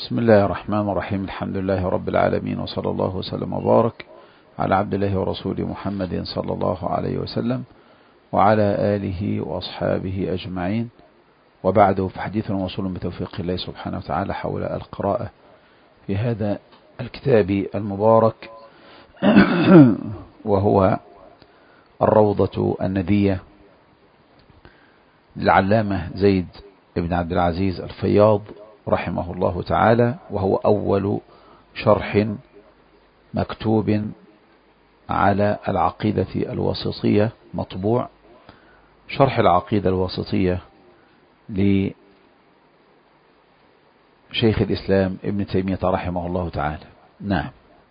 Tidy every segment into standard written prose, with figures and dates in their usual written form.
بسم الله الرحمن الرحيم. الحمد لله رب العالمين، وصلى الله وسلم وبارك على عبد الله ورسوله محمد صلى الله عليه وسلم وعلى آله وأصحابه أجمعين، وبعد، فحديث وصول بتوفيق الله سبحانه وتعالى حول القراءة في هذا الكتاب المبارك وهو الروضة الندية للعلامة زيد بن عبد العزيز الفياض رحمه الله تعالى، وهو أول شرح مكتوب على العقيدة الواسطية مطبوع، شرح العقيدة الواسطية لشيخ الإسلام ابن تيمية رحمه الله تعالى. نعم.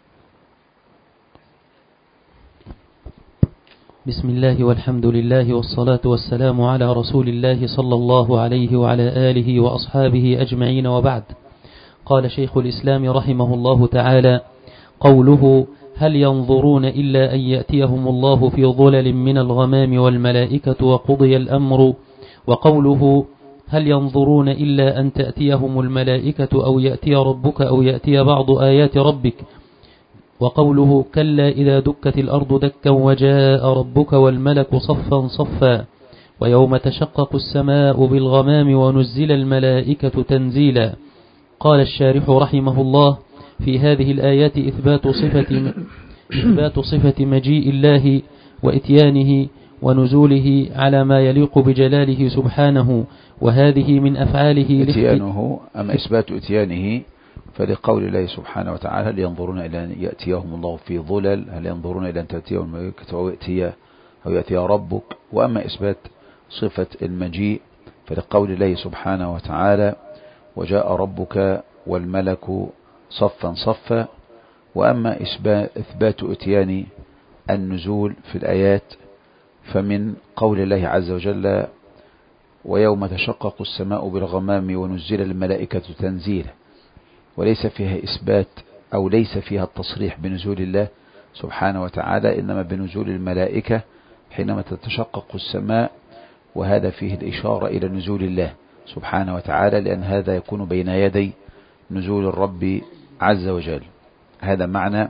بسم الله والحمد لله والصلاة والسلام على رسول الله صلى الله عليه وعلى آله وأصحابه أجمعين، وبعد. قال شيخ الإسلام رحمه الله تعالى: قوله: هل ينظرون إلا أن يأتيهم الله في ظلل من الغمام والملائكة وقضي الأمر. وقوله: هل ينظرون إلا أن تأتيهم الملائكة أو يأتي ربك أو يأتي بعض آيات ربك. وقوله: كلا إذا دكت الأرض دكا وجاء ربك والملك صفا صفا. ويوم تشقق السماء بالغمام ونزل الملائكة تنزيلا. قال الشارح رحمه الله: في هذه الآيات إثبات صفة مجيء الله وإتيانه ونزوله على ما يليق بجلاله سبحانه، وهذه من أفعاله إتيانه. أما إثبات إتيانه فلقول الله سبحانه وتعالى: هل ينظرون إلى أن يأتيهم الله في ظلل، هل ينظرون إلى أن تأتيهم الملائكة أو يأتي ربك. وأما إثبات صفة المجيء فلقول الله سبحانه وتعالى: وجاء ربك والملك صفا صفا. وأما إثبات إتيان النزول في الآيات فمن قول الله عز وجل: ويوم تشقق السماء بالغمام ونزل الملائكة تنزيلا، وليس فيها إثبات أو ليس فيها التصريح بنزول الله سبحانه وتعالى، إنما بنزول الملائكة حينما تتشقق السماء، وهذا فيه الإشارة إلى نزول الله سبحانه وتعالى، لأن هذا يكون بين يدي نزول الرب عز وجل. هذا معنى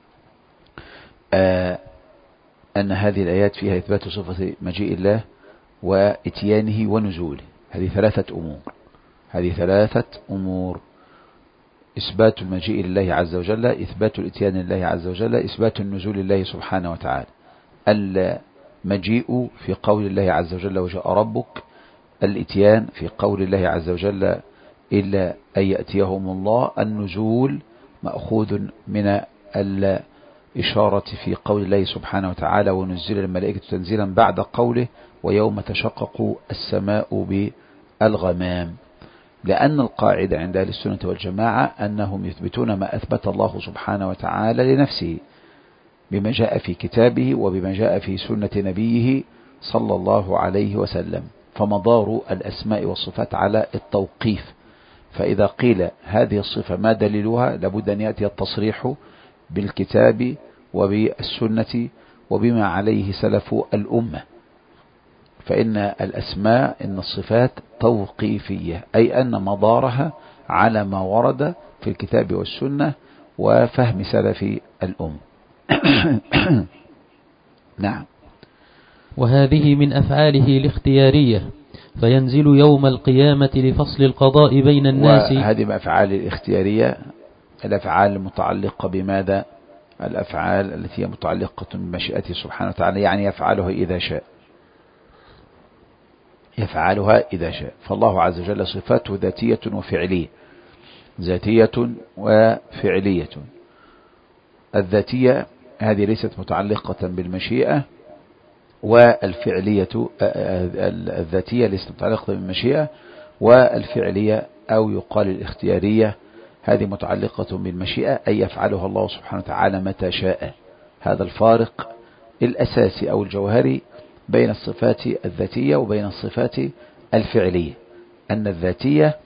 أن هذه الآيات فيها إثبات صفة مجيء الله وإتيانه ونزوله. هذه ثلاثة أمور: إثبات المجيء لله عز وجل، إثبات الإتيان لله عز وجل، إثبات النزول لله سبحانه وتعالى. المجيء في قول الله عز وجل: وجاء ربك. الإتيان في قول الله عز وجل: إلا أن يأتيهم الله. النزول مأخوذ من الإشارة في قول الله سبحانه وتعالى: ونزل الملائكة تنزيلا، بعد قوله: ويوم تشقق السماء بالغمام. لأن القاعدة عند أهل السنة والجماعة أنهم يثبتون ما أثبت الله سبحانه وتعالى لنفسه بما جاء في كتابه وبما جاء في سنة نبيه صلى الله عليه وسلم، فمدار الأسماء والصفات على التوقيف. فإذا قيل هذه الصفة ما دليلها، لابد أن يأتي التصريح بالكتاب وبالسنة وبما عليه سلف الأمة. فإن الأسماء، إن الصفات توقيفية، أي أن مدارها على ما ورد في الكتاب والسنة وفهم سلف الأمة. نعم. وهذه من أفعاله الاختيارية، فينزل يوم القيامة لفصل القضاء بين الناس. وهذه من أفعال الاختيارية، الأفعال المتعلقة بماذا؟ الأفعال التي هي متعلقة بمشيئته سبحانه وتعالى، يعني يفعلها إذا شاء. فالله عز وجل صفاته ذاتية وفعلية، ذاتية وفعلية. الذاتية هذه ليست متعلقة بالمشيئة، والفعلية الذاتية ليست متعلقة بالمشيئة، والفعلية أو يقال الاختيارية هذه متعلقة بالمشيئة، أي يفعلها الله سبحانه وتعالى متى شاء. هذا الفارق الأساسي أو الجوهري بين الصفات الذاتية وبين الصفات الفعلية، أن الذاتية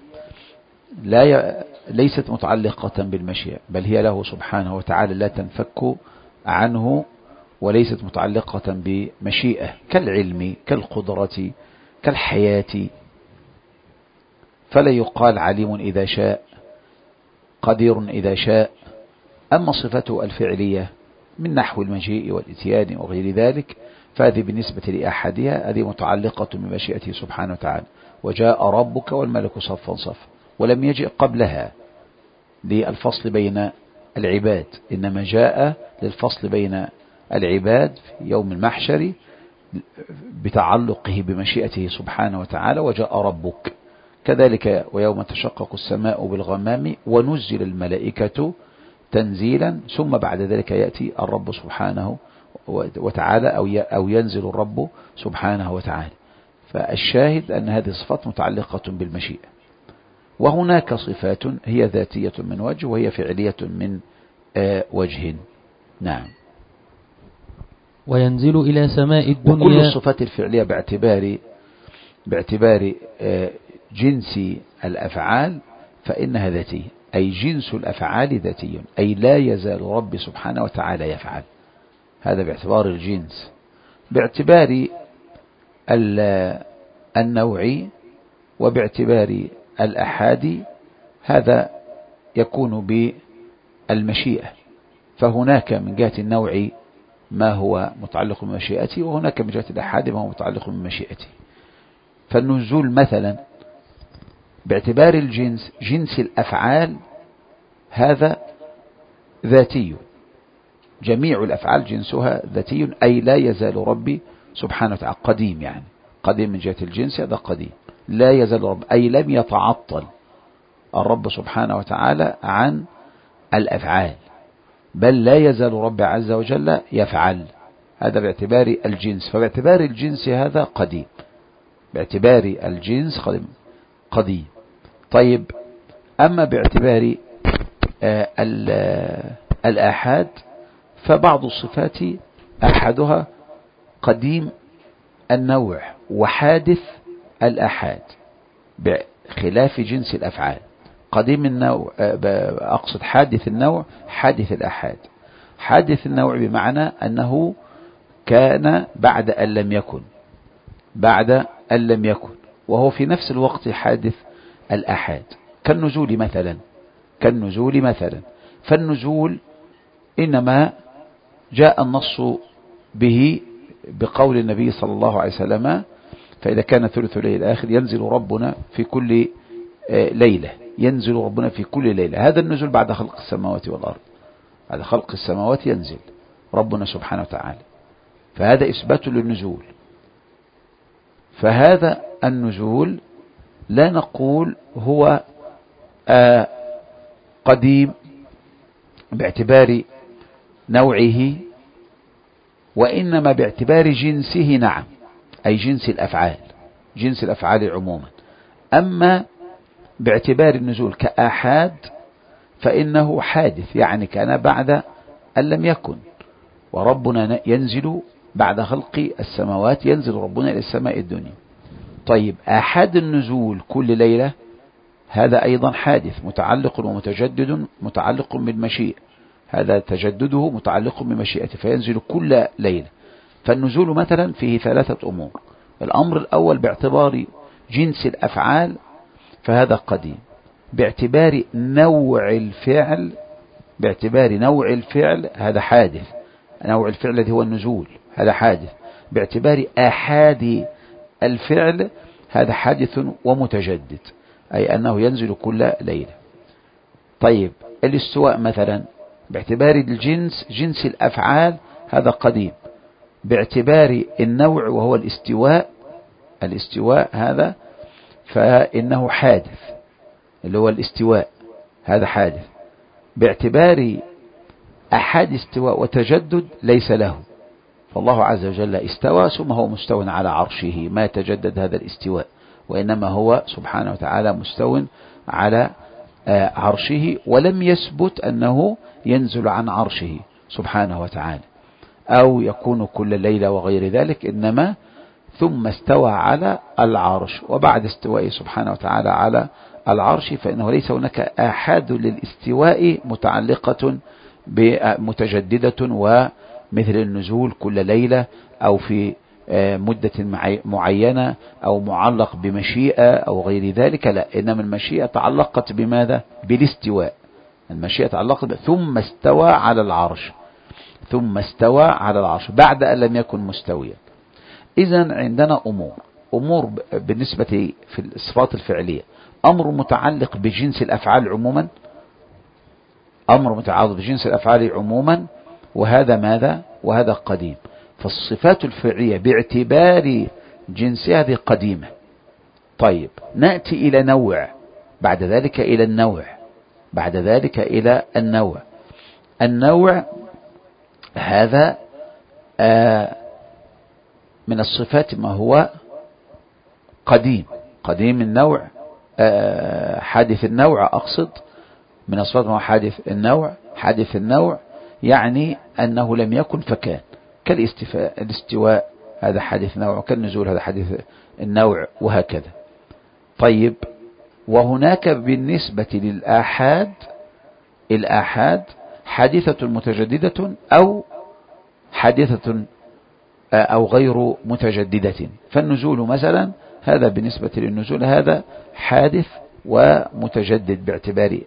ليست متعلقة بالمشيئة، بل هي له سبحانه وتعالى لا تنفك عنه، وليست متعلقة بمشيئة كالعلم كالقدرة كالحياة. فلا يقال عليم إذا شاء قدير إذا شاء. أما صفته الفعلية من نحو المجيء والإتيان وغير ذلك فهذه بالنسبة لأحدها هذه متعلقة بمشيئته سبحانه وتعالى. وجاء ربك والملك صفا صفا، ولم يجئ قبلها للفصل بين العباد، إنما جاء للفصل بين العباد في يوم المحشر بتعلقه بمشيئته سبحانه وتعالى. وجاء ربك كذلك ويوم تشقق السماء بالغمام ونزل الملائكة تنزيلا، ثم بعد ذلك يأتي الرب سبحانه وتعالى أو ينزل الرب سبحانه وتعالى. فالشاهد أن هذه الصفات متعلقة بالمشيئة. وهناك صفات هي ذاتية من وجه وهي فعلية من وجه. نعم. وينزل إلى سماء الدنيا. وكل الصفات الفعلية باعتبار جنس الأفعال فإنها ذاتية، أي جنس الأفعال ذاتي، أي لا يزال رب سبحانه وتعالى يفعل. هذا باعتبار الجنس. باعتبار النوع وباعتبار الأحاد هذا يكون بالمشيئة. فهناك من جهة النوع ما هو متعلق بمشيئته، وهناك من جهة الأحاد ما هو متعلق بمشيئته. فالنزول مثلا باعتبار الجنس، جنس الأفعال هذا ذاتي، جميع الأفعال جنسها ذاتي، أي لا يزال ربي سبحانه وتعالى قديم، يعني قديم من جهة الجنس هذا قديم، لا يزال رب، أي لم يتعطل الرب سبحانه وتعالى عن الأفعال، بل لا يزال رب عز وجل يفعل. هذا باعتبار الجنس. فباعتبار الجنس هذا قديم، باعتبار الجنس قديم. طيب أما باعتبار الآحاد فبعض الصفات أحدها قديم النوع وحادث الآحاد بخلاف جنس الأفعال. قديم النوع أقصد حادث النوع حادث الآحاد. حادث النوع بمعنى أنه كان بعد أن لم يكن، بعد أن لم يكن، وهو في نفس الوقت حادث الآحاد. كالنزول مثلا. فالنزول إنما جاء النص به بقول النبي صلى الله عليه وسلم: فإذا كان ثلث الليل الآخر ينزل ربنا في كل ليلة، ينزل ربنا في كل ليلة. هذا النزول بعد خلق السماوات والأرض، بعد خلق السماوات ينزل ربنا سبحانه وتعالى، فهذا إثبات للنزول. فهذا النزول لا نقول هو قديم باعتبار نوعه، وإنما باعتبار جنسه، نعم، أي جنس الأفعال، جنس الأفعال عموما. أما باعتبار النزول كآحاد فإنه حادث، يعني كان بعد أن لم يكن، وربنا ينزل بعد خلق السماوات، ينزل ربنا إلى السماء الدنيا. طيب آحاد النزول كل ليلة هذا أيضا حادث متعلق ومتجدد متعلق بالمشيئة، هذا تجدده متعلق بمشيئته فينزل كل ليلة. فالنزول مثلا فيه ثلاثة أمور. الأمر الأول باعتبار جنس الأفعال فهذا قديم. باعتبار نوع الفعل، باعتبار نوع الفعل هذا حادث، نوع الفعل الذي هو النزول هذا حادث. باعتبار آحاد الفعل هذا حادث ومتجدد، أي أنه ينزل كل ليلة. طيب الاستواء مثلا باعتبار الجنس، جنس الأفعال هذا قديم. باعتبار النوع وهو الاستواء هذا فإنه حادث، اللي هو الاستواء هذا حادث. باعتبار أحد استواء وتجدد ليس له، فالله عز وجل استوى ثم هو مستو على عرشه، ما تجدد هذا الاستواء، وإنما هو سبحانه وتعالى مستو على عرشه، ولم يثبت أنه ينزل عن عرشه سبحانه وتعالى أو يكون كل ليلة وغير ذلك، إنما ثم استوى على العرش. وبعد استوائه سبحانه وتعالى على العرش فإنه ليس هناك آحاد للاستواء متعلقة متجددة ومثل النزول كل ليلة أو في مدة معينة أو معلق بمشيئة أو غير ذلك، لا، إنما المشيئة تعلقت بماذا؟ بالاستواء، المشيئة تعلق ثم استوى على العرش، ثم استوى على العرش بعد أن لم يكن مستويا. إذن عندنا أمور بالنسبة في الصفات الفعلية، أمر متعلق بجنس الأفعال عموما، أمر متعلق بجنس الأفعال عموما، وهذا ماذا؟ وهذا قديم. فالصفات الفعلية باعتبار جنسها هذه قديمة. طيب نأتي إلى نوع، بعد ذلك إلى النوع، بعد ذلك إلى النوع. النوع هذا من الصفات ما هو قديم، قديم النوع، حادث النوع أقصد، من الصفات ما هو حادث النوع. حادث النوع يعني أنه لم يكن فكان، كالاستواء هذا حادث نوع، كالنزول هذا حادث النوع، وهكذا. طيب وهناك بالنسبة للآحاد، الآحاد حادثة متجددة أو حادثة أو غير متجددة. فالنزول مثلا هذا بالنسبة للنزول هذا حادث ومتجدد باعتبار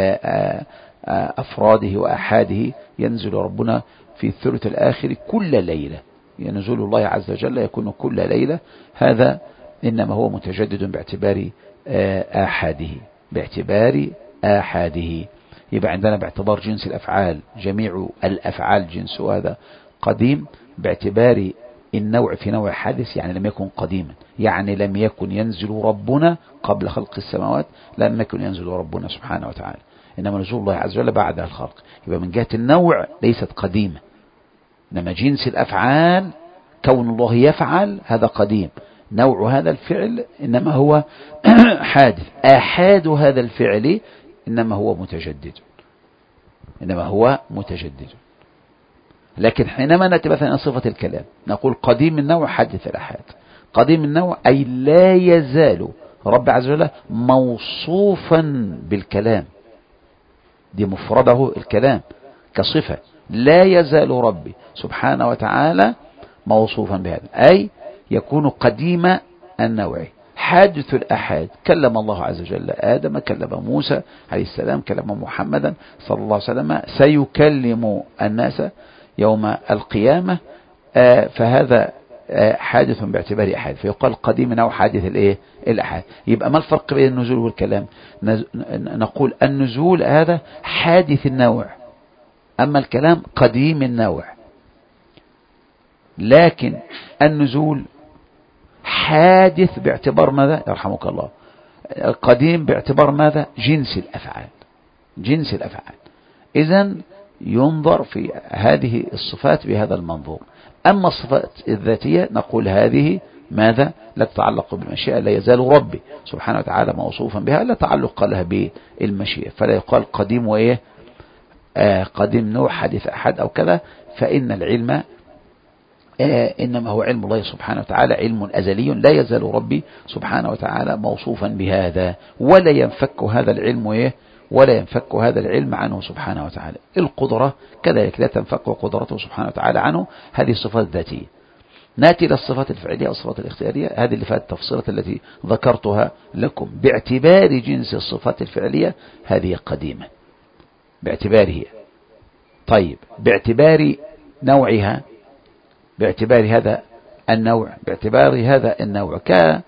أفراده وأحاده. ينزل ربنا في الثلث الآخر كل ليلة، ينزل الله عز وجل يكون كل ليلة، هذا إنما هو متجدد باعتبار آحاده، باعتبار آحاده. يبقى عندنا باعتبار جنس الأفعال، جميع الأفعال جنس هذا قديم، باعتبار النوع في نوع حادث يعني لم يكن قديما، يعني لم يكن ينزل ربنا قبل خلق السماوات، لم يكن ينزل ربنا سبحانه وتعالى، إنما نزول الله عز وجل بعد الخلق. يبقى من جهة النوع ليست قديمة، إنما جنس الأفعال كون الله يفعل هذا قديم، نوع هذا الفعل إنما هو حادث، آحاد هذا الفعل إنما هو متجدد، إنما هو متجدد. لكن حينما نأتي مثلا صفة الكلام نقول قديم النوع حادث الآحاد. قديم النوع أي لا يزال رب عز وجل موصوفا بالكلام، دي مفرده الكلام كصفة، لا يزال ربي سبحانه وتعالى موصوفا بهذا، أي يكون قديم النوع حادث الأحاد. كلم الله عز وجل آدم، كلم موسى عليه السلام، كلم محمدا صلى الله عليه وسلم، سيكلم الناس يوم القيامة، فهذا حادث باعتبار أحاد، فيقال قديم أو حادث الأحاد. يبقى ما الفرق بين النزول والكلام؟ نقول النزول هذا حادث النوع، أما الكلام قديم النوع. لكن النزول حادث باعتبار ماذا؟ يرحمك الله، قديم باعتبار ماذا؟ جنس الأفعال، جنس الأفعال. إذن ينظر في هذه الصفات بهذا المنظور. أما الصفات الذاتية نقول هذه ماذا؟ لا تتعلق بالمشيئة، لا يزال ربي سبحانه وتعالى موصوفا بها، لا تعلق لها بالمشيئة، فلا يقال قديم وإيه قديم نوع حديث أحد أو كذا، فإن العلم إنما هو علم الله سبحانه وتعالى، علم أزلي لا يزال ربي سبحانه وتعالى موصوفا بهذا، ولا ينفك هذا العلم ولا ينفك هذا العلم عنه سبحانه وتعالى. القدرة كذلك لا تنفك قدرته سبحانه وتعالى عنه، هذه الصفات الذاتية. نأتي إلى الصفات الفعلية والصفات الاختيارية، هذه اللي فاتت التفصيلة التي ذكرتها لكم باعتبار جنس الصفات الفعلية، هذه قديمة باعتباره. طيب باعتبار نوعها، باعتبار هذا النوع، باعتبار هذا النوع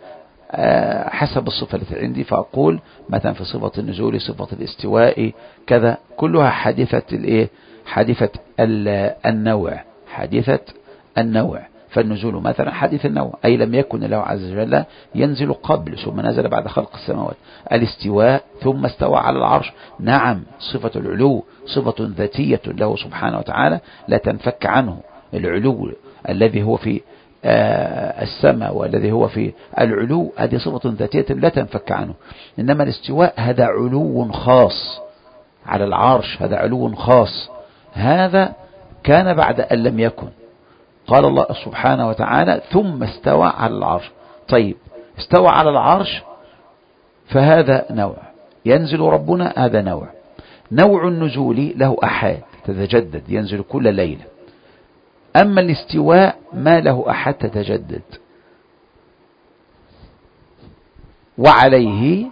حسب الصفة التي عندي، فأقول مثلا في صفة النزول، صفة الاستواء كذا، كلها حادثة حادثة النوع، حادثة النوع. فالنزول مثلا حادث النوع، أي لم يكن الله عز وجل ينزل قبل ثم نزل بعد خلق السماوات. الاستواء ثم استوى على العرش، نعم صفة العلو صفة ذاتية له سبحانه وتعالى لا تنفك عنه، العلو الذي هو في السماء والذي هو في العلو هذه صفة ذاتية لا تنفك عنه. إنما الاستواء هذا علو خاص على العرش، هذا علو خاص، هذا كان بعد أن لم يكن. قال الله سبحانه وتعالى ثم استوى على العرش. طيب استوى على العرش فهذا نوع، ينزل ربنا هذا نوع. نوع النزول له أحاد تتجدد، ينزل كل ليلة. أما الاستواء ما له أحد تتجدد، وعليه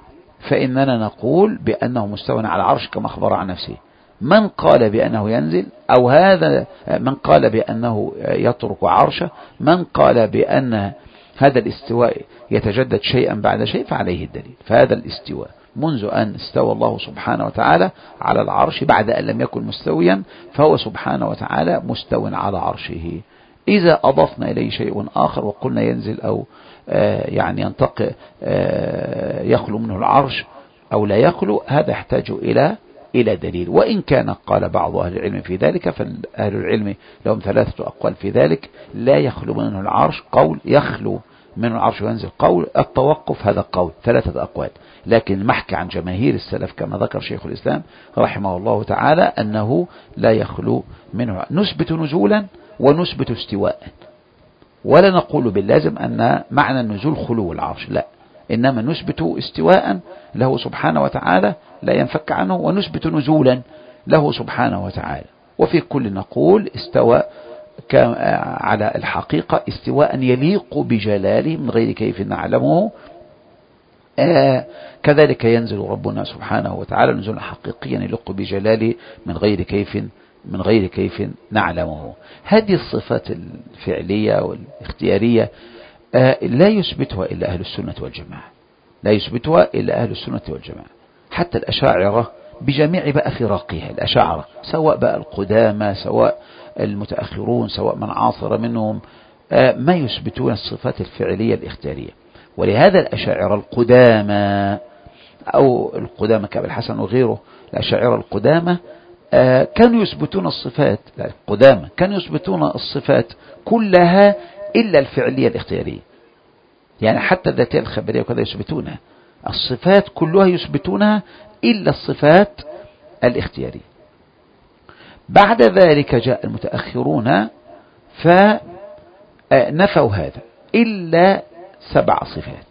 فإننا نقول بأنه مستوى على العرش كما أخبر عن نفسه. من قال بأنه ينزل، أو هذا من قال بأنه يترك عرشه، من قال بأن هذا الاستواء يتجدد شيئا بعد شيء، فعليه الدليل. فهذا الاستواء منذ أن استوى الله سبحانه وتعالى على العرش بعد أن لم يكن مستويا، فهو سبحانه وتعالى مستو على عرشه. إذا أضفنا إليه شيء آخر وقلنا ينزل أو يعني ينتقل يخلو منه العرش أو لا يخلو، هذا يحتاج إلى دليل. وإن كان قال بعض أهل العلم في ذلك، فأهل العلم لهم 3 أقوال في ذلك: لا يخلو منه العرش قول، يخلو من العرش وينزل قول، التوقف هذا قول، 3 أقوال. لكن المحكي عن جماهير السلف كما ذكر شيخ الإسلام رحمه الله تعالى أنه لا يخلو منه. نثبت نزولا ونثبت استواء، ولا نقول باللازم أن معنى النزول خلو العرش، لا، إنما نثبت استواء له سبحانه وتعالى لا ينفك عنه، ونثبت نزولا له سبحانه وتعالى. وفي كل نقول استوى على الحقيقة استواء يليق بجلاله من غير كيف نعلمه. كذلك ينزل ربنا سبحانه وتعالى نزولا حقيقيا يليق بجلاله من غير كيف نعلمه. هذه الصفات الفعلية والاختيارية لا يثبتها إلا أهل السنة والجماعة، لا يثبتها إلا أهل السنة والجماعة. حتى الأشاعرة بجميع بقى فراقها، الأشاعرة سواء بقى القدامى سواء المتأخرون سواء من عاصر منهم، ما يثبتون الصفات الفعلية الاختيارية. ولهذا الأشاعرة القدامى أو القدامى كأبي الحسن وغيره، الأشاعرة القدامى كانوا يثبتون الصفات، القدامى كانوا يثبتون الصفات كلها إلا الفعلية الاختيارية. يعني حتى الذاتية الخبرية وكذا يثبتونها، الصفات كلها يثبتونها إلا الصفات الاختيارية. بعد ذلك جاء المتأخرون فنفوا هذا إلا 7 صفات،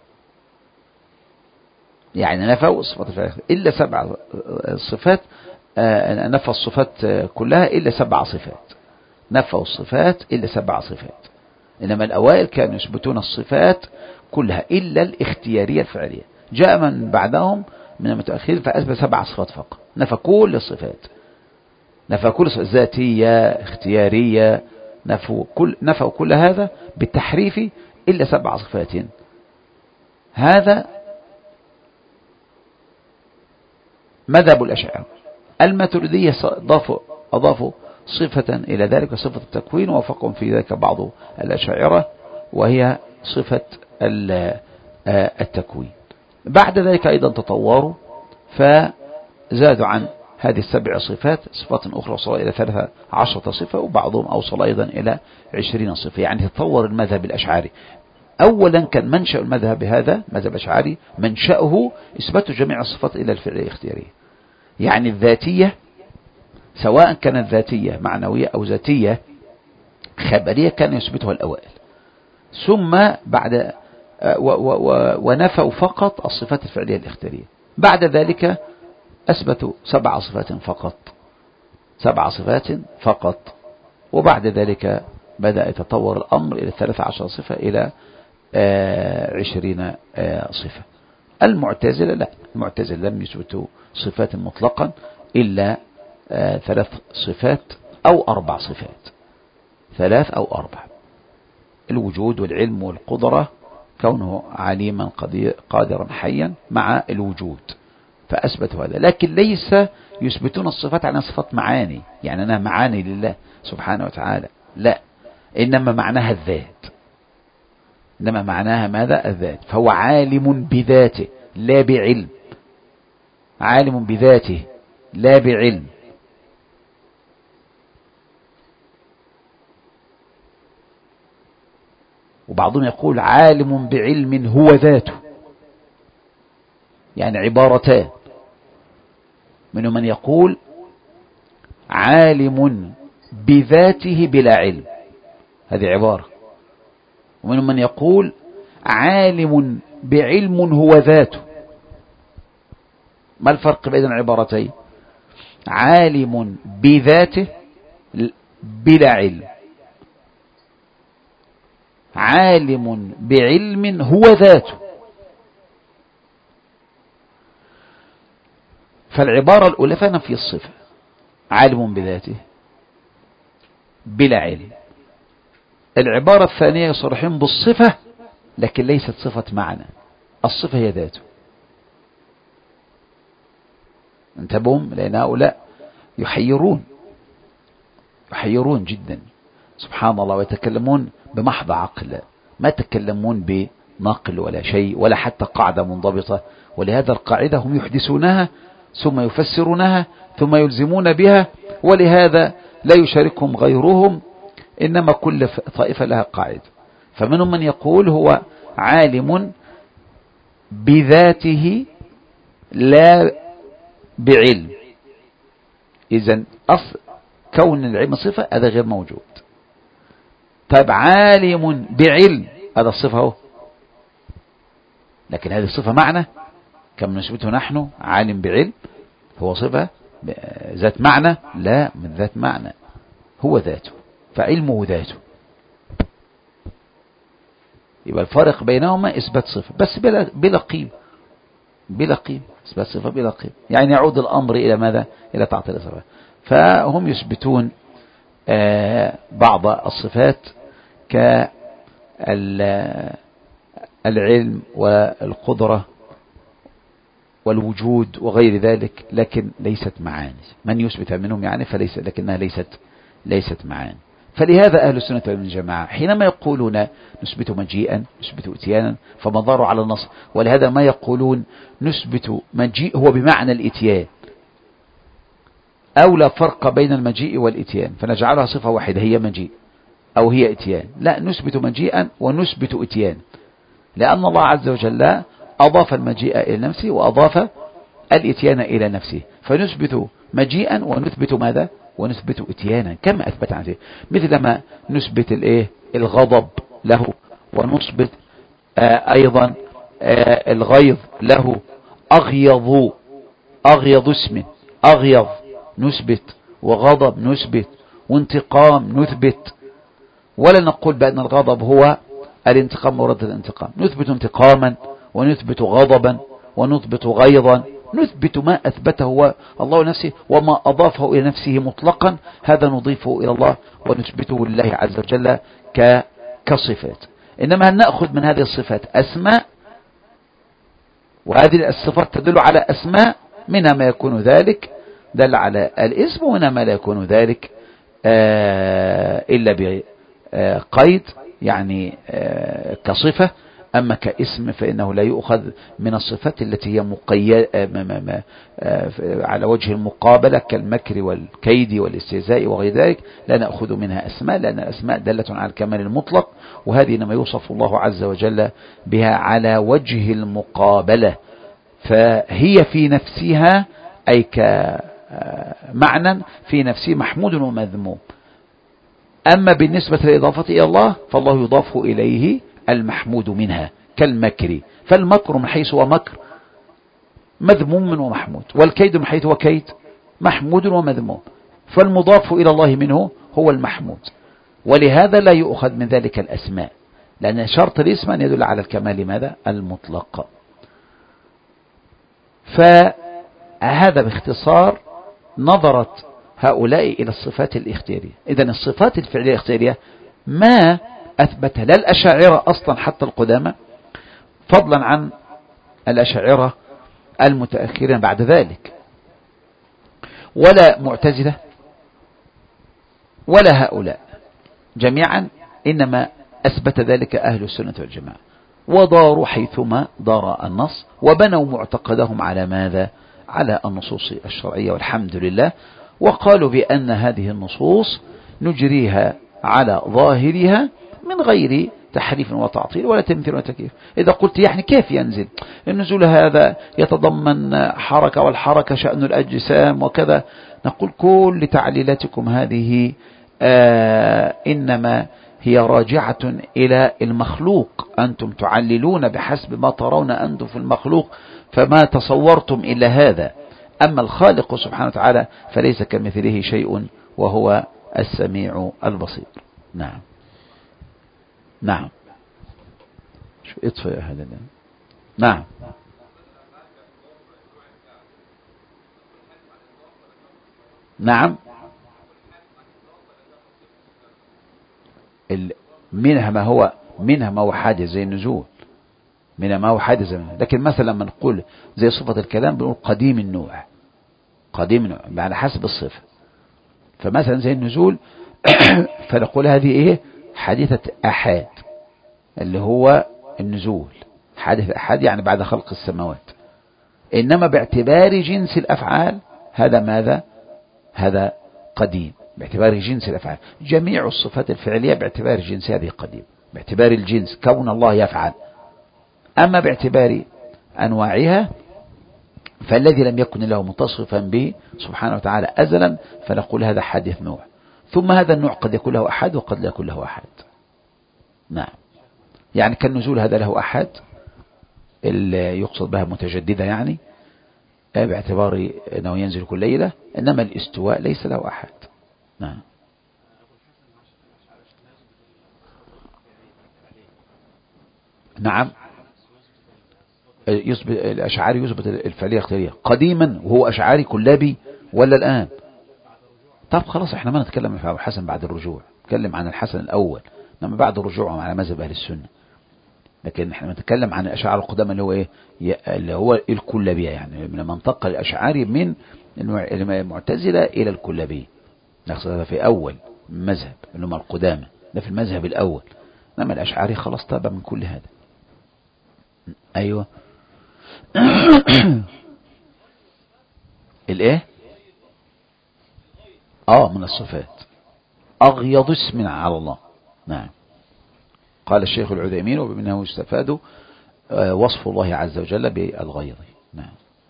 يعني نفوا الصفات إلا 7 صفات، نفوا الصفات كلها إلا 7 صفات، نفوا الصفات إلا 7 صفات. إنما الأوائل كانوا يثبتون الصفات كلها إلا الاختيارية الفعلية. جاء من بعدهم من المتأخرين فأثبت 7 صفات فقط، نفى كل الصفات، نفى كل صفات ذاتية اختيارية، نفوا كل هذا بالتحريف إلا 7 صفات. هذا مذهب الأشاعرة. الماتريدية أضافوا صفة إلى ذلك، صفة التكوين، ووافقهم في ذلك بعض الأشاعرة، وهي صفة التكوين. بعد ذلك أيضا تطوروا فزادوا عن هذه 7 صفات صفات أخرى، وصلوا إلى 13 صفة، وبعضهم أوصل أيضا إلى 20 صفة. يعني تطور المذهب الأشعري. أولا كان منشأ المذهب هذا مذهب الأشعري منشأه إثبات جميع الصفات إلى الفعلية الاختيارية. يعني الذاتية سواء كانت ذاتية معنوية أو ذاتية خبرية كان يثبتها الأوائل، ثم بعد ونفوا فقط الصفات الفعلية الاختيارية. بعد ذلك أثبتوا 7 صفات فقط، 7 صفات فقط. وبعد ذلك بدأ يتطور الأمر إلى 13 صفة إلى 20 صفة. المعتزلة لا، المعتزلة لم يثبتوا صفات مطلقا إلا 3 صفات أو 4 صفات، 3 أو 4: الوجود والعلم والقدرة، كونه عليما قادرا حيا مع الوجود، فأثبتوا هذا. لكن ليس يثبتون الصفات على صفات معاني، يعني أنها معاني لله سبحانه وتعالى، لا، إنما معناها الذات، إنما معناها ماذا؟ الذات. فهو عالم بذاته لا بعلم، عالم بذاته لا بعلم. وبعضهم يقول عالم بعلم هو ذاته، يعني عبارتان: منهم من يقول عالم بذاته بلا علم، هذه عبارة، ومنهم من يقول عالم بعلم هو ذاته. ما الفرق بين العبارتين؟ عالم بذاته بلا علم، عالم بعلم هو ذاته. فالعبارة الأولى فنفي الصفة، عالم بذاته بلا علم. العبارة الثانية يصرحون بالصفة لكن ليست صفة معنى، الصفة هي ذاته. انتبهوا، لأن هؤلاء يحيرون جدا سبحان الله، ويتكلمون بمحض عقل، ما يتكلمون بنقل ولا شيء ولا حتى قاعدة منضبطة. ولهذا القاعدة هم يحدثونها ثم يفسرونها ثم يلزمون بها، ولهذا لا يشاركهم غيرهم، إنما كل طائفة لها قاعدة. فمنهم من يقول هو عالم بذاته لا بعلم، إذن كون العلم صفة هذا غير موجود. طيب عالم بعلم هذا الصفة هو، لكن هذه الصفة معنى كما نثبته نحن. عالم بعلم هو صفة ذات معنى؟ لا، من ذات معنى، هو ذاته، فعلمه ذاته. يبقى الفارق بينهما إثبات صفة بس بلا قيمة، بلا قيمة، إثبات صفة بلا قيمة، يعني يعود الأمر إلى ماذا؟ إلى تعطيل الصفة. فهم يثبتون بعض الصفات كالعلم والقدرة والوجود وغير ذلك، لكن ليست معاني. من يثبت منهم يعني فليس، لكنها ليست معاني. فلهذا أهل السنة والجماعة حينما يقولون نثبت مجيئا نثبت اتيانا فمضاروا على النص. ولهذا ما يقولون نثبت مجيء هو بمعنى الاتيان، أو لا فرق بين المجيء والاتيان فنجعلها صفة واحدة هي مجيء أو هي اتيان. لا، نثبت مجيئا ونثبت اتيان، لأن الله عز وجل أضاف المجيء إلى نفسه وأضاف الاتيان إلى نفسه، فنثبت مجيئا ونثبت ماذا؟ ونثبت اتيانا كما أثبت عنه، مثل ما نثبت الغضب له، ونثبت أيضا الغيظ له. أغيض اسم، أغيض نثبت، وغضب نثبت، وانتقام نثبت. ولا نقول بأن الغضب هو الانتقام ورد الانتقام، نثبت انتقاما ونثبت غضبا ونثبت غيظا، نثبت ما أثبته الله نفسه، وما أضافه إلى نفسه مطلقا هذا نضيفه إلى الله ونثبته لله عز وجل كصفات. إنما هل نأخذ من هذه الصفات أسماء، وهذه الصفات تدل على أسماء، منها ما يكون ذلك دل على الاسم، ومنها ما لا يكون ذلك إلا بقيد يعني كصفة. أما كاسم فإنه لا يؤخذ من الصفات التي هي مقيدة على وجه المقابلة كالمكر والكيد والاستهزاء وغير ذلك، لا نأخذ منها أسماء، لأن الأسماء دالة على الكمال المطلق، وهذه إنما يوصف الله عز وجل بها على وجه المقابلة، فهي في نفسها أي كمعنى في نفسه محمود ومذموم. أما بالنسبة للإضافة إلى الله فالله يضاف إليه المحمود منها كالمكر، فالمكر من حيث هو مكر مذموم ومحمود، والكيد من حيث هو كيد محمود ومذموم، فالمضاف إلى الله منه هو المحمود. ولهذا لا يؤخذ من ذلك الأسماء، لأن شرط الاسم أن يدل على الكمال ماذا؟ المطلق. فهذا باختصار نظرت هؤلاء إلى الصفات الاختيارية. إذن الصفات الفعلية الاختيارية ما أثبتها لا الأشاعرة أصلا حتى القدامى، فضلا عن الأشاعرة المتأخرين بعد ذلك، ولا معتزلة ولا هؤلاء جميعا، إنما أثبت ذلك أهل السنة والجماعة، وداروا حيثما دار النص، وبنوا معتقدهم على ماذا؟ على النصوص الشرعية والحمد لله، وقالوا بأن هذه النصوص نجريها على ظاهرها من غير تحريف وتعطيل ولا تمثيل وتكييف. إذا قلت يعني كيف ينزل النزول؟ هذا يتضمن حركة، والحركة شأن الأجسام وكذا. نقول كل تعليلاتكم هذه إنما هي راجعة إلى المخلوق، أنتم تعللون بحسب ما ترون أنتم في المخلوق، فما تصورتم إلا هذا. أما الخالق سبحانه وتعالى فليس كمثله شيء وهو السميع البصير. نعم نعم. شو اطفئ هذا؟ نعم نعم. منها ما هو حادث زي النزول، منها ما هو حادث لكن مثلا لما نقول زي صفة الكلام بنقول قديم النوع، قديم النوع على حسب الصفة. فمثلا زي النزول فنقول هذه ايه؟ حادثة أحد، اللي هو النزول حادث أحد يعني بعد خلق السماوات. إنما باعتبار جنس الأفعال هذا ماذا؟ هذا قديم باعتبار جنس الأفعال. جميع الصفات الفعلية باعتبار جنس هذه قديم، باعتبار الجنس كون الله يفعل. أما باعتبار أنواعها فالذي لم يكن له متصفا به سبحانه وتعالى أزلا فنقول هذا حادث نوع. ثم هذا النوع قد يكون له أحد وقد لا يكون له أحد. نعم. يعني كالنزول هذا له أحد اللي يقصد بها متجددة يعني باعتبار أنه ينزل كل ليلة، إنما الاستواء ليس له أحد. نعم. نعم. الأشعاري يثبت الفعلية اختيارية قديما وهو أشعاري كلابي ولا الآن؟ طب خلاص احنا ما نتكلم عن الحسن بعد الرجوع، نتكلم عن الحسن الأول لما بعد الرجوع على مذهب أهل السنة. لكن احنا نتكلم عن الأشعار القدامى اللي هو ايه؟ اللي هو الكلابية، يعني من منطقة الأشعاري من المعتزلة إلى الكلابية، نقصد هذا في أول مذهب اللي هم القدامى، ده في المذهب الأول. انما الأشعاري خلاص تابع من كل هذا. أيوة. الايه؟ من الصفات أغيض اسم على الله. نعم. قال الشيخ العثيمين ومنه يستفاد وصف الله عز وجل بالغيظ. نعم.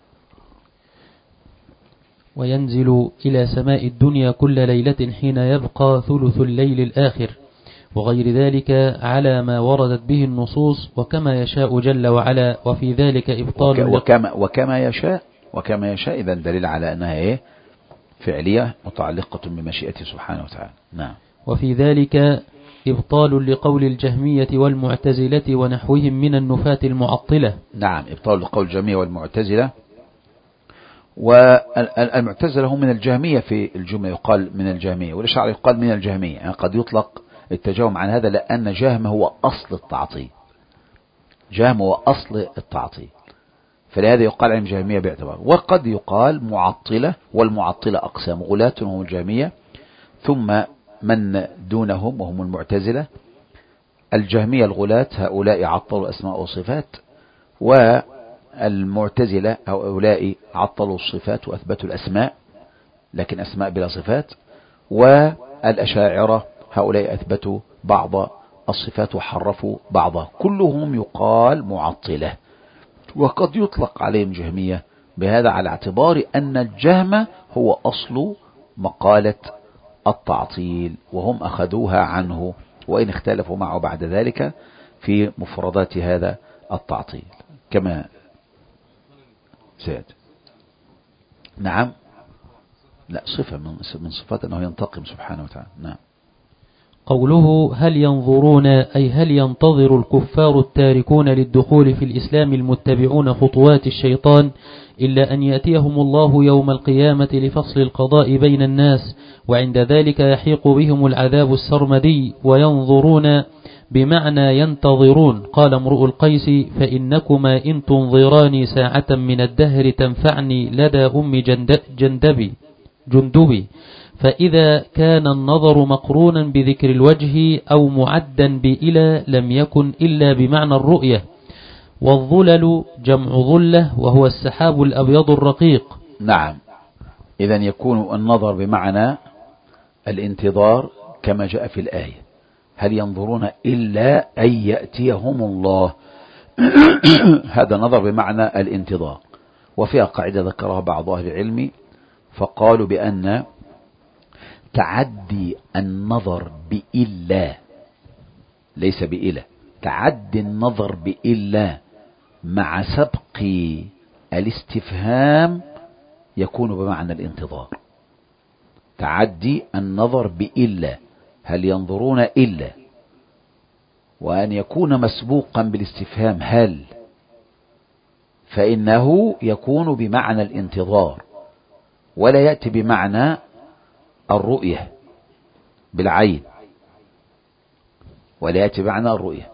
وينزل إلى سماء الدنيا كل ليلة حين يبقى ثلث الليل الآخر وغير ذلك على ما وردت به النصوص وكما يشاء جل وعلا. وفي ذلك إبطال وكما يشاء إذا دليل على أنها إيه؟ فعلية متعلقة بمشيئته سبحانه وتعالى. نعم. وفي ذلك إبطال لقول الجهمية والمعتزلة ونحوهم من النفاة المعطلة. نعم. إبطال لقول الجهمية والمعتزلة، والمعتزلة هم من الجهمية في الجملة يقال من الجهمية، والأشاعرة يقال من الجهمية، يعني قد يطلق التجاوم عن هذا لأن جهم هو أصل التعطيل، جهم هو أصل التعطيل، فلهذا يقال عن الجهمية باعتبار. وقد يقال معطلة، والمعطلة أقسام غلاة هم الجهمية ثم من دونهم وهم المعتزلة. الجهمية الغلاة هؤلاء عطلوا أسماء وصفات، والمعتزلة هؤلاء عطلوا الصفات وأثبتوا الأسماء لكن أسماء بلا صفات، والأشاعرة هؤلاء أثبتوا بعض الصفات وحرفوا بعضها. كلهم يقال معطلة، وقد يطلق عليهم جهمية بهذا على اعتبار أن الجهم هو أصل مقالة التعطيل وهم أخذوها عنه، وإن اختلفوا معه بعد ذلك في مفردات هذا التعطيل كما سيأتي. نعم. لا، صفة من صفات أنه ينتقم سبحانه وتعالى. نعم. قوله هل ينظرون أي هل ينتظر الكفار التاركون للدخول في الإسلام المتبعون خطوات الشيطان إلا أن يأتيهم الله يوم القيامة لفصل القضاء بين الناس، وعند ذلك يحيق بهم العذاب السرمدي. وينظرون بمعنى ينتظرون. قال امرؤ القيس فإنكما إن تنظراني ساعة من الدهر تنفعني لدى أم جندبي. فإذا كان النظر مقرونا بذكر الوجه أو معدا بإلى لم يكن إلا بمعنى الرؤية. والظلل جمع ظلة وهو السحاب الأبيض الرقيق. نعم. إذن يكون النظر بمعنى الانتظار كما جاء في الآية هل ينظرون إلا أن يأتيهم الله. هذا نظر بمعنى الانتظار. وفيها قاعدة ذكرها بعض أهل العلم فقالوا بأن تعدي النظر بإلا ليس بإلا، تعدي النظر بإلا مع سبق الاستفهام يكون بمعنى الانتظار. تعدي النظر بإلا هل ينظرون إلا، وأن يكون مسبوقا بالاستفهام هل، فإنه يكون بمعنى الانتظار ولا يأتي بمعنى الرؤية بالعين، ولا يأتي بمعنى الرؤية،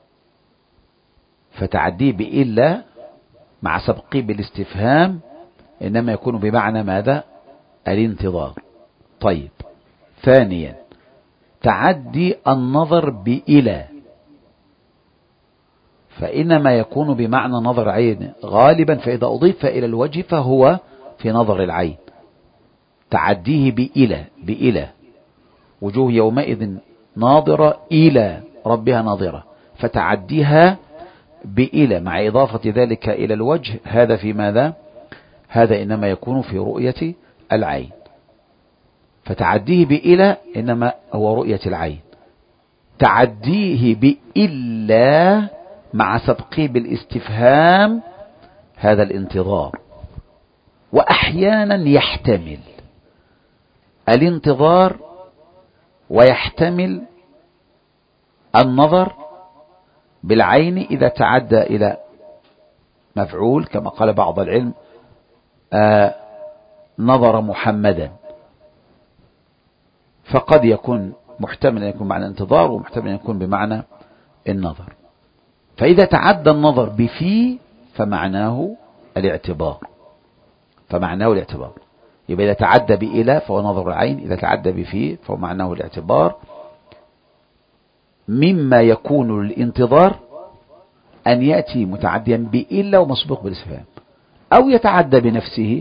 فتعديه بإلا مع سبقه بالاستفهام إنما يكون بمعنى ماذا؟ الانتظار. طيب، ثانيا تعدي النظر بإلى، فإنما يكون بمعنى نظر عين غالبا، فإذا أضيف إلى الوجه فهو في نظر العين. تعديه بإلى وجوه يومئذ ناظرة إلى ربها ناظرة، فتعديها بإلى مع إضافة ذلك إلى الوجه، هذا في ماذا؟ هذا إنما يكون في رؤية العين. فتعديه بإلى إنما هو رؤية العين. تعديه بإلا مع سبقه بالاستفهام هذا الانتظار. وأحيانا يحتمل الانتظار ويحتمل النظر بالعين إذا تعدى إلى مفعول، كما قال بعض العلم نظر محمدا، فقد يكون محتمل أن يكون معنى انتظار ومحتمل أن يكون بمعنى النظر. فإذا تعدى النظر بفي فمعناه الاعتبار، يبقى إذا تعدى بإلى فهو نظر العين، إذا تعدى بفي فهو معناه الاعتبار. مما يكون الانتظار أن يأتي متعديا بإلا ومسبوق بالاستفهام، أو يتعدى بنفسه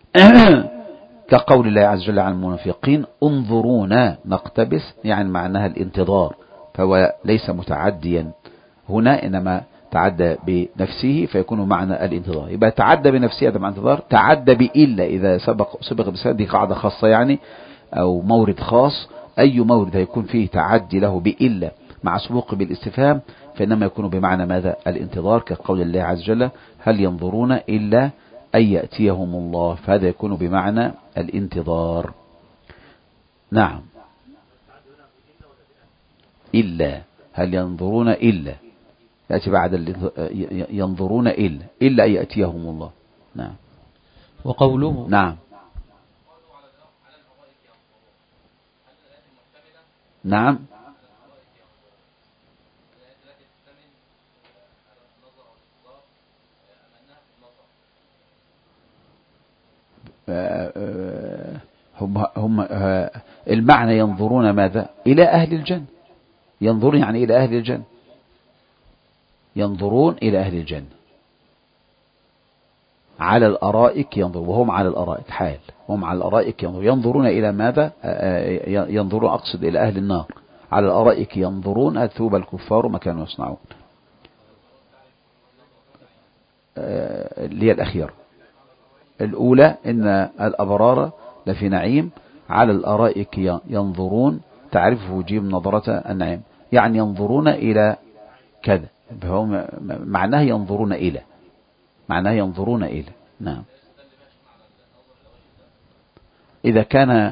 كقول الله عز وجل عن المنافقين انظرونا نقتبس، يعني معناها الانتظار، فهو ليس متعديا هنا إنما تعدى بنفسه فيكون معنى الانتظار. يبقى تعدى بنفسه هذا معنى انتظار. تعدى بإلا إذا سبق بسبب، دي قاعدة خاصة يعني أو مورد خاص، أي مورد هيكون فيه تعدي له بإلا مع سبوق بالاستفهام فإنما يكون بمعنى ماذا؟ الانتظار، كقول الله عز وجل هل ينظرون إلا أن يأتيهم الله، فهذا يكون بمعنى الانتظار. نعم، إلا، هل ينظرون إلا يأتي بعد ينظرون إلا أن يأتيهم الله. نعم. وقوله نعم. نعم. هم المعنى ينظرون ماذا؟ إلى أهل الجنة. ينظرون يعني إلى أهل الجنة، ينظرون إلى أهل الجنة على الأرائك ينظر، وهم على الأرائك حال، هم على الأرائك ينظر. ينظرون إلى ماذا؟ ينظرون أقصد إلى أهل النار على الأرائك ينظرون أثوب الكفار ما كانوا يصنعون، اللي هي الأخيرة. الأولى إن الأبرار لفي نعيم على الأرائك ينظرون، تعرف وجيهم نظرة النعيم، يعني ينظرون إلى كذا، فهم معناه ينظرون إلى، معناه ينظرون إلى. نعم. إذا كان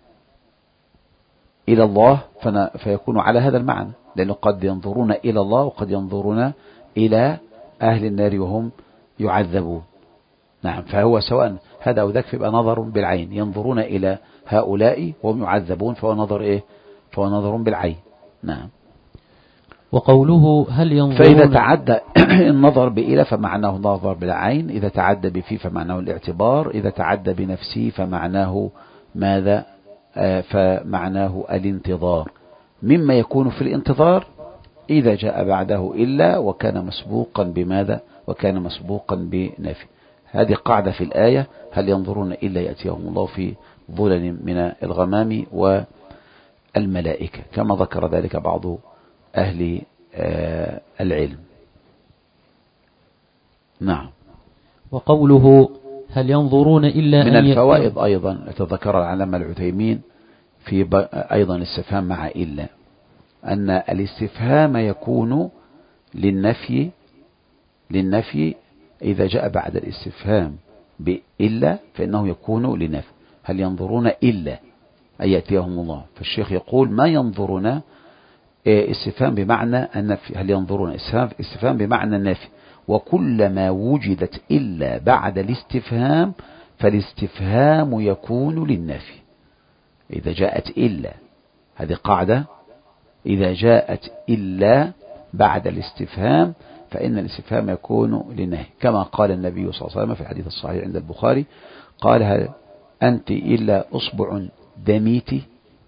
إلى الله فيكون على هذا المعنى، لأنه قد ينظرون إلى الله وقد ينظرون إلى أهل النار وهم يعذبون. نعم، فهو سواء هذا أو ذاك فيبقى نظر بالعين، ينظرون إلى هؤلاء وهم يعذبون فهو نظر إيه؟ فهو نظر بالعين. نعم. وقوله هل ينظرون، فإذا تعدى النظر بإلى فمعناه نظر بالعين، إذا تعدى بفي فمعناه الاعتبار، إذا تعدى بنفسه فمعناه ماذا؟ فمعناه الانتظار. مما يكون في الانتظار إذا جاء بعده إلا وكان مسبوقا بماذا؟ وكان مسبوقا بنفي. هذه قاعدة في الآية هل ينظرون إلا يأتيهم الله في ظلل من الغمام والملائكة، كما ذكر ذلك بعض أهل العلم. نعم. وقوله هل ينظرون إلا من أن الفوائد أيضا تذكر العلامة العثيمين في أيضا الاستفهام مع إلا، أن الاستفهام يكون للنفي إذا جاء بعد الاستفهام بإلا فإنه يكون لنفي. هل ينظرون إلا أن يأتيهم الله، فالشيخ يقول ما ينظرون استفهام بمعنى النفي، هل ينظرون استفهام بمعنى النفي، وكلما وجدت إلا بعد الاستفهام فالاستفهام يكون للنفي. إذا جاءت إلا، هذه قاعدة، إذا جاءت إلا بعد الاستفهام فإن الاستفهام يكون للنهي، كما قال النبي صلى الله عليه وسلم في الحديث الصحيح عند البخاري، قال: هل أنت إلا أصبع دميتي؟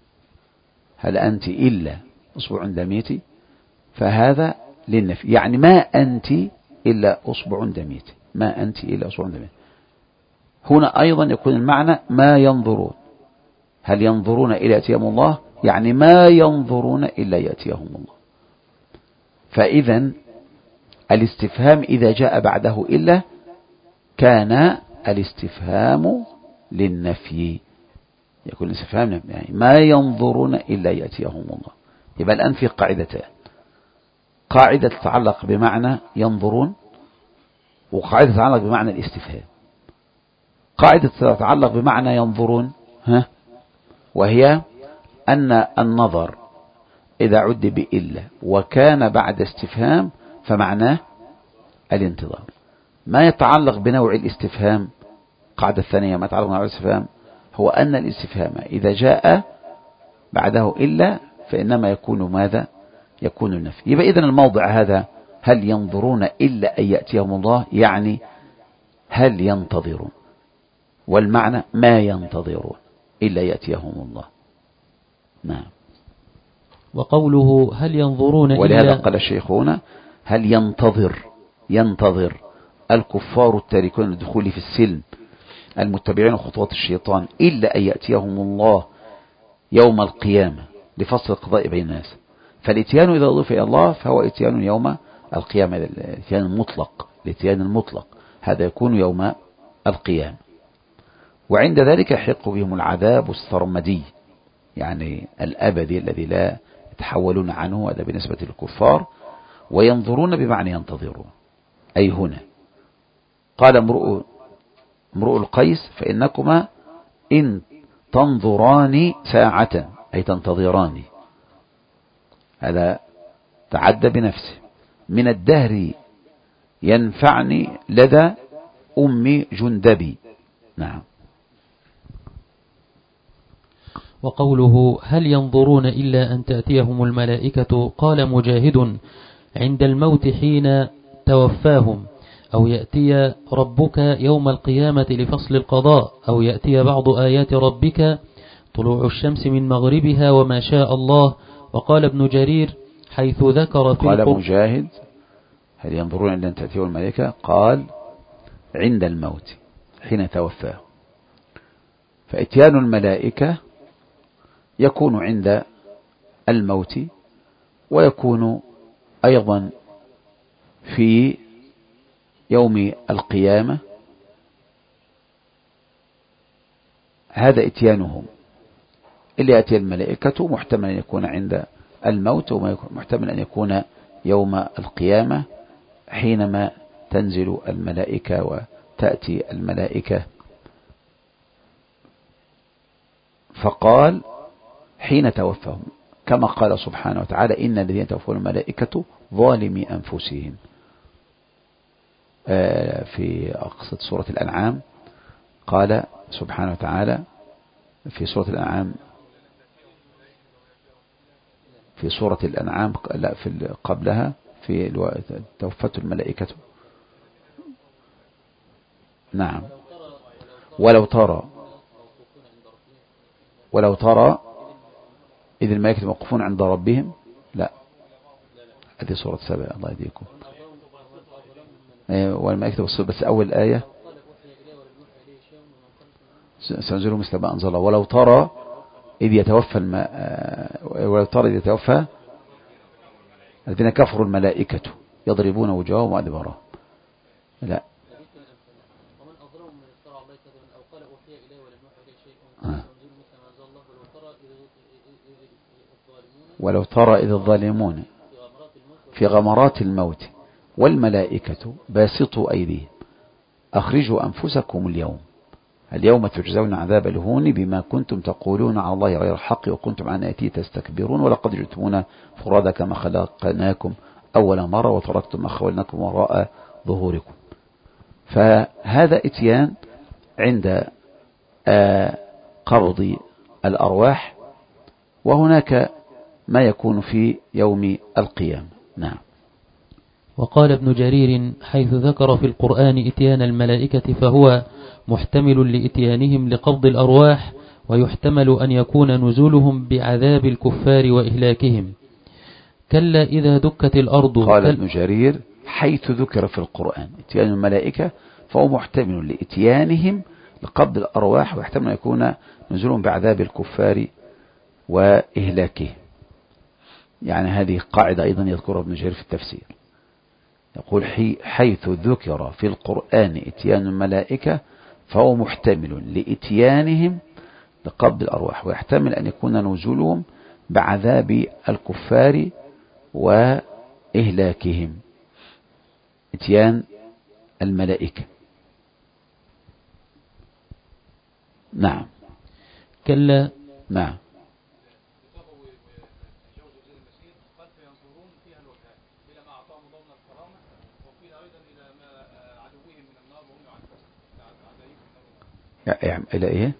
هل أنت إلا أصبع دميتي؟ فهذا للنفي، يعني ما أنت إلا أصبع دميتي، ما أنت إلا أصبع دميتي. هنا أيضا يكون المعنى ما ينظرون، هل ينظرون إلى يأتيهم الله؟ يعني ما ينظرون إلا يأتيهم الله. فإذا الاستفهام إذا جاء بعده إلا كان الاستفهام للنفي، يكون الاستفهام يعني ما ينظرون إلا يأتيهم الله. يبقى الآن في قاعدتان، قاعدة تتعلق بمعنى ينظرون، وقاعدة تتعلق بمعنى الاستفهام. قاعدة تتعلق بمعنى ينظرون وهي أن النظر إذا عد بإلا وكان بعد استفهام فمعناه الانتظار. ما يتعلق بنوع الاستفهام، قاعدة الثانية ما يتعلق بنوع الاستفهام هو أن الاستفهام إذا جاء بعده إلا فإنما يكون ماذا؟ يكون النفي. يبقى إذن الموضع هذا هل ينظرون إلا أن يأتيهم الله، يعني هل ينتظرون، والمعنى ما ينتظرون إلا يأتيهم الله. نعم. وقوله هل ينظرون ولهذا قال الشيخون هل ينتظر الكفار التاركون للدخول في السلم المتبعين خطوات الشيطان إلا أن يأتيهم الله يوم القيامة لفصل القضاء بين الناس. فالاتيان إذا أضيف إلى الله فهو اتيان يوم القيامة، الاتيان المطلق، الاتيان المطلق هذا يكون يوم القيامة. وعند ذلك يحق بهم العذاب السرمدي، يعني الأبدي الذي لا يتحولون عنه، هذا بالنسبة للكفار. وينظرون بمعنى ينتظرون، أي هنا قال امرؤ القيس فإنكما إن تنظران ساعة أي تنتظراني، هذا تعدى بنفسه، من الدهر ينفعني لدى أم جندبي. نعم. وقوله هل ينظرون إلا أن تأتيهم الملائكة قال مجاهد عند الموت حين توفاهم، أو يأتي ربك يوم القيامة لفصل القضاء، أو يأتي بعض آيات ربك طلوع الشمس من مغربها وما شاء الله. وقال ابن جرير حيث ذكر في قال مجاهد هل ينظرون إلا أن تأتيهم الملائكة قال عند الموت حين توفاه، فإتيان الملائكة يكون عند الموت، ويكون أيضا في يوم القيامة، هذا إتيانهم. اللي يأتي الملائكة محتمل أن يكون عند الموت، ومحتمل أن يكون يوم القيامة حينما تنزل الملائكة وتأتي الملائكة. فقال حين توفاهم، كما قال سبحانه وتعالى إن الذين توفون الملائكة ظالمي أنفسهم في أقصد سورة الأنعام. قال سبحانه وتعالى في سورة الأنعام، في سورة الأنعام لا في قبلها في توفته الملائكة. نعم. ولو ترى إذ الملائكة موقوفون عند ربهم، لا هذه سورة 7 الله يهديكم. والملائكة والصور، بس أول آية سنزل مثل ما أنزل. ولو ترى إذ يتوفى الذين كفروا الملائكة يضربون وجوههم وأدبارهم. لا ولو ترى إذ الظالمون في غمرات الموت والملائكة باسطوا أيديهم أخرجوا أنفسكم اليوم تجزون عذاب الهون بما كنتم تقولون على الله غير الحق وكنتم عن آياته تستكبرون ولقد جئتمونا فرادا كما خلقناكم أول مرة وتركتم ما خولناكم وراء ظهوركم. فهذا اتيان عند قبض الأرواح، وهناك ما يكون في يوم القيامة. نعم. وقال ابن جرير حيث ذكر في القرآن إتيان الملائكة فهو محتمل لإتيانهم لقبض الأرواح، ويحتمل أن يكون نزولهم بعذاب الكفار وإهلاكهم. كلا إذا دكت الأرض. قال ابن جرير حيث ذكر في القرآن إتيان الملائكة فهو محتمل لإتيانهم لقبض الأرواح، ويحتمل أن يكون نزولهم بعذاب الكفار وإهلاكهم. يعني هذه قاعدة أيضا يذكرها ابن جرير في التفسير، يقول حيث ذكر في القرآن إتيان الملائكة فهو محتمل لإتيانهم لقبض الأرواح، ويحتمل أن يكون نزولهم بعذاب الكفار وإهلاكهم. إتيان الملائكة. نعم. كلا. نعم. إلى إيه؟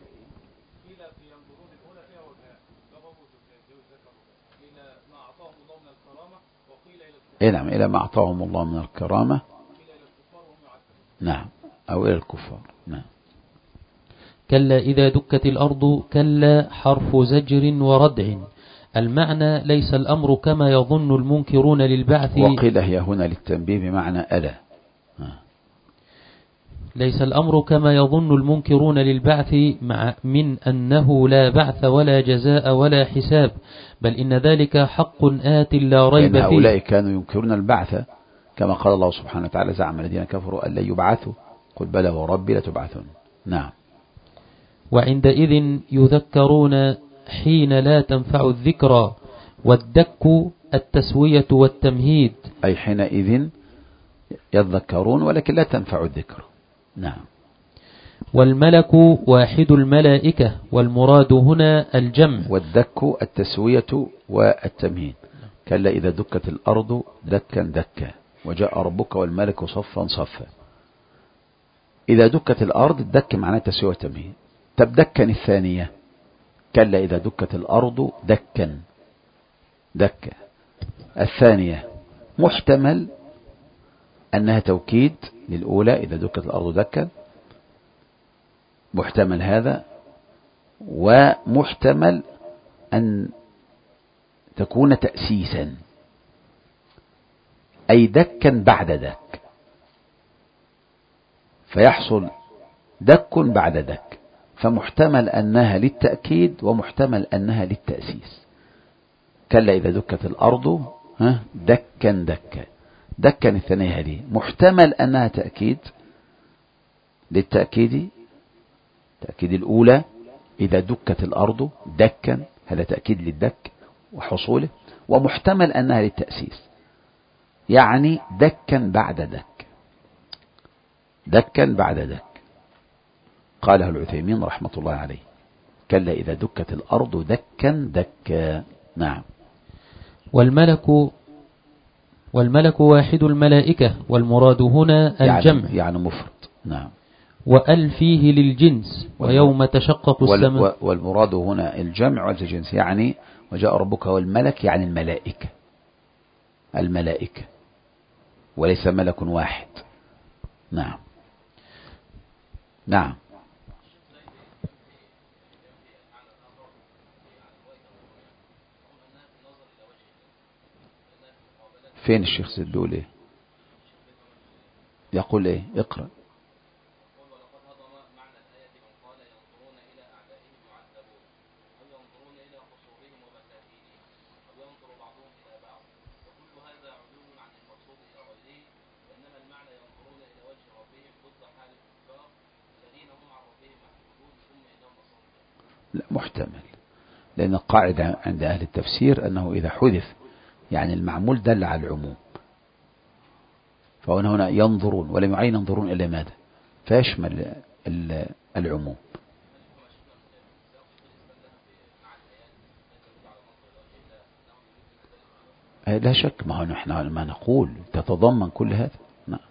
نعم، إلى ما أعطاهم الله من الكرامة. نعم، أو إلى الكفار. نعم. كلا إذا دكت الأرض. كلا حرف زجر وردع. المعنى ليس الأمر كما يظن المنكرون للبعث. وقيل هي هنا للتنبيه بمعنى ألا. ليس الأمر كما يظن المنكرون للبعث من أنه لا بعث ولا جزاء ولا حساب، بل إن ذلك حق آت لا ريب فيه. هؤلاء كانوا ينكرون البعث كما قال الله سبحانه وتعالى زعم الذين كفروا أن لا يبعثوا قل بلى وربي لتبعثون. نعم. وعندئذ يذكرون حين لا تنفع الذكرى، والدك التسوية والتمهيد، أي حينئذ يذكرون ولكن لا تنفع الذكر. نعم. والملك واحد الملائكة، والمراد هنا الجمع. والدك التسوية والتمهيد. كلا إذا دكت الأرض دكا دكا وجاء ربك والملك صفا صفا. إذا دكت الأرض الدك معناه تسوية والتمهيد. تبدكا الثانية كلا إذا دكت الأرض دكا دكا. الثانية محتمل أنها توكيد للأولى إذا دكت الأرض دكا، محتمل هذا، ومحتمل أن تكون تأسيسا أي دكا بعد دك، فيحصل دك بعد دك، فمحتمل أنها للتأكيد ومحتمل أنها للتأسيس. كلا إذا دكت الأرض دكا دكا. دكا الثانية هذه محتمل أنها تأكيد للتأكيد، تأكيد الأولى إذا دكت الأرض دكا، هذا تأكيد للدك وحصوله، ومحتمل أنها للتأسيس يعني دكا بعد دك، دكا بعد دك. قاله العثيمين رحمة الله عليه كلا إذا دكت الأرض دكا دكا. نعم. والملك واحد الملائكة، والمراد هنا الجمع يعني مفرد. نعم. وأل فيه للجنس، ويوم تشقق السماء. والمراد هنا الجمع والجنس، يعني وجاء ربك والملك يعني الملائكة، الملائكة وليس ملك واحد. نعم. نعم. فين الشيخ سدول ايه يقول ايه؟ اقرأ. لا، محتمل، لأن القاعدة عند أهل التفسير أنه إذا حذف يعني المعمول دل على العموم، فهنا ينظرون ولم يعين ينظرون إلى ماذا، فيشمل العموم. لا شك، ما هو نحن ما نقول تتضمن كل هذا. نعم.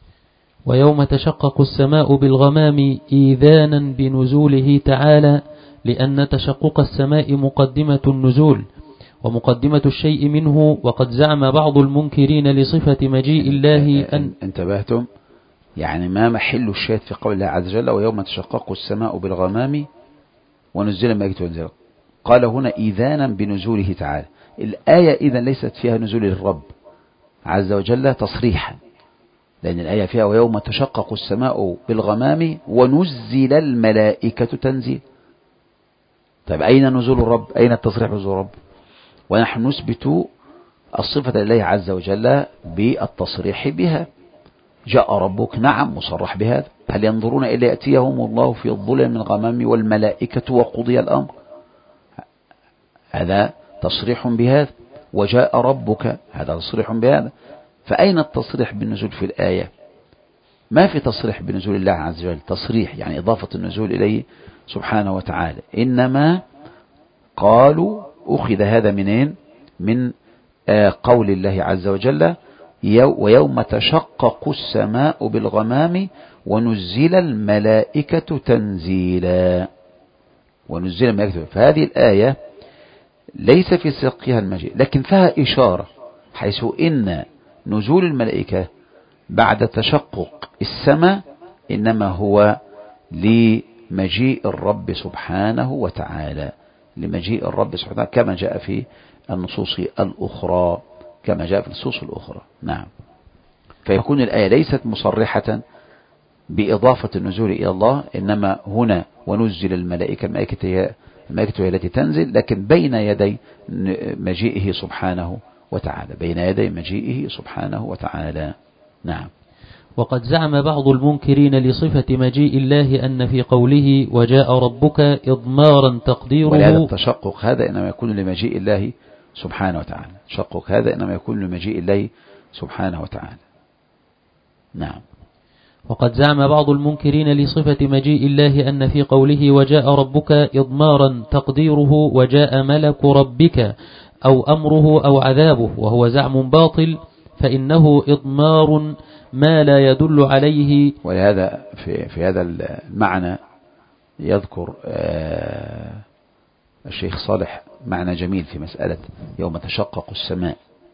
ويوم تشقق السماء بالغمام إيذانا بنزوله تعالى، لأن تشقق السماء مقدمة النزول ومقدمة الشيء منه. وقد زعم بعض المنكرين لصفة مجيء الله أن انتبهتم؟ يعني ما محل الشاهد في قول الله عز وجل ويوم تشقق السماء بالغمام ونزل الملائكة وانزل. قال هنا إذانا بنزوله تعالى. الآية إذن ليست فيها نزول الرب عز وجل تصريحا، لأن الآية فيها ويوم تشقق السماء بالغمام ونزل الملائكة تنزيل. طيب أين نزول الرب؟ أين التصريح بنزول الرب؟ ونحن نثبت الصفة لله عز وجل بالتصريح بها. جاء ربك، نعم مصرح بهذا. هل ينظرون إلا يأتيهم الله في الظلم من الغمام والملائكة وقضي الأمر؟ هذا تصريح بهذا. وجاء ربك، هذا تصريح بهذا. فأين التصريح بالنزول في الآية؟ ما في تصريح بنزول الله عز وجل، تصريح يعني إضافة النزول إليه سبحانه وتعالى. إنما قالوا أخذ هذا منين؟ من قول الله عز وجل ويوم تشقق السماء بالغمام ونزل الملائكة تنزيلا. ونزل الملائكة. فهذه الآية ليس في سياقها المجيء، لكن فيها إشارة، حيث إن نزول الملائكة بعد تشقق السماء إنما هو لمجيء الرب سبحانه وتعالى، لمجيء الرب سبحانه وتعالى كما جاء في النصوص الأخرى، كما جاء في النصوص الأخرى. نعم. فيكون الآية ليست مصرحة بإضافة النزول إلى الله، إنما هنا ونزل الملائكة، الملائكة هي التي تنزل، لكن بين يدي مجيئه سبحانه وتعالى، بين يدي مجيئه سبحانه وتعالى. نعم. وقد زعم بعض المنكرين لصفة مجيء الله أن في قوله وجاء ربك إضمارا تقديره، ولهذا التشقق هذا إنما يكون لمجيء الله سبحانه وتعالى، تشقق هذا إنما يكون لمجيء الله سبحانه وتعالى. نعم. وقد زعم بعض المنكرين لصفة مجيء الله أن في قوله وجاء ربك إضمارا تقديره وجاء ملك ربك أو أمره أو عذابه، وهو زعم باطل، فإنه إضمار ما لا يدل عليه. ولهذا في هذا المعنى يذكر الشيخ صالح معنى جميل في مسألة يوم تشقق السماء.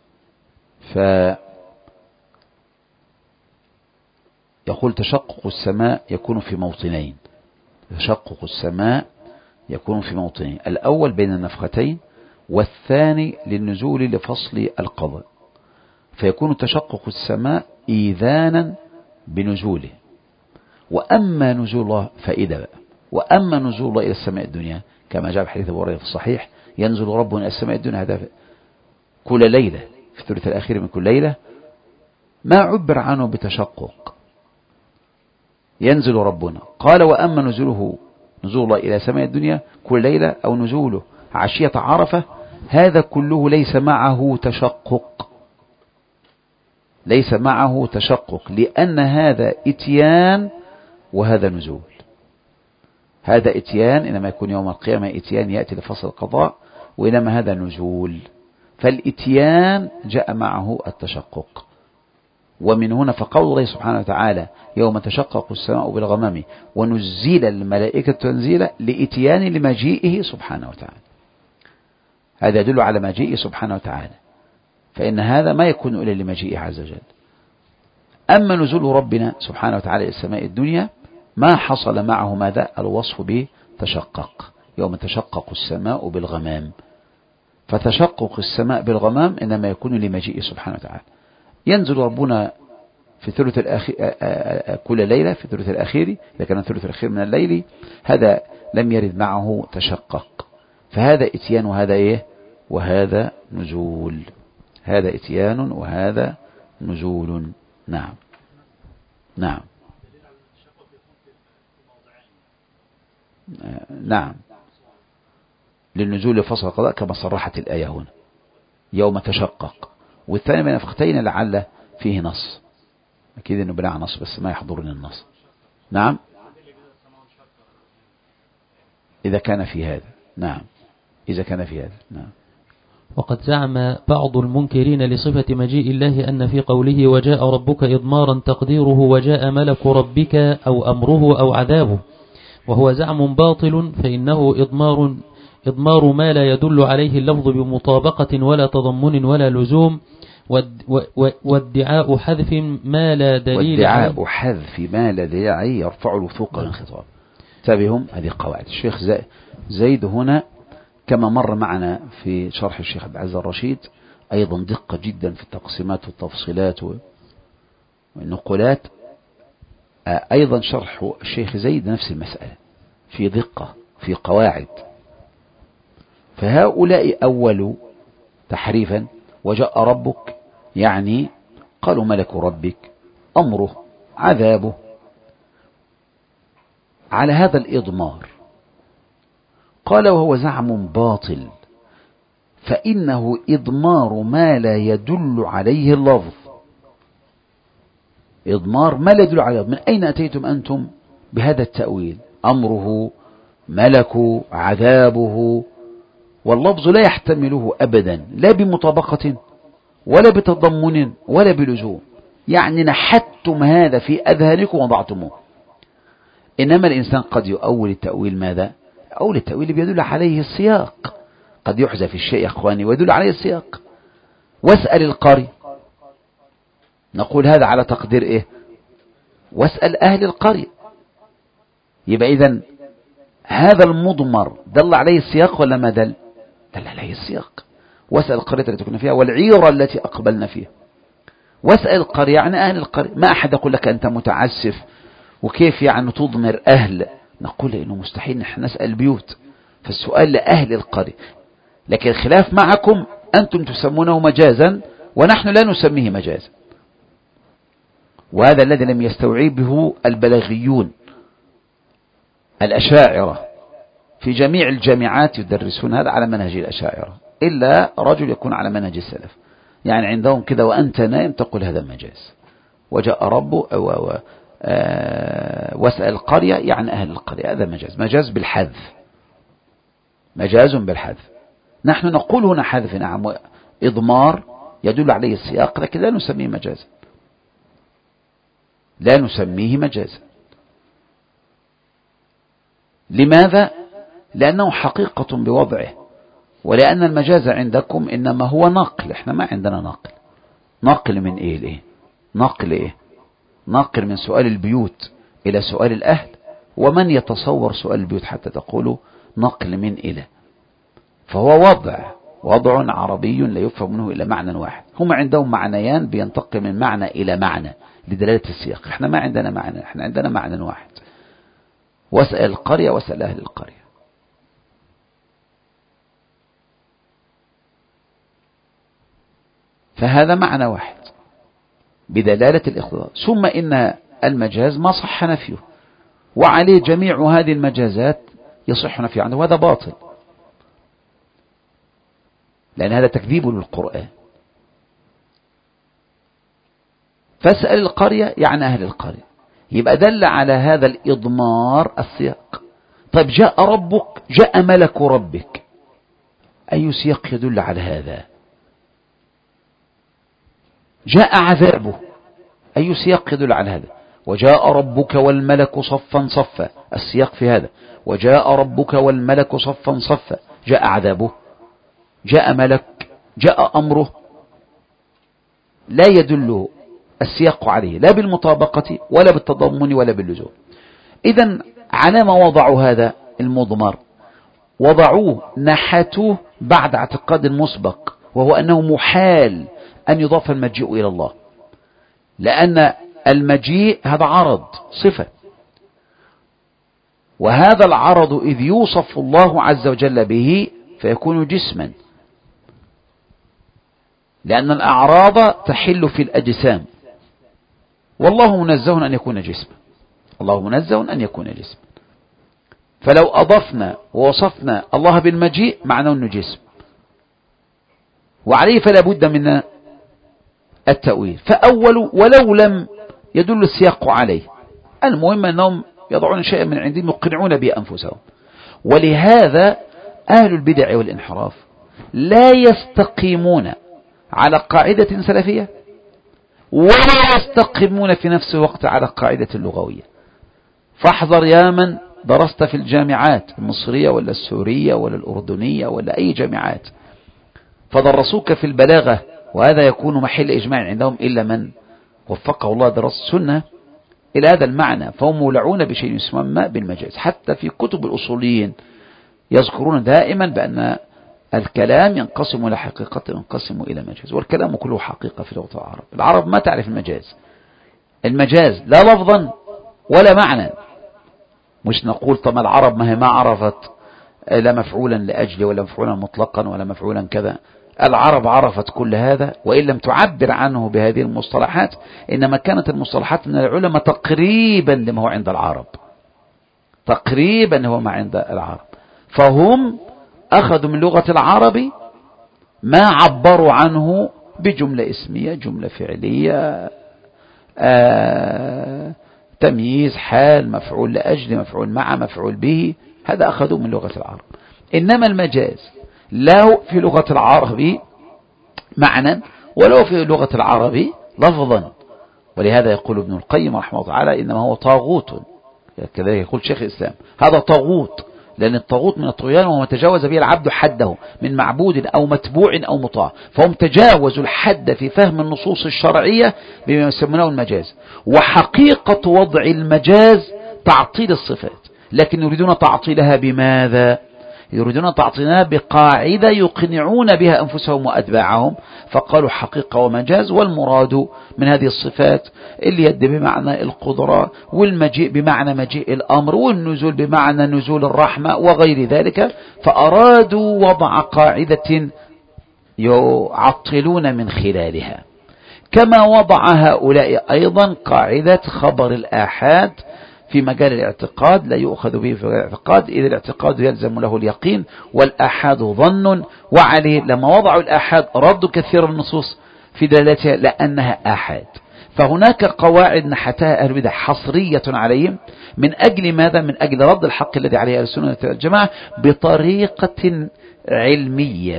يقول تشقق السماء يكون في موطنين. تشقق السماء يكون في موطنين، الأول بين النفختين، والثاني للنزول لفصل القضاء. فيكون تشقق السماء إيذانا بنزوله. وأما نزول الله فإذا بقى، وأما نزول الله إلى السماء الدنيا كما جاء في حديث أبي هريرة في الصحيح ينزل ربنا إلى السماء الدنيا هذا كل ليلة في الثلث الأخير من كل ليلة، ما عبر عنه بتشقق. ينزل ربنا، قال وأما نزول الله إلى سماء الدنيا كل ليلة أو نزوله عشية عرفة، هذا كله ليس معه تشقق، ليس معه تشقق، لأن هذا إتيان وهذا نزول. هذا إتيان إنما يكون يوم القيامة إتيان يأتي لفصل القضاء، وإنما هذا نزول. فالإتيان جاء معه التشقق. ومن هنا فقول الله سبحانه وتعالى يوم تشقق السماء بالغمام ونزل الملائكة تنزيلا لإتيان لمجيئه سبحانه وتعالى. هذا يدل على مجيئه سبحانه وتعالى، فإن هذا ما يكون إلا لمجيئه عز وجل. أما نزول ربنا سبحانه وتعالى إلى السماء الدنيا ما حصل معه ماذا؟ الوصف به تشقق، يوم تشقق السماء بالغمام. فتشقق السماء بالغمام إنما يكون لمجيئه سبحانه وتعالى. ينزل ربنا في ثلث الأخير كل ليلة في الثلث الأخير، إذا كان الثلث الأخير من الليل، هذا لم يرد معه تشقق. فهذا إتيان وهذا إيه؟ وهذا نزول. هذا إتيان وهذا نزول. نعم. نعم. نعم. للنزول لفصل القضاء كما صرحت الآية هنا يوم تشقق. والثاني من نفختين لعل فيه نص، أكيد أنه بناء نص بس ما يحضرني النص. نعم. إذا كان في هذا. نعم. إذا كان في هذا. نعم. وقد زعم بعض المنكرين لصفة مجيء الله أن في قوله وجاء ربك إضمارا تقديره وجاء ملك ربك أو أمره أو عذابه، وهو زعم باطل، فإنه إضمار ما لا يدل عليه اللفظ بمطابقة ولا تضمن ولا لزوم، وادعاء حذف ما لا دليل عليه. وادعاء حذف ما لا دليل عليه يرفع الوثوق والانخطاب. تابهم هذه قواعد الشيخ زيد هنا كما مر معنا في شرح الشيخ عبد العزيز الرشيد، أيضا دقة جدا في التقسيمات والتفصيلات والنقولات. أيضا شرح الشيخ زيد نفس المسألة في دقة في قواعد. فهؤلاء أول تحريفا، وجاء ربك يعني قالوا ملك ربك، أمره، عذابه، على هذا الإضمار. قال وهو زعم باطل، فإنه إضمار ما لا يدل عليه اللفظ. إضمار ما لا يدل عليه. من أين أتيتم أنتم بهذا التأويل؟ أمره، ملك، عذابه، واللفظ لا يحتمله أبدا، لا بمطابقة ولا بتضمن ولا بلزوم. يعني نحتم هذا في أذهانكم وضعتموه. إنما الإنسان قد يؤول التأويل ماذا؟ أول التأويل بيدل عليه السياق. قد يحذف الشيء يا أخواني ويدل عليه السياق. واسأل القرية، نقول هذا على تقدير إيه؟ واسأل أهل القرية. يبقى إذن هذا المضمر دل عليه السياق ولا ما دل؟ دل عليه السياق. واسأل القرية التي كنا فيها والعيرة التي أقبلنا فيها. واسأل القرية يعني أهل القرية. ما أحد يقول لك أنت متعسف وكيف يعني تضمر أهل. نقول إنه مستحيل نحن نسأل بيوت، فالسؤال لأهل القرية. لكن الخلاف معكم، أنتم تسمونه مجازا ونحن لا نسميه مجازا. وهذا الذي لم يستوعبه البلاغيون الأشاعرة في جميع الجامعات يدرسون هذا على منهج الأشاعرة، إلا رجل يكون على منهج السلف. يعني عندهم كذا وأنت نائم تقول هذا مجاز. وجاء ربه واسأل القرية يعني أهل القرية، هذا مجاز. مجاز بالحذف، مجاز بالحذف. نحن نقول هنا حذف، نعم، إضمار يدل عليه السياق، لكن لا نسميه مجازا، لا نسميه مجازا. لماذا؟ لأنه حقيقة بوضعه، ولأن المجاز عندكم إنما هو نقل. إحنا ما عندنا نقل. نقل من إيه لإيه؟ نقل إيه؟ نقل من سؤال البيوت إلى سؤال الأهل. ومن يتصور سؤال البيوت حتى تقولوا نقل من إلى؟ فهو وضع عربي لا يفهم منه إلا معنى واحد. هم عندهم معنيان بينتقل من معنى إلى معنى لدلالة السياق. إحنا ما عندنا معنى، إحنا عندنا معنى واحد. واسأل القرية واسأل أهل القرية. فهذا معنى واحد بدلالة الاقتضاء. ثم إن المجاز ما صح نفيه، وعليه جميع هذه المجازات يصح نفيه عنه، وهذا باطل، لأن هذا تكذيب للقرآن. فاسأل القرية يعني أهل القرية، يبقى دل على هذا الإضمار السياق. طيب جاء ربك، جاء ملك ربك، أي سياق يدل على هذا؟ جاء عذابه، أي سياق يدل على هذا؟ وجاء ربك والملك صفا صفا، السياق في هذا. وجاء ربك والملك صفا صفا، جاء عذابه، جاء ملك، جاء أمره، لا يدل السياق عليه لا بالمطابقة ولا بالتضمن ولا باللزوم. إذن على ما وضعوا هذا المضمر؟ وضعوه نحتوه بعد اعتقاد مسبق، وهو أنه محال أن يضاف المجيء إلى الله، لأن المجيء هذا عرض صفة، وهذا العرض إذ يوصف الله عز وجل به فيكون جسما، لأن الأعراض تحل في الأجسام، والله منزه أن يكون جسما. الله منزه أن يكون جسما. فلو أضفنا ووصفنا الله بالمجيء معناه أنه جسم، وعليه فلا بد من التأويل. فأولوا ولو لم يدل السياق عليه، المهم أنهم يضعون شيئا من عندهم يقنعون به أنفسهم. ولهذا أهل البدع والانحراف لا يستقيمون على قاعدة سلفية، ولا يستقيمون في نفس الوقت على قاعدة لغوية. فاحذر يا من درست في الجامعات المصرية ولا السورية ولا الأردنية ولا أي جامعات، فدرسوك في البلاغة، وهذا يكون محل إجماع عندهم إلا من وفقه الله درس السنة إلى هذا المعنى، فهم مولعون بشيء يسمى بالمجاز. حتى في كتب الأصوليين يذكرون دائما بأن الكلام ينقسم إلى حقيقة وينقسم إلى مجاز، والكلام كله حقيقة في لغة العرب. العرب ما تعرف المجاز، المجاز لا لفظا ولا معنى. مش نقول طب العرب ما هي ما عرفت لا مفعولا لأجل ولا مفعولا مطلقا ولا مفعولا كذا. العرب عرفت كل هذا وإن لم تعبر عنه بهذه المصطلحات، إنما كانت المصطلحات من العلماء تقريبا لما هو عند العرب، تقريبا هو ما عند العرب، فهم أخذوا من لغة العرب ما عبروا عنه بجملة اسمية، جملة فعلية، تمييز، حال، مفعول لأجل، مفعول مع، مفعول به، هذا أخذوا من لغة العرب. إنما المجاز لا في لغة العرب معنى ولو في لغة العرب لفظا، ولهذا يقول ابن القيم رحمه الله تعالى إنما هو طاغوت، كذلك يقول شيخ الإسلام هذا طاغوت، لأن الطاغوت من الطغيان وما تجاوز به العبد حده من معبود أو متبوع أو مطاع، فهم تجاوزوا الحد في فهم النصوص الشرعية بما يسمونه المجاز. وحقيقة وضع المجاز تعطيل الصفات، لكن يريدون تعطيلها بماذا؟ يريدون تعطيلها بقاعدة يقنعون بها أنفسهم وأتباعهم، فقالوا حقيقة ومجاز، والمراد من هذه الصفات اليد بمعنى القدرة، والمجيء بمعنى مجيء الأمر، والنزول بمعنى نزول الرحمة وغير ذلك، فأرادوا وضع قاعدة يعطلون من خلالها. كما وضع هؤلاء أيضا قاعدة خبر الآحاد في مجال الاعتقاد، لا يؤخذ به في الاعتقاد إذا الاعتقاد يلزم له اليقين والآحاد ظن، وعليه لما وضعوا الآحاد ردوا كثير النصوص في دلالتها لأنها آحاد. فهناك قواعد نحتها أهل البدع حصرية عليهم، من أجل ماذا؟ من أجل رد الحق الذي عليه السنة والجماعة بطريقة علمية،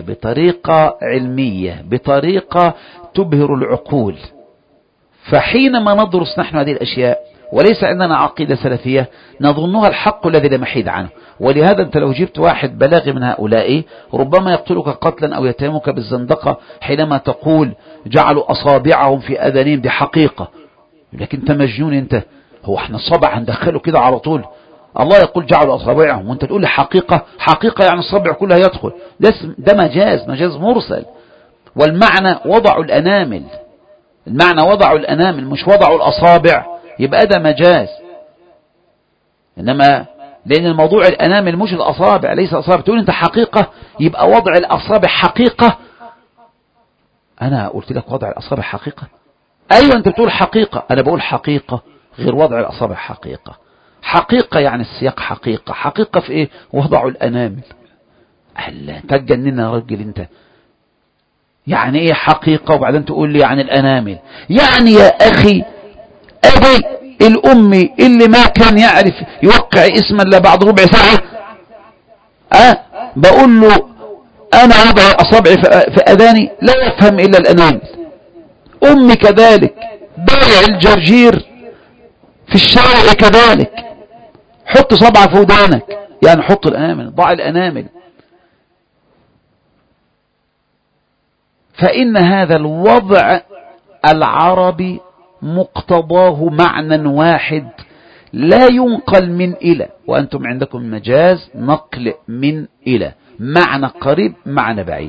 بطريقة تبهر العقول. فحينما ندرس نحن هذه الأشياء وليس عندنا عقيدة سلفية نظنها الحق الذي لا محيد عنه، ولهذا أنت لو جبت واحد بلاغي من هؤلاء ربما يقتلك قتلا أو يتهمك بالزندقة حينما تقول جعلوا أصابعهم في أذانهم، دي حقيقة، لكن أنت مجنون، أنت هو احنا الصبع هندخله كده على طول؟ الله يقول جعلوا أصابعهم وأنت تقول لي حقيقة يعني الصبع كلها يدخل، ده مجاز مرسل. والمعنى وضعوا الأنامل، المعنى وضعوا الأنامل مش وضعوا الأصابع، يبقى ده مجاز. إنما لأن الموضوع الأنامل مش الأصابع، ليس الأصابع، تقول أنت حقيقة يبقى وضع الأصابع حقيقة. أنا قلت لك وضع الأصابع حقيقة؟ أيوة أنت بتقول حقيقة، أنا بقول حقيقة غير وضع الأصابع حقيقة. حقيقة يعني السياق حقيقة في إيه؟ وضعوا الأنامل. أهلا تجنن يا رجل أنت، يعني إيه حقيقة وبعدين تقول لي عن الأنامل؟ يعني يا أخي أبي الأمي اللي ما كان يعرف يوقع اسما إلا بعد ربع ساعة، بقول له أنا وضع أصابعي في أذاني لا يفهم إلا الأنامل. أمي كذلك، بائع الجرجير في الشارع كذلك، حط صبعك في ودانك، يعني حط الأنامل، ضع الأنامل. فإن هذا الوضع العربي مقتضاه معنى واحد لا ينقل من إلى، وأنتم عندكم مجاز نقل من إلى، معنى قريب معنى بعيد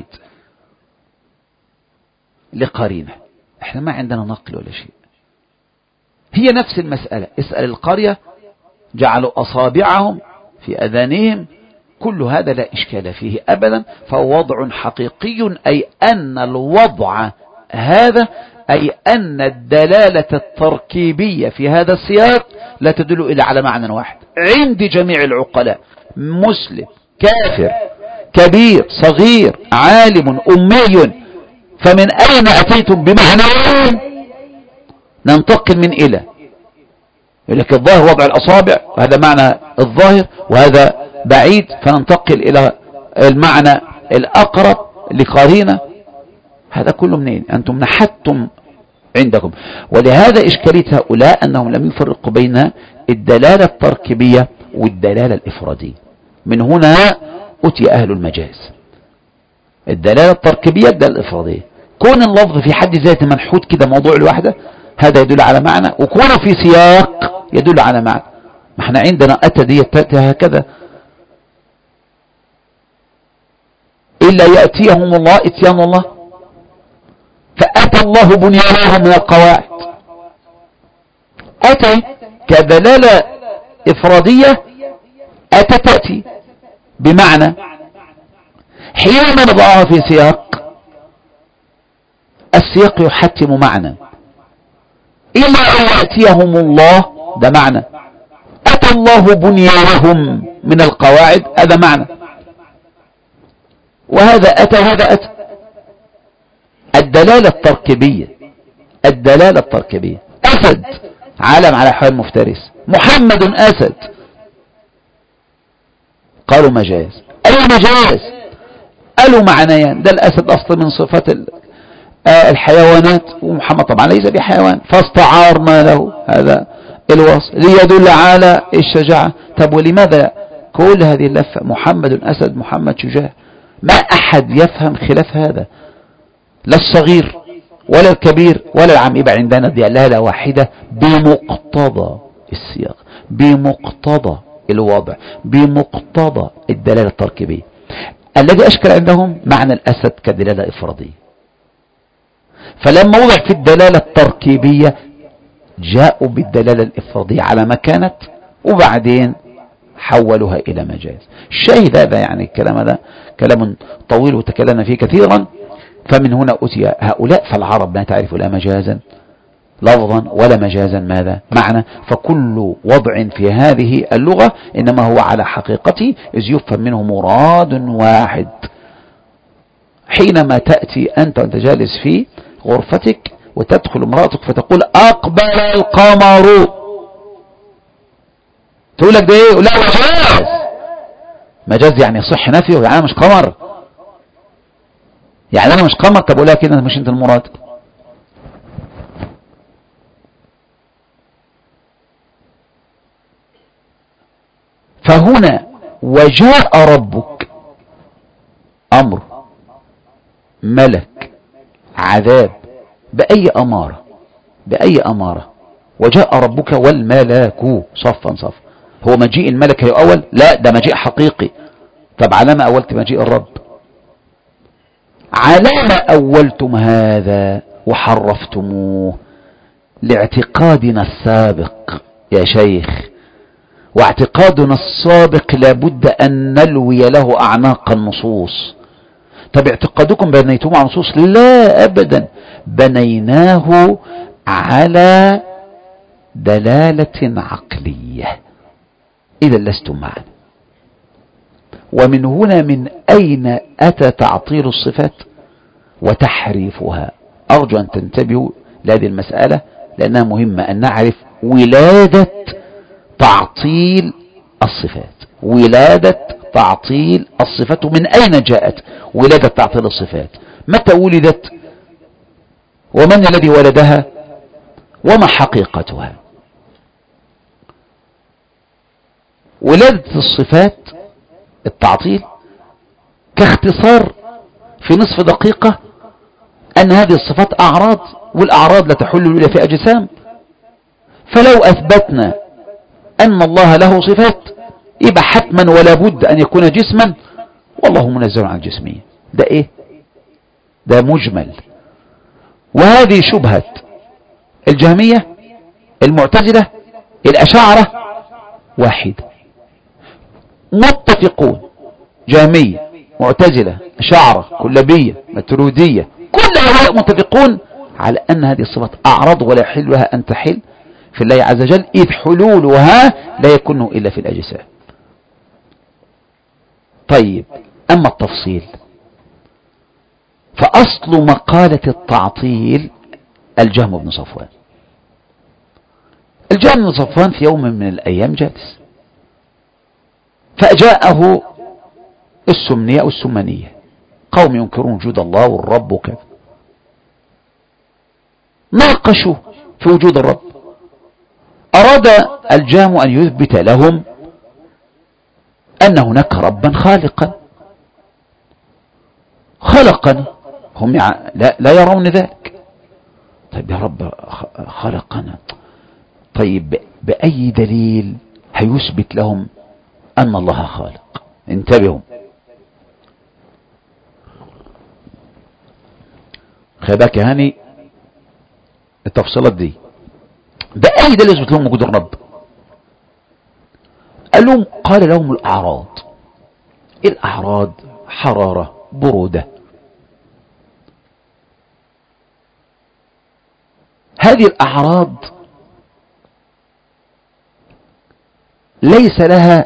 لقرينة. احنا ما عندنا نقل ولا شيء، هي نفس المسألة. اسأل القرية جعلوا أصابعهم في أذانهم، كل هذا لا إشكال فيه أبدا، فهو وضع حقيقي، أي أن الوضع هذا، أي أن الدلالة التركيبية في هذا السياق لا تدل إلا على معنى واحد عند جميع العقلاء، مسلم كافر كبير صغير عالم أمي، فمن أين أتيتم بمعنى ننتقل من إلى؟ يقول لك الظاهر وضع الأصابع، وهذا معنى الظاهر، وهذا بعيد، فننتقل إلى المعنى الأقرب لقرينة. هذا كله منين؟ أنتم نحتم عندكم. ولهذا إشكالية هؤلاء أنهم لم يفرقوا بين الدلالة التركيبية والدلالة الإفرادية. من هنا أتي أهل المجاز. الدلالة التركيبية، الدلالة الإفرادية. كون اللفظ في حد ذاته منحوت كده موضوع لوحده، هذا يدل على معنى، وكونه في سياق يدل على معنى. ما احنا عندنا أتى دي تأتي هكذا، إلا يأتيهم الله إتيان الله، فأتى الله بنيانهم من القواعد. أتى كدلالة إفرادية، أتى تأتي بمعنى. حينما نضعها في سياق، السياق يحتم معنى. إلا أن يأتيهم الله، ده معنى. أتى الله بنيانهم من القواعد، هذا معنى. وهذا أتى وهذا أتى. الدلالة التركيبية، الدلالة التركيبية. أسد علم على حال مفترس، محمد أسد، قالوا مجاز. أي مجاز؟ قالوا معنيان. ده الأسد أصل من صفات الحيوانات، ومحمد طبعا ليس بحيوان، فاستعار ما له هذا الوصف ليدل على الشجاعة. طب ولماذا كل هذه اللفة؟ محمد أسد، محمد شجاع. ما أحد يفهم خلاف هذا، لا الصغير ولا الكبير ولا العام. يبقى عندنا دلالة واحدة بمقتضى السياق، بمقتضى الوضع، بمقتضى الدلالة التركيبية. الذي أشكل عندهم معنى الأسد كدلالة إفرادية، فلما وضع في الدلالة التركيبية جاءوا بالدلالة الإفرادية على ما كانت، وبعدين حولوها إلى مجاز. الشاهد هذا يعني الكلام هذا كلام طويل وتكلمنا فيه كثيرا. فمن هنا أتي هؤلاء، فالعرب لا تعرف لا مجازا لفظا ولا مجازا ماذا معنى. فكل وضع في هذه اللغة إنما هو على حقيقته، إذ يفهم منه مراد واحد. حينما تأتي أنت وأنت جالس في غرفتك وتدخل امرأتك فتقول أقبل القمر، تقول لك ده ايه؟ لا مجاز. مجاز يعني صح نفيه، يعني أنا مش قمر، يعني أنا مش قمر. طب أقولها كده مش أنت المراد. فهنا وجاء ربك أمر، ملك، عذاب، بأي أمارة، بأي أمارة. وجاء ربك والملك صفا صفا. هو مجيء الملك هي أول؟ لا، ده مجيء حقيقي. طب على ما أولت مجيء الرب؟ على ما أولتم هذا وحرفتموه؟ لاعتقادنا السابق يا شيخ، واعتقادنا السابق لابد أن نلوي له أعناق النصوص. طب اعتقادكم بنيتوه على نصوص؟ لا أبدا، بنيناه على دلالة عقلية. إذا لستم معنا. ومن هنا من أين أتى تعطيل الصفات وتحريفها؟ أرجو أن تنتبهوا لهذه المسألة لأنها مهمة، أن نعرف ولادة تعطيل الصفات. ولادة تعطيل الصفات من أين جاءت ولادة تعطيل الصفات؟ متى ولدت؟ ومن الذي ولدها؟ وما حقيقتها؟ ولادة الصفات التعطيل كاختصار في نصف دقيقة أن هذه الصفات أعراض، والأعراض لا تحل إلا في أجسام. فلو أثبتنا أن الله له صفات يبقى حتما ولا بد أن يكون جسما، والله منزه عن الجسمية. ده إيه؟ ده مجمل. وهذه شبهة الجهمية، المعتزلة، الأشاعرة واحدة، متفقون. جهمية، معتزلة، أشاعرة، كلابية، ماتريدية، كل هؤلاء متفقون على أن هذه الصفات أعراض ولا يحل لها أن تحل في الله عز وجل، إذ حلولها لا يكون إلا في الأجسام. طيب، أما التفصيل فأصل مقالة التعطيل الجهم بن صفوان. الجهم بن صفوان في يوم من الأيام جالس، فجاءه السمنية أو السمنية، قوم ينكرون وجود الله والرب وكذا، ناقشوا في وجود الرب. أراد الجهم أن يثبت لهم أن هناك ربا خالقا خلقني، هم لا يرون ذلك. طيب يا رب خلقنا، طيب بأي دليل هيثبت لهم أن الله خالق؟ انتبهوا، خيباك هاني التفصيلات دي، بأي دليل يثبت لهم وجود الرب؟ قال لهم الأعراض. الأعراض حرارة، برودة. هذه الأعراض ليس لها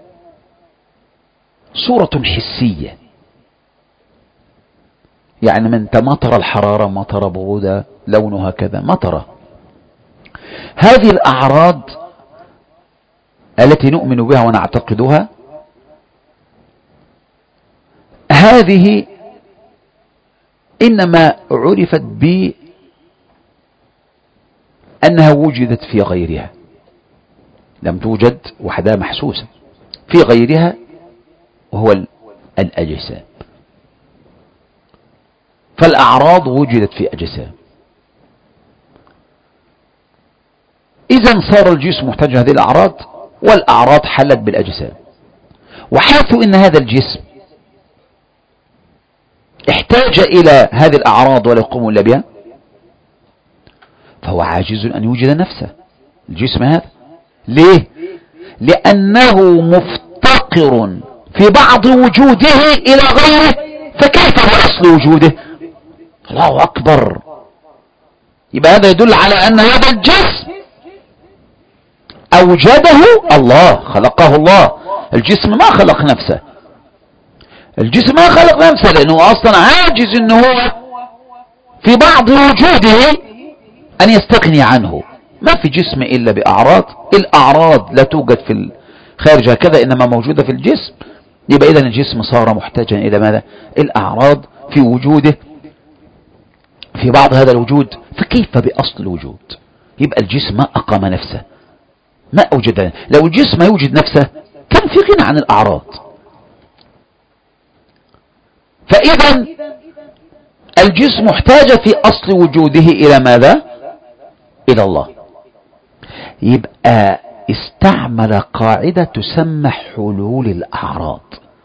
صورة حسية، يعني من مطر الحرارة، مطر برودة، لونها كذا، مطر. هذه الأعراض التي نؤمن بها ونعتقدها، هذه إنما عرفت بأنها وجدت في غيرها، لم توجد وحدها محسوسة في غيرها، وهو الأجسام. فالأعراض وجدت في أجسام، إذن صار الجسم محتاج هذه الأعراض، والأعراض حلت بالأجسام. وحيث إن هذا الجسم احتاج إلى هذه الأعراض ولا يقوم إلا بها، فهو عاجز أن يوجد نفسه. الجسم هذا ليه؟ لأنه مفتقر في بعض وجوده إلى غيره، فكيف هو أصل وجوده؟ الله أكبر. يبقى هذا يدل على أن هذا الجسم أوجده الله، خلقه الله. الجسم ما خلق نفسه، الجسم ما خلق نفسه، لأنه أصلا عاجز أنه هو في بعض وجوده أن يستغني عنه. ما في جسم إلا بأعراض، الأعراض لا توجد في الخارج هكذا، إنما موجودة في الجسم. يبقى إذن الجسم صار محتاجا إلى ماذا؟ الأعراض في وجوده، في بعض هذا الوجود، فكيف بأصل الوجود؟ يبقى الجسم ما أقام نفسه، ما أوجد. لو الجسم يوجد نفسه كان في غنى عن الأعراض. فإذا الجسم محتاج في أصل وجوده إلى ماذا؟ إلى الله. يبقى استعمل قاعدة تسمى حلول الأعراض.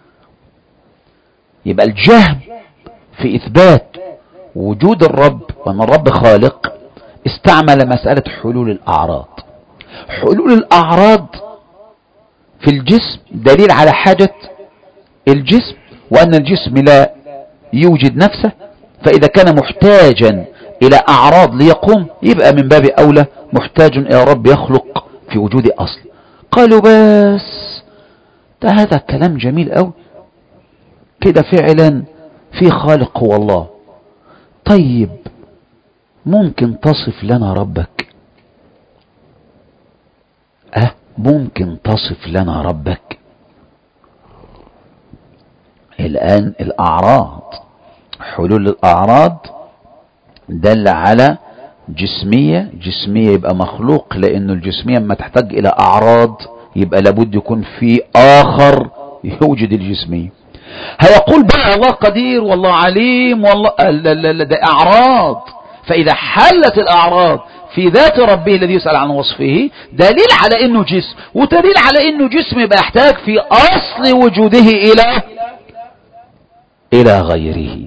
يبقى الجهم في إثبات وجود الرب وأن الرب خالق استعمل مسألة حلول الأعراض. حلول الأعراض في الجسم دليل على حاجة الجسم، وأن الجسم لا يوجد نفسه، فإذا كان محتاجا إلى أعراض ليقوم، يبقى من باب أولى محتاج إلى رب يخلق في وجود أصل. قالوا بس هذا كلام جميل أوي كده، فعلا في خالق هو الله. طيب ممكن تصف لنا ربك؟ ممكن تصف لنا ربك؟ الآن الأعراض، حلول الأعراض دل على جسمية. جسمية يبقى مخلوق، لأنه الجسمية ما تحتاج إلى أعراض، يبقى لابد يكون في آخر يوجد الجسمية. هيقول بقى الله قدير والله عليم والله، لا ده أعراض. فإذا حلت الأعراض في ذات ربه الذي يسأل عن وصفه، دليل على أنه جسم، ودليل على أنه جسم يبقى يحتاج في أصل وجوده إلى غيره.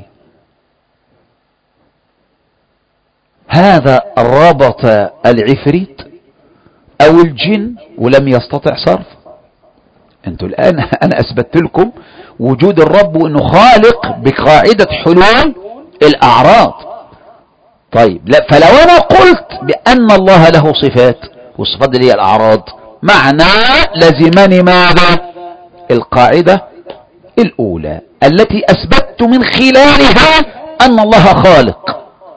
هذا ربط العفريت أو الجن ولم يستطع صرف. أنتوا الآن أنا أثبت لكم وجود الرب وأنه خالق بقاعدة حلول الأعراض. طيب فلو أنا قلت بأن الله له صفات، والصفات اللي هي الأعراض، معناه لزمني ماذا؟ القاعدة الأولى التي أثبتت من خلالها أن الله خالق.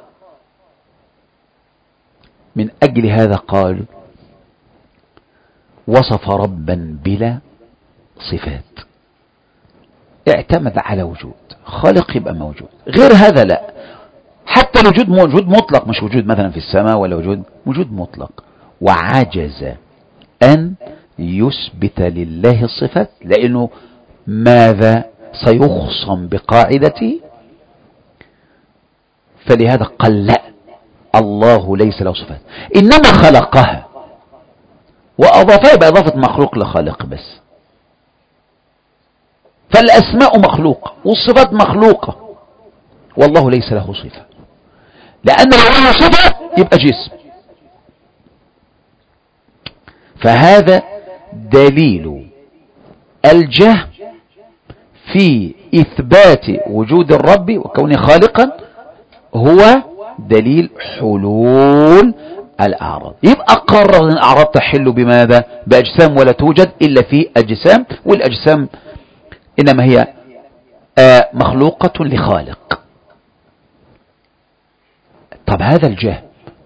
من أجل هذا قال وصف ربا بلا صفات، اعتمد على وجود خالق يبقى موجود، غير هذا لا. حتى الوجود موجود مطلق، مش وجود مثلا في السماء، ولا وجود مطلق. وعجز أن يثبت لله الصفات، لأنه ماذا سيخصم بقاعدته، فلهذا قال لا، الله ليس له صفات، إنما خلقها وأضافها بإضافة مخلوق لخالق بس. فالأسماء مخلوقة والصفات مخلوقة، والله ليس له صفة، لأن لو له صفة يبقى جسم. فهذا دليل الجهم في إثبات وجود الرب وكونه خالقا، هو دليل حلول الأعراض. يبقى قرر أن الأعراض تحل بماذا؟ بأجسام، ولا توجد إلا في أجسام، والأجسام إنما هي مخلوقة لخالق. طب هذا الجهم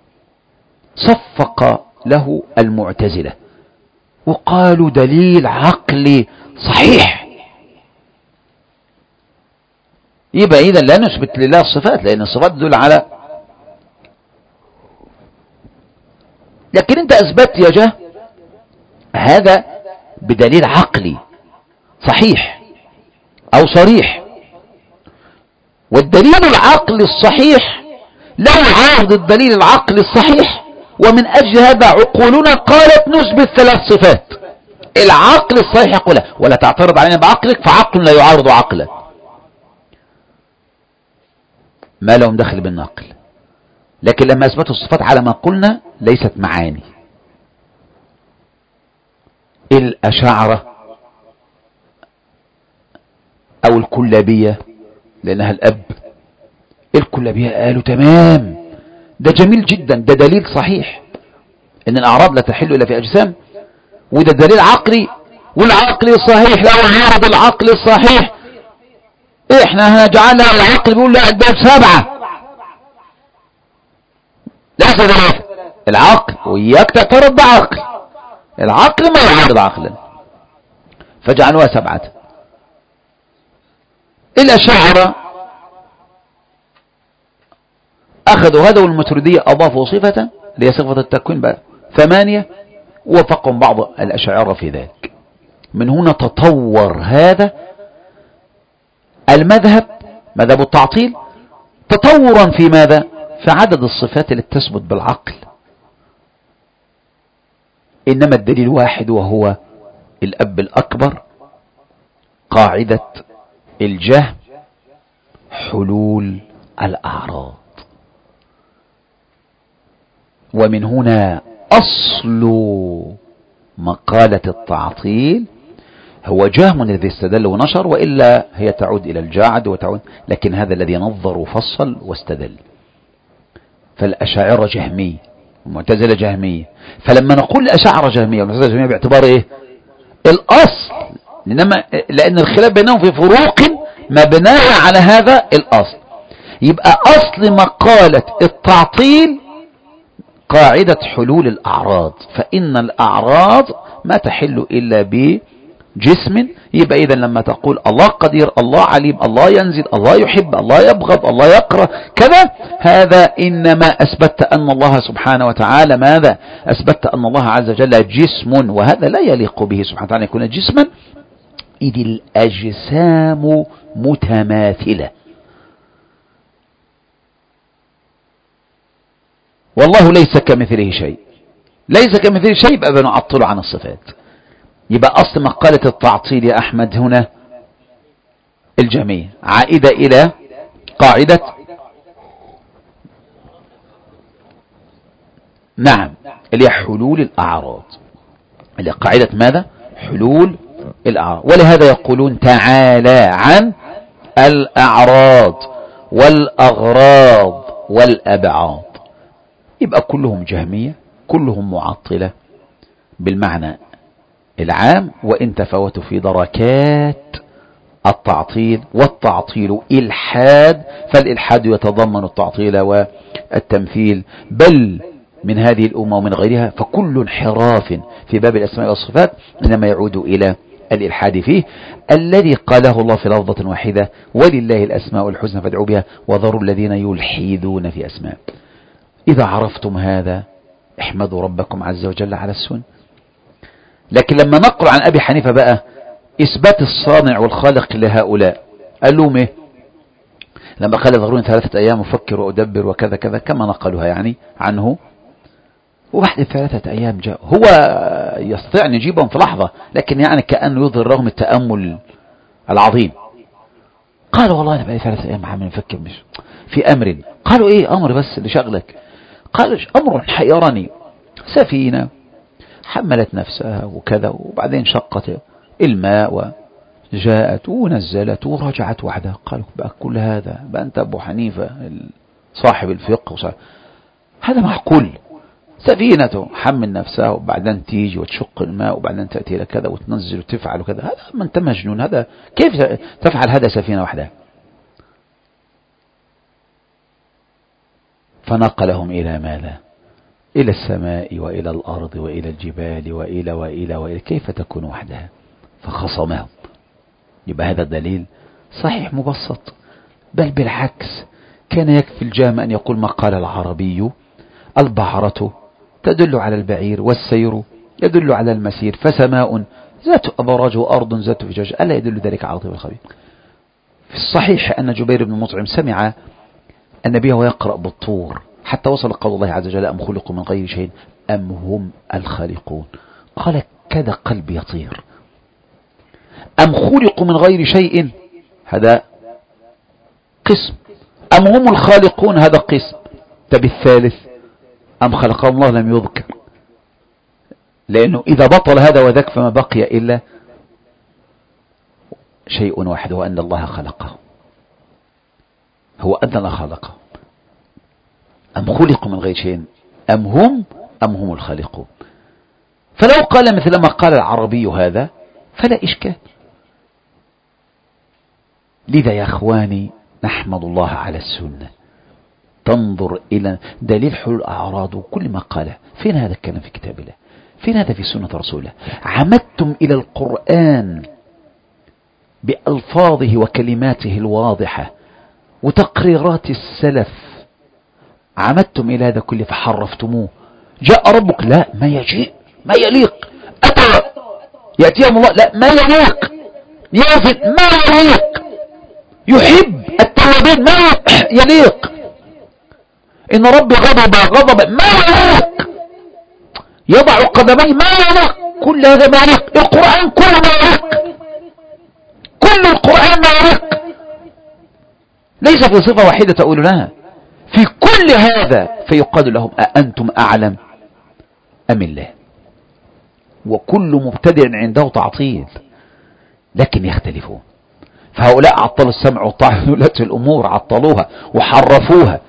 صفق له المعتزلة وقالوا دليل عقلي صحيح. يبقى إذا لا نثبت لله الصفات، لأن الصفات تدل على، لكن أنت أثبت يا جه هذا بدليل عقلي صحيح أو صريح، والدليل العقلي الصحيح لا يعارض الدليل العقلي الصحيح، ومن أجل هذا عقولنا قالت نثبت 3 صفات. العقل الصحيح يقول ولا تعترض علينا بعقلك، فعقل لا يعارض عقلا، ما لهم دخل بالنقل. لكن لما أثبتوا الصفات على ما قلنا ليست معاني. الأشاعرة أو الكلابية، لأنها الأب، الكلابية قالوا تمام، ده جميل جدا، ده دليل صحيح إن الأعراض لا تحل إلا في أجسام، وده دليل عقلي، والعقل الصحيح لا يعارض العقل الصحيح. احنا هنجعلها العقل بيقول لا الباب 7 ليس 3. العقل وإياك تعترض بعقل، العقل ما يعارض عقلا، فجعلوها 7. الأشاعرة أخذوا هذا، والماتريدية أضافوا صفة اللي هي صفة التكوين بقى 8، وفقهم بعض الأشاعرة في ذلك. من هنا تطور هذا المذهب، مذهب التعطيل، تطورا في ماذا؟ في عدد الصفات اللي تثبت بالعقل. إنما الدليل واحد، وهو الأب الأكبر، قاعدة الجهم، حلول الأعراض. ومن هنا أصل مقالة التعطيل هو جهم الذي استدل ونشر، وإلا هي تعود إلى الجاعد وتعود، لكن هذا الذي نظر وفصل واستدل. فالأشاعرة جهمية والمعتزلة جهمية. فلما نقول الأشاعرة جهمية والمعتزلة جهمية باعتبار إيه؟ الأصل، لأن الخلاف بينهم في فروق مبناها على هذا الأصل. يبقى أصل مقالة التعطيل قاعدة حلول الأعراض، فإن الأعراض ما تحل إلا بجسم. يبقى إذا لما تقول الله قدير، الله عليم، الله ينزل، الله يحب، الله يبغض، الله يقرأ كذا، هذا إنما أثبت أن الله سبحانه وتعالى ماذا؟ أثبت أن الله عز وجل جسم، وهذا لا يليق به سبحانه وتعالى يكون جسما، إذ الأجسام متماثلة، والله ليس كمثله شيء، ليس كمثله شيء، يبقى بنعطله عن الصفات. يبقى أصل مقالة التعطيل يا أحمد هنا الجميع عائدة إلى قاعدة، نعم، اللي هي حلول الأعراض، اللي قاعدة ماذا؟ حلول الأعراض. ولهذا يقولون تعالى عن الأعراض والأغراض والأبعاض. يبقى كلهم جهمية، كلهم معطلة بالمعنى العام، وإن تفاوتوا في دركات التعطيل، والتعطيل إلحاد، فالإلحاد يتضمن التعطيل والتمثيل، بل من هذه الأمة ومن غيرها، فكل انحراف في باب الأسماء والصفات إنما يعود إلى الإلحاد فيه، الذي قاله الله في لفظة واحدة: ولله الأسماء الحسنى فادعوا بها وذروا الذين يلحدون في أسماء. إذا عرفتم هذا احمدوا ربكم عز وجل على السنة. لكن لما نقل عن أبي حنيفة بقى إثبات الصانع والخالق لهؤلاء، قال لهم إيه؟ لما قال ذروني 3 أيام أفكر وأدبر وكذا كذا كما نقلها يعني عنه، وبعد 3 أيام جاء هو يستطيع أن يجيبهم في لحظة، لكن يعني كأنه يظهر لهم التأمل العظيم. قالوا والله أنا بقى 3 أيام عم نفكر مش في أمر. قالوا إيه أمر بس اللي شغلك؟ قالوا أمر حيرني، سفينة حملت نفسها وكذا وبعدين شقت الماء وجاءت ونزلت ورجعت وحدها. قالوا بقى كل هذا بقى أنت أبو حنيفة صاحب الفقه هذا معقول؟ سفينة حمل نفسها وبعدين تيجي وتشق الماء وبعدين تأتي لك كذا وتنزل وتفعل وكذا، هذا ما أنت مجنون، هذا كيف تفعل هذا سفينة وحدها؟ فنقلهم إلى ماذا؟ إلى السماء وإلى الأرض وإلى الجبال وإلى كيف تكون وحدها؟ فخصمهم. يبقى هذا دليل صحيح مبسط، بل بالعكس كان يكفي الجامع أن يقول ما قال العربي البعرة تدل على البعير والسير يدل على المسير، فسماء ذات أبراج وأرض ذات فجاج، ألا يدل ذلك على لطيف الخبير؟ في الصحيح أن جبير بن مطعم سمع النبي وهو يقرأ بالطور حتى وصل قول الله عز وجل أم خلقوا من غير شيء أم هم الخالقون. قال كذا قلبي يطير، أم خلقوا من غير شيء هذا قسم، أم هم الخالقون هذا قسم، طب الثالث أم خلقهم الله لم يذكر، لأنه إذا بطل هذا وذاك فما بقي إلا شيء واحد، هو أن الله خلقه، هو أن الله خلقه. أم خلقوا من غير شيء أم هم الخالقون. فلو قال مثل ما قال العربي هذا فلا إشكال. لذا يا أخواني نحمد الله على السنة، تنظر إلى دليل حلول الأعراض وكل ما قاله. فين هذا الكلام في كتاب الله؟ فين هذا في سنة رسوله؟ عمدتم إلى القرآن بألفاظه وكلماته الواضحة وتقريرات السلف، عمدتم إلى هذا كله فحرفتموه. جاء ربك، لا ما يجيء ما يليق، أتى يأتيهم الله، لا ما يليق، يافت ما يليق، يحب التوابين ما يليق، إن ربي غضب ما يليق، يضع قدمي ما يليق، كل هذا ما يليق. القرآن كله ما يليق، كل القرآن ما يليق، ليس في صفة واحدة تقولونها، في كل هذا. فيقال لهم أأنتم أعلم أم الله؟ وكل مبتدع عنده تعطيل، لكن يختلفون. فهؤلاء عطلوا السمع والطاعة في ولاة الأمور، عطلوها وحرفوها.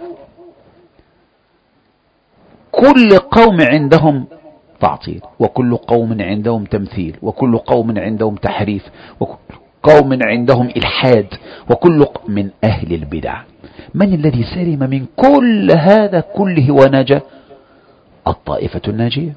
كل قوم عندهم تعطيل، وكل قوم عندهم تمثيل، وكل قوم عندهم تحريف، وكل قوم عندهم إلحاد، وكل من أهل البدع. من الذي سلم من كل هذا كله ونجا؟ الطائفة الناجية،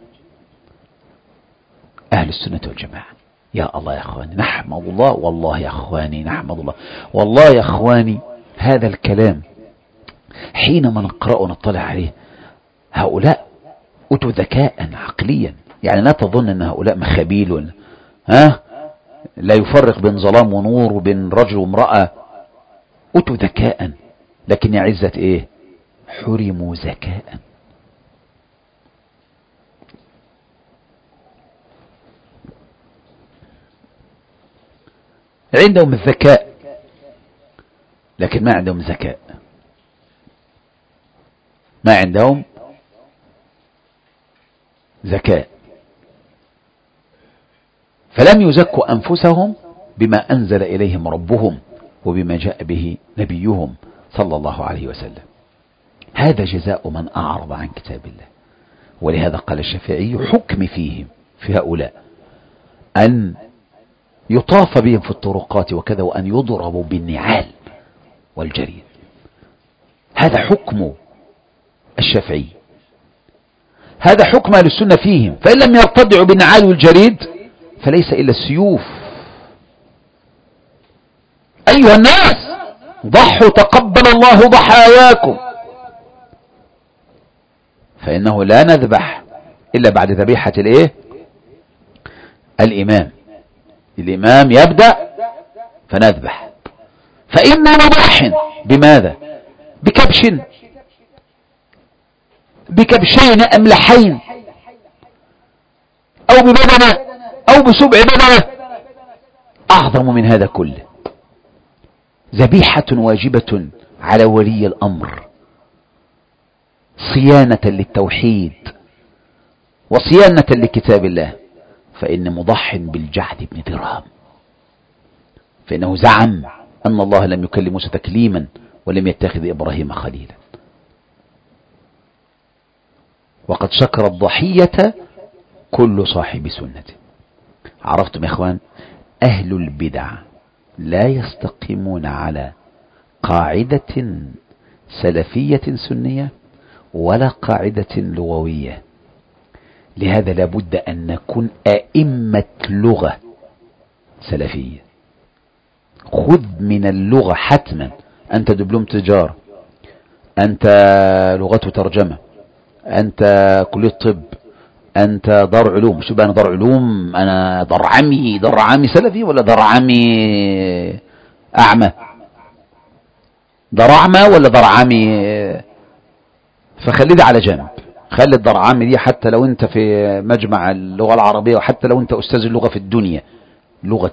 أهل السنة والجماعة. يا الله يا أخواني نحمد الله، والله يا أخواني نحمد الله، والله يا أخواني هذا الكلام حينما نقرأ ونطلع عليه، هؤلاء أتوا ذكاء عقليا، يعني لا تظن أن هؤلاء مخابيل لا يفرق بين ظلام ونور وبين رجل وامرأة. أتوا ذكاء، لكن يا عزة إيه؟ حرموا ذكاء. عندهم الذكاء لكن ما عندهم ذكاء، ما عندهم ذكاء، فلم يزكوا أنفسهم بما أنزل إليهم ربهم وبما جاء به نبيهم صلى الله عليه وسلم. هذا جزاء من أعرض عن كتاب الله. ولهذا قال الشافعي حكم فيهم في هؤلاء أن يطاف بهم في الطرقات وكذا، وأن يضربوا بالنعال والجريد. هذا حكم الشافعي، هذا حكم أهل السنة فيهم. فإن لم يرتدعوا بالنعال والجريد فليس إلا السيوف. أيها الناس ضحوا تقبل الله ضحاياكم، فإنه لا نذبح إلا بعد ذبيحة الإيه؟ الإمام يبدأ فنذبح، فإنا نضحن بماذا؟ بكبشين أملحين أو ببدنة أو بسبع بدنة. أعظم من هذا كله ذبيحة واجبة على ولي الأمر صيانة للتوحيد وصيانة لكتاب الله. فإن مضح بالجعد بن درهم، فإنه زعم أن الله لم يكلم موسى تكليما ولم يتخذ إبراهيم خليلا. وقد شكر الضحية كل صاحب سنة. عرفتم يا إخوان؟ أهل البدع لا يستقيمون على قاعدة سلفية سنية ولا قاعدة لغوية. لهذا لابد أن نكون أئمة لغة سلفية. خذ من اللغة حتما، أنت دبلوم تجارة، أنت لغة ترجمة، أنت كلية طب، أنت دار علوم. شو بقى أنا دار علوم؟ أنا دار عمي سلفي ولا دار عمي أعمى؟ دار أعمى ولا دار عمي؟ فخلي دي على جنب، خلي الدار عمي دي حتى لو أنت في مجمع اللغة العربية وحتى لو أنت أستاذ اللغة في الدنيا. لغة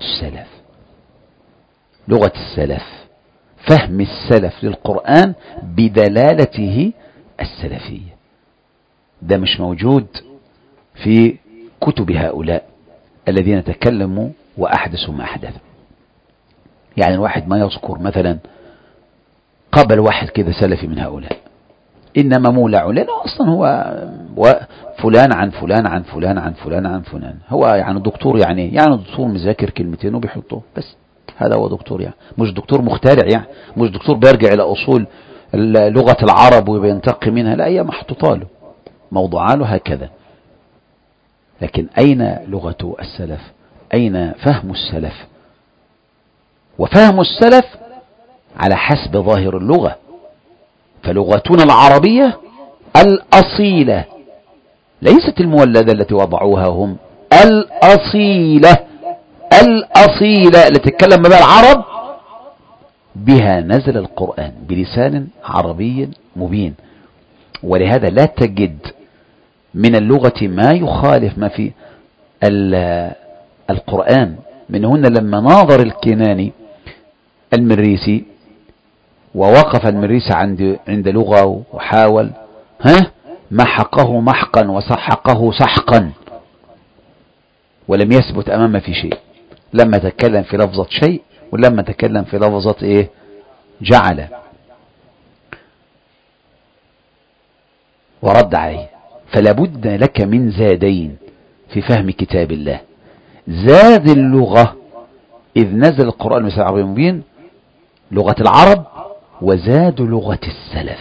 السلف، فهم السلف للقرآن بدلالته السلفية، ده مش موجود في كتب هؤلاء الذين تكلموا وأحدثوا ما أحدثوا. يعني الواحد ما يذكر مثلا قبل واحد كده سلفي من هؤلاء، إنما مولع لأنه أصلا هو فلان عن فلان عن فلان عن فلان عن فلان. هو يعني دكتور، يعني دكتور مذاكر كلمتين وبيحطوه بس، هذا هو دكتور. يعني مش دكتور مخترع، يعني مش دكتور بيرجع إلى أصول لغة العرب وبينتقي منها، لا، هي محطوطة له موضوعا له هكذا. لكن أين لغة السلف؟ أين فهم السلف؟ وفهم السلف على حسب ظاهر اللغة. فلغتنا العربية الأصيلة ليست المولدة التي وضعوها هم، الأصيلة التي تتكلم بها العرب، بها نزل القرآن بلسان عربي مبين. ولهذا لا تجد من اللغة ما يخالف ما في القرآن. من هنا لما ناظر الكناني المريسي ووقف المريسي عند لغة وحاول محقه محقا وسحقه سحقا ولم يثبت أمامه في شيء. لما تكلم في لفظة شيء ولما تكلم في لفظة جعل، ورد عليه. فلا بد لك من زادين في فهم كتاب الله: زاد اللغة إذ نزل القرآن بلسان عربي مبين، لغة العرب، وزاد لغة السلف،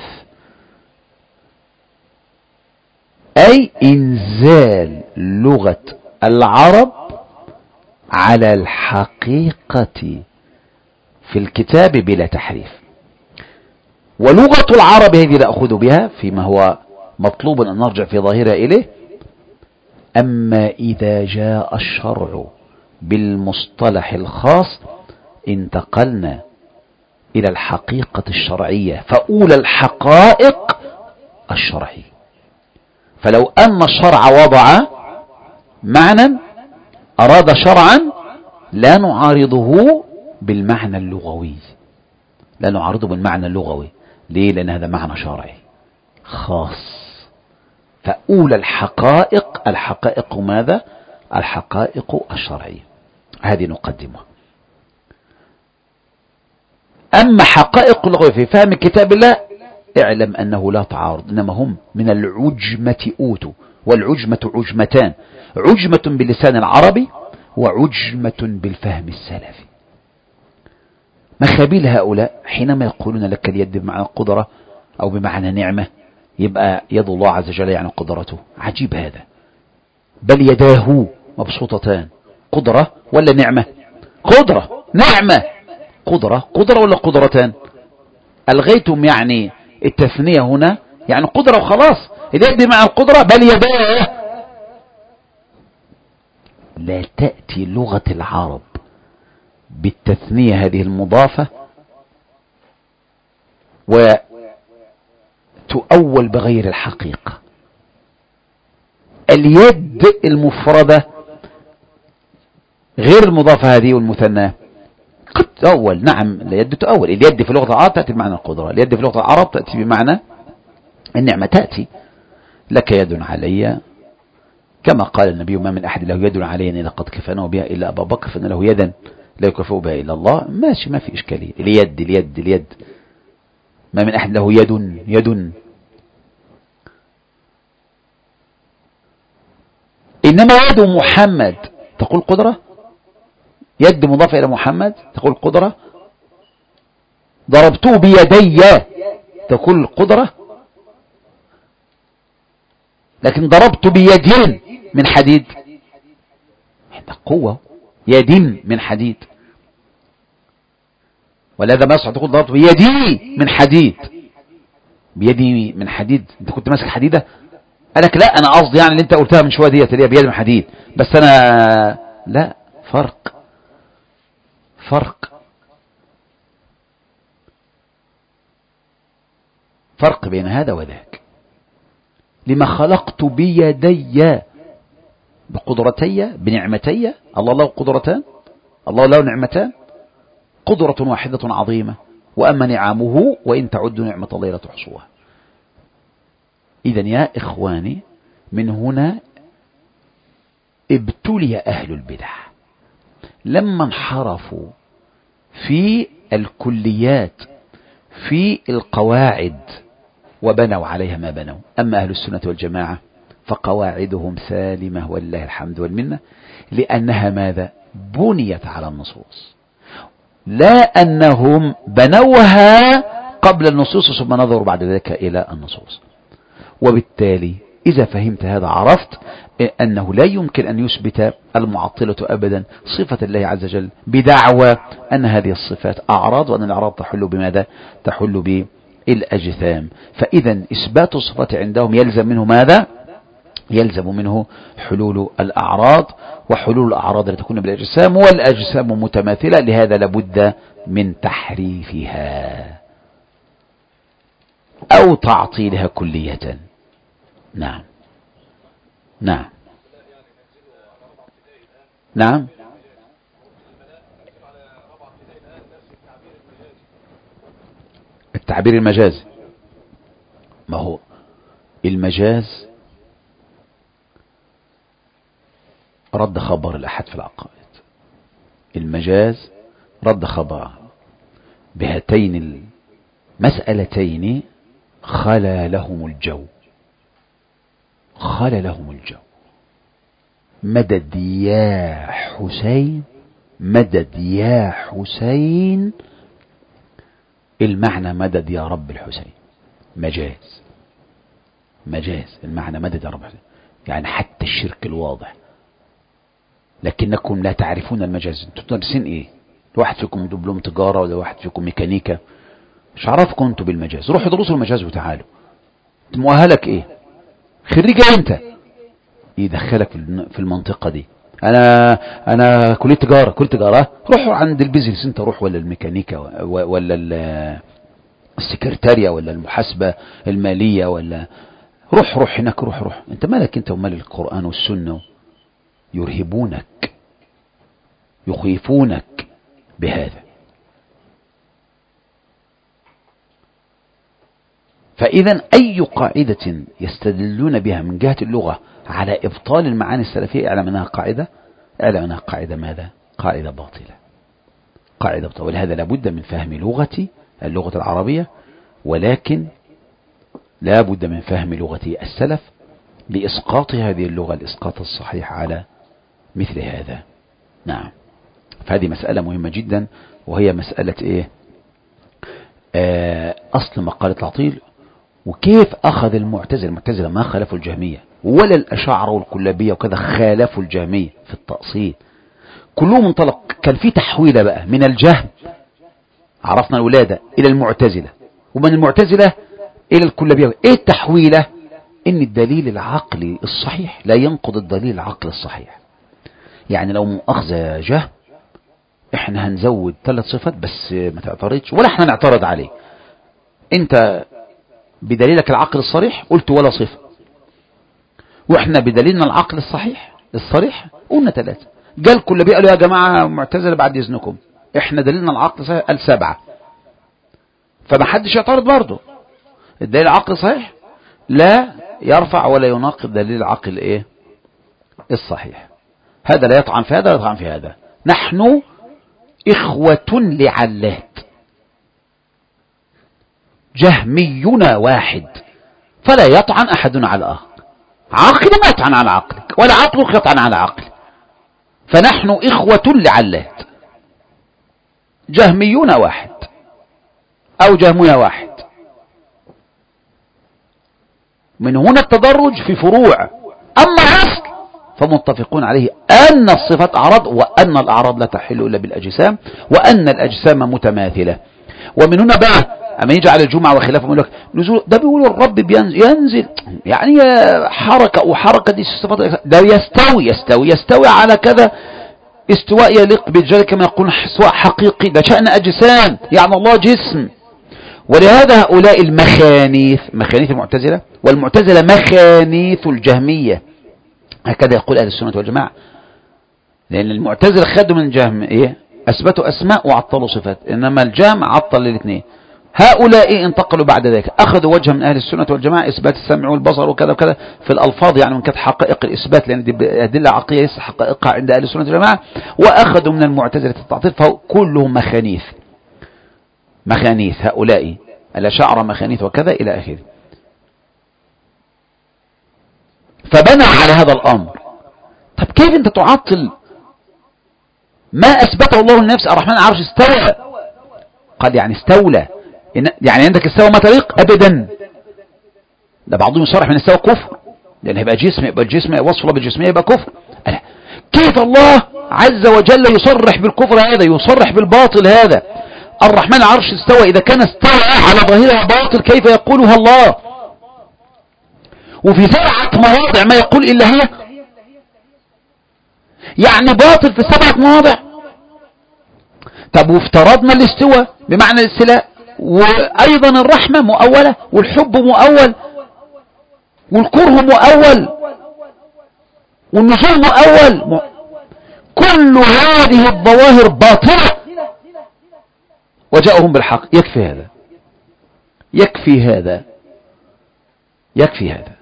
أي إنزال لغة العرب على الحقيقة في الكتاب بلا تحريف. ولغة العرب هذه نأخذ بها فيما هو مطلوب أن نرجع في ظاهرها إليه. أما إذا جاء الشرع بالمصطلح الخاص انتقلنا إلى الحقيقة الشرعية، فأولى الحقائق الشرعي. فلو أن الشرع وضع معنى أراد شرعا لا نعارضه بالمعنى اللغوي، لا نعارضه بالمعنى اللغوي. ليه؟ لأن هذا معنى شرعي خاص. فأولى الحقائق ماذا؟ الحقائق الشرعية، هذه نقدمها. أما حقائق اللغة في فهم كتاب الله اعلم أنه لا تعارض، إنما هم من العجمة أوتوا، والعجمة عجمتان: عجمة باللسان العربي وعجمة بالفهم السلفي. مخابيل هؤلاء حينما يقولون لك اليد بمعنى قدرة أو بمعنى نعمة، يبقى يد الله عز وجل يعني قدرته. عجيب هذا، بل يداه مبسوطتان. قدرة ولا نعمة؟ قدرة، نعمة، قدرة ولا قدرتان؟ ألغيتم يعني التثنية هنا، يعني قدرة وخلاص. اليد مع القدرة، بل يداه. لا تأتي لغة العرب بالتثنية هذه المضافة وتؤول بغير الحقيقة. اليد المفردة غير المضافة هذه والمثنى قد تؤول. نعم اليد تؤول. اليد في لغة العرب تأتي بمعنى القدرة، اليد في لغة العرب تأتي بمعنى النعمة. تأتي لك يد علي، كما قال النبي ما من أحد له يد علي إلا قد كفنه بها إلا أبا بكر فإن له يدا لا يكفئ بها إلا الله. ماشي، ما في إشكالية. اليد اليد اليد، ما من أحد له يد. إنما يد محمد تقول قدرة، يد مضافة إلى محمد تقول قدرة. ضربته بيدي تقول قدرة، لكن ضربت بيد من حديد عندك قوة. يد من حديد، ولهذا ما يصح تقول ضربت بيدي من حديد. بيدي من حديد، انت كنت ماسك حديدة؟ قالك لا انا قصدي يعني اللي انت قلتها من شوية ديت اللي هي بيد من حديد، بس انا لا. فرق بين هذا وذاك. لما خلقت بيدي بقدرتي بنعمتي. الله له قدرتان، الله له نعمتان، قدرة واحدة عظيمة، وأما نعمه وإن تعدوا نعمة الله لا تحصوها. إذن يا إخواني، من هنا ابتلي أهل البدع لما انحرفوا في الكليات في القواعد وبنوا عليها ما بنوا. أما أهل السنة والجماعة فقواعدهم سالمة ولله الحمد والمنة، لأنها ماذا؟ بنيت على النصوص، لا أنهم بنوها قبل النصوص ثم نظروا بعد ذلك إلى النصوص. وبالتالي إذا فهمت هذا عرفت أنه لا يمكن أن يثبت المعطلة أبدا صفة الله عز وجل بدعوى أن هذه الصفات أعراض، وأن الأعراض تحل بماذا؟ تحل بالأجسام. فإذا إثبات الصفات عندهم يلزم منه ماذا؟ يلزم منه حلول الأعراض، وحلول الأعراض التي تكون بالأجسام، والأجسام متماثلة، لهذا لابد من تحريفها أو تعطيلها كلية. نعم نعم نعم. التعبير المجازي، ما هو المجاز رد خبر الأحد في العقائد. المجاز رد خبر بهاتين المسألتين خلا لهم الجو، خلا لهم الجو. مدد يا حسين، مدد يا حسين، المعنى مدد يا رب الحسين. مجاز، مجاز المعنى مدد يا رب الحسين، يعني حتى الشرك الواضح. لكنكم لا تعرفون المجاز. انتم تدرسين ايه؟ واحد فيكم دبلوم تجارة ولا واحد فيكم ميكانيكا، مش عرفكم انتم بالمجاز. روحوا دروسوا المجاز وتعالوا. مؤهلك ايه؟ خريجة انت يدخلك في المنطقة دي. انا كلية تجارة، كل تجارة. روحوا عند البيزنس انت، روح ولا الميكانيكا ولا السكرتارية ولا المحاسبة المالية، ولا روح هناك، روح. انت مالك انت ومال القرآن والسنة؟ يرهبونك يخيفونك بهذا. فإذا أي قاعدة يستدلون بها من جهة اللغة على إبطال المعاني السلفية اعلم أنها قاعدة ماذا؟ قاعدة باطلة، قاعدة باطلة. ولهذا لابد من فهم اللغة العربية، ولكن لابد من فهم لغة السلف لإسقاط هذه اللغة الإسقاط الصحيح على مثل هذا. نعم. فهذه مسألة مهمة جدا، وهي مسألة إيه؟ أصل مقالة العطيل، وكيف أخذ المعتزلة ما خالفوا الجهمية، ولا الأشاعرة والكلابية وكذا خالفوا الجهمية في التأصيل. كلهم انطلق، كان في تحويلة بقى من الجهم، عرفنا الولادة، إلى المعتزلة، ومن المعتزلة إلى الكلابية. إيه التحويلة؟ إن الدليل العقلي الصحيح لا ينقض الدليل العقلي الصحيح. يعني لو مؤاخذة جه احنا هنزود 3 صفات بس ما تعترضش ولا احنا نعترض عليه. انت بدليلك العقل الصريح قلت ولا صفة، واحنا بدليلنا العقل الصريح قلنا 3. قال كل بيقالوا يا جماعة معتزلة بعد اذنكم، احنا دليلنا العقل الصحيح قال 7، فما حدش يعترض برضه. الدليل العقل صحيح لا يرفع ولا يناقض دليل العقل ايه الصحيح. هذا لا يطعن في هذا ولا يطعن في هذا. نحن إخوة لعلات، جهمينا واحد، فلا يطعن أحد على الآخر. عاقل ما يطعن على عقلك ولا عقلك يطعن على عقل، فنحن إخوة لعلات، جهمينا واحد أو جهمنا واحد. من هنا التدرج في فروع. أما أصل فمتفقون عليه أن الصفات أعراض، وأن الأعراض لا تحل إلا بالأجسام، وأن الأجسام متماثلة. ومن هنا بقى أما يجي على الجمعة وخلافه يقول لك نزول، ده بيقولوا الرب ينزل يعني حركة، وحركة دي الصفات ده يستوي على كذا استواء يليق بالجلال كما يقول استواء حقيقي، ده شأن أجسام يعني الله جسم. ولهذا هؤلاء المخانيث المعتزلة، والمعتزلة مخانيث الجهمية، هكذا يقول أهل السنة والجماعة. لأن المعتزلة خدوا من الجهم إيه؟ أثبتوا أسماء وعطلوا صفات، إنما الجهم عطل الاثنين. هؤلاء انتقلوا بعد ذلك أخذوا وجه من أهل السنة والجماعة إثبات السمع والبصر وكذا وكذا في الألفاظ، يعني من كانت حقائق الإثبات، لأن دي أدلة عقلية ليس حقائقها عند أهل السنة والجماعة. وأخذوا من المعتزلة التعطيل، فكلهم مخانيث هؤلاء الأشاعرة مخانيث وكذا إلى آخره. فبنى على هذا الأمر. طب كيف أنت تعطل ما أثبته الله لنفسه؟ الرحمن على العرش استوى، قال يعني استولى، يعني عندك استوى ما طريق أبدا. ده بعضهم يصرح من استوى كفر، لأن يبقى الجسم وصف الله بالجسمية يبقى كفر. كيف الله عز وجل يصرح بالكفر هذا، يصرح بالباطل هذا؟ الرحمن على العرش استوى، إذا كان استوى على ظاهرها باطل كيف يقولها الله؟ وفي 7 مواضع ما يقول إلا هي، يعني باطل في 7 مواضع. طب وافترضنا الاستواء بمعنى الاستلاء، وأيضا الرحمة مؤولة، والحب مؤول، والكره مؤول، والنزول مؤول، كل هذه الظواهر باطلة وجاءهم بالحق. يكفي هذا.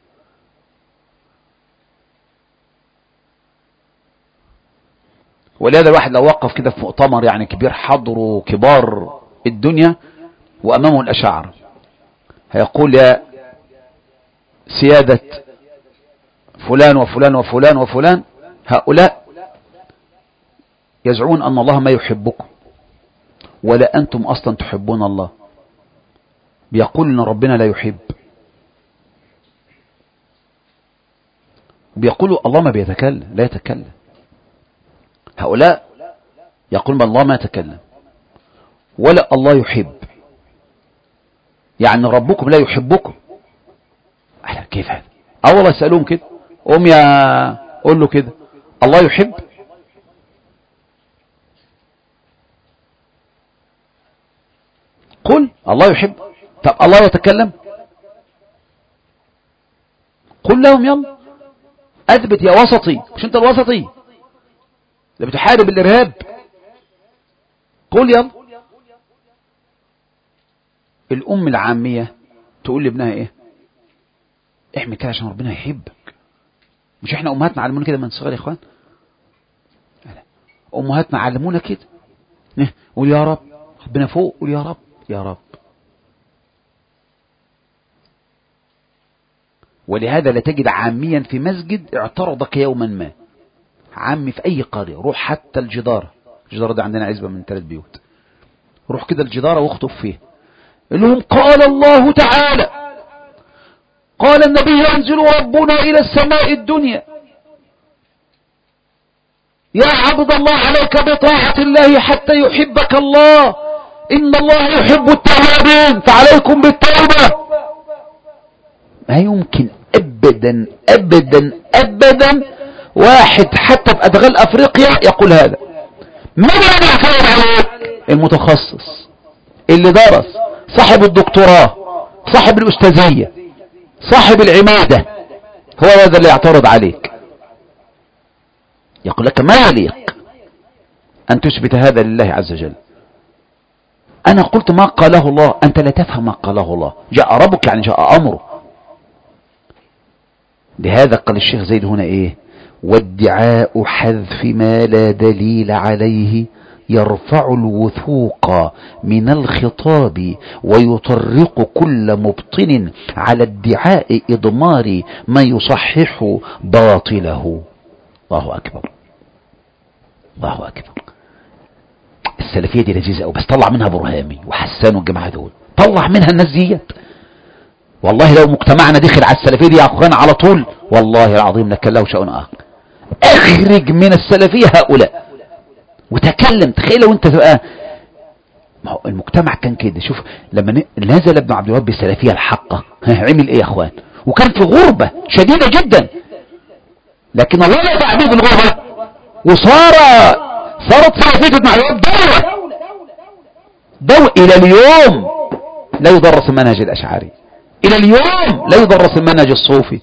ولهذا الواحد لو وقف كده في مؤتمر يعني كبير حضروا كبار الدنيا وأمامه الأشاعرة، هيقول يا سيادة فلان وفلان وفلان وفلان، هؤلاء يزعمون أن الله ما يحبكم ولا أنتم أصلا تحبون الله، بيقول أن ربنا لا يحب، وبيقولوا الله ما بيتكلم، لا يتكلم. هؤلاء يقولون الله ما يتكلم ولا الله يحب، يعني ربكم لا يحبكم. كيف هذا؟ والله يسألون كده، قول له كده الله يحب؟ قل الله يحب. طب الله يتكلم؟ قل لهم يلا اثبت يا وسطي، مش انت الوسطي اللي بتحارب الارهاب؟ قل يلا. الام العامية تقول لابنها ايه؟ اعمل كده عشان ربنا يحبك. مش احنا امهاتنا علمونا كده من صغر يا اخوان؟ امهاتنا علمونا كده، قول يا رب، ربنا فوق، قول يا رب يا رب. ولهذا لا تجد عاميا في مسجد اعترضك يوما ما، عامي في اي قرية، روح حتى الجدارة ده عندنا عزبة من 3 بيوت، روح كده الجدارة واخطب فيه، لهم قال الله تعالى، قال النبي ينزل ربنا إلى السماء الدنيا، يا عبد الله عليك بطاعة الله حتى يحبك الله، إن الله يحب التوابين فعليكم بالتوبة. ما يمكن أبدا أبدا أبدا واحد حتى في أدغال أفريقيا يقول هذا. من الذي يعترض عليه؟ المتخصص اللي درس، صاحب الدكتوراه، صاحب الأستاذية، صاحب العمادة، هو هذا اللي يعترض عليك. يقول لك ما يليق أن تثبت هذا لله عز وجل. أنا قلت ما قاله الله، أنت لا تفهم ما قاله الله. جاء ربك يعني جاء أمره. لهذا قال الشيخ زيد هنا إيه؟ وادعاء حذف ما لا دليل عليه يرفع الوثوق من الخطاب ويطرق كل مبطن على ادعاء إضمار ما يصحح باطله. الله أكبر، الله أكبر. السلفية دي لذيذة، بس طلع منها برهامي وحسان والجماعة دول، طلع منها الناس ديت. والله لو مجتمعنا دخل على السلفية دي يا أخوان على طول، والله العظيم لكن له شأن آخر. اخرج من السلفية هؤلاء وتكلم. تخيل لو انت تبقى، ما هو المجتمع كان كده. شوف لما نزل ابن عبد الوهاب بالسلفية الحقة عمل ايه يا اخوان؟ وكان في غربة شديدة جدا، لكن الله لا يدع به بالغربة، صارت سلفية ابن عبد الوهاب دولة الى اليوم. لا يدرس المنهج الاشعري، الى اليوم لا يدرس المنهج الصوفي.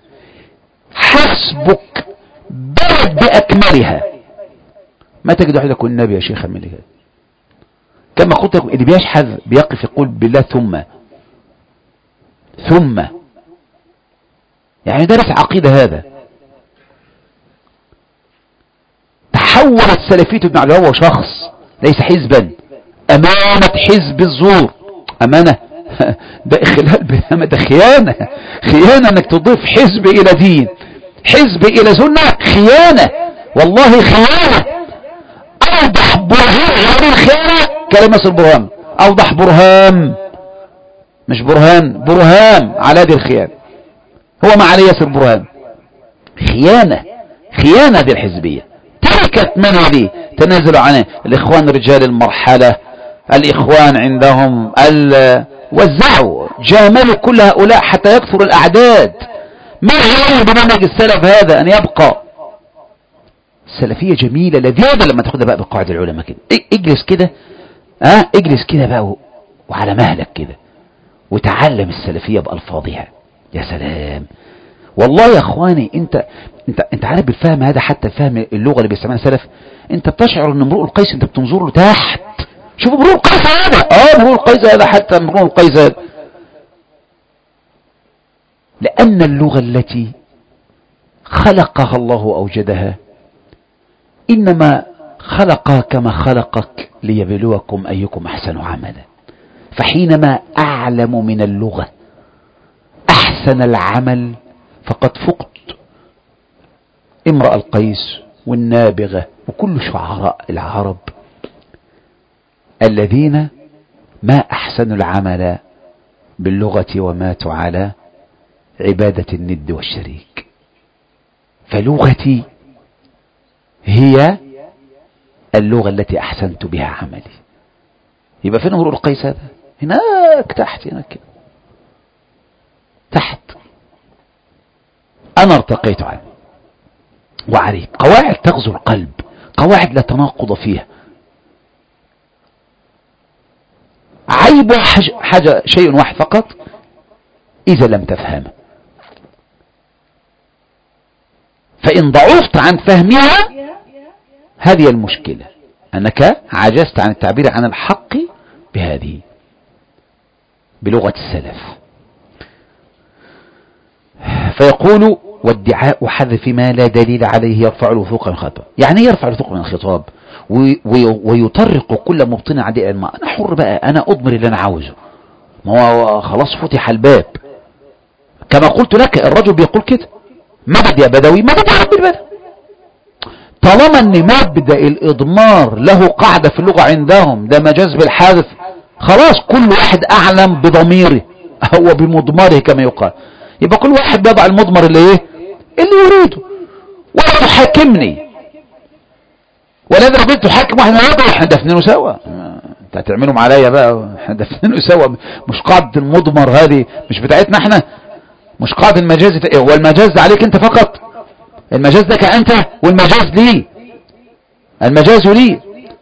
حسبك بلد بأكملها ما تجد واحد يقول النبي يا شيخ من اللي كما قلت لكم. اللي بيشحذ بيقف يقول بالله ثم يعني درس عقيدة. هذا تحولت سلفية ابن عبد الوهاب شخص ليس حزبا. أمانة حزب الزور، أمانة ده إخلال بأمانة، ده خيانة انك تضيف حزب إلى دين، حزب إلى سنة، خيانة والله خيانة. أوضح برهان هذه الخيانة كلمة البرهان، أوضح برهان مش برهان على هذه الخيانة. هو ما عليه ياسر برهان. خيانة هذه الحزبية. تركت من هذه تنازلوا عنه الإخوان رجال المرحلة، الإخوان عندهم وزعوا جاملوا كل هؤلاء حتى يكثر الأعداد. ما هو برنامج السلف هذا أن يبقى؟ السلفية جميلة لذيذة لما تاخدها بقى بقواعد العلماء كده. اجلس كده، اجلس كده بقى وعلى مهلك كده وتعلم السلفية بألفاظها. يا سلام والله يا اخواني. انت عارف بالفهم هذا، حتى الفهم اللغة اللي بيستعملها السلف، انت بتشعر ان امرؤ القيس انت بتنظر له تحت. شوف امرؤ القيس هذا، امرؤ القيس هذا، حتى امرؤ القيس هذا، لأن اللغة التي خلقها الله أوجدها إنما خلقها كما خلقك ليبلوكم أيكم أحسن عملا. فحينما أعلم من اللغة أحسن العمل فقد فقت امرأ القيس والنابغة وكل شعراء العرب الذين ما أحسنوا العمل باللغة وماتوا على عبادة الند والشريك. فلغتي هي اللغة التي أحسنت بها عملي. يبقى فين امرؤ القيس هذا؟ هناك تحت، هناك كده تحت. أنا ارتقيت عنه وعليه قواعد تغزو القلب، قواعد لا تناقض فيها. عيب حاجة شيء واحد فقط، إذا لم تفهمه. فإن ضعفت عن فهمها هذه المشكلة، أنك عجزت عن التعبير عن الحق بهذه بلغة السلف. فيقول وادعاء حذف ما لا دليل عليه يرفع الوثوق من الخطاب. يعني يرفع الوثوق من الخطاب ويطرق كل مبطن عديء الماء. أنا حر بقى، أنا أضمر اللي أنا عاوزه، ما هو خلاص فتح الباب. كما قلت لك الرجل بيقول كده مدد يا بدوي، مدد يا رب البدوي. طالما ان مبدأ الإضمار له قاعدة في اللغة عندهم، ده مجاز بالحذف، خلاص كل واحد أعلم بضميره هو بمضمره كما يقال. يبقى كل واحد بيضع المضمر اللي اللي يريده. ولا تحاكمني، ولا اذا ربيت تحاكم واحد نهارده احنا دفنينه سوا. انت هتعملهم عليا بقى، احنا دفنينه سوا. مش قاعدة المضمر هذه مش بتاعتنا احنا، مش قاعدة المجاز. هو المجاز عليك انت فقط، المجاز لك أنت والمجاز لي، المجاز لي.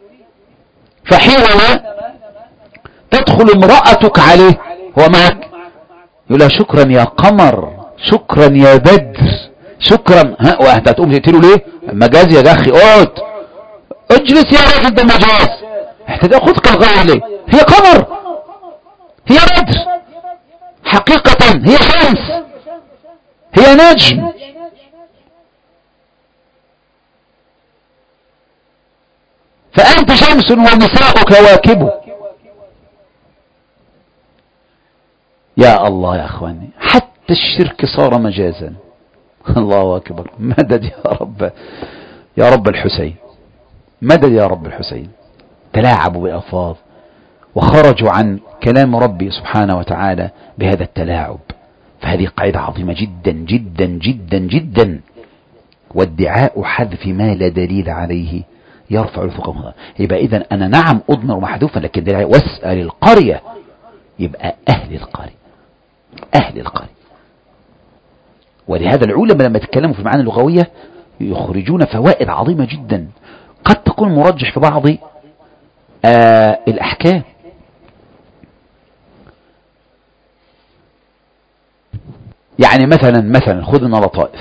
فحينما تدخل امرأتك عليه هو معك يقول لها شكرا يا قمر، شكرا يا بدر، شكرا. ها وانت هتقوم تقتله ليه؟ مجاز يا اخي، اقعد اجلس يا راجل، ده مجاز. خذك الغاية ليه؟ هي قمر، هي بدر، حقيقة هي شمس، هي نجم. فأنت شمس والنساء كواكب. يا الله يا أخواني، حتى الشرك صار مجازا. الله أكبر. مدد يا رب، يا رب الحسين، مدد يا رب الحسين. تلاعبوا بالألفاظ وخرجوا عن كلام ربي سبحانه وتعالى بهذا التلاعب. فهذه قاعدة عظيمة جدا جدا جدا جدا. وادعاء حذف ما لا دليل عليه يرفع الفقه. يبقى إذن أنا نعم أضمر محذوفا، لكن دليل واسأل القرية، يبقى أهل القرية، أهل القرية. ولهذا العلماء لما يتكلموا في المعاني اللغوية يخرجون فوائد عظيمة جدا قد تكون مرجح في بعض الأحكام. يعني مثلا خذ من لطائف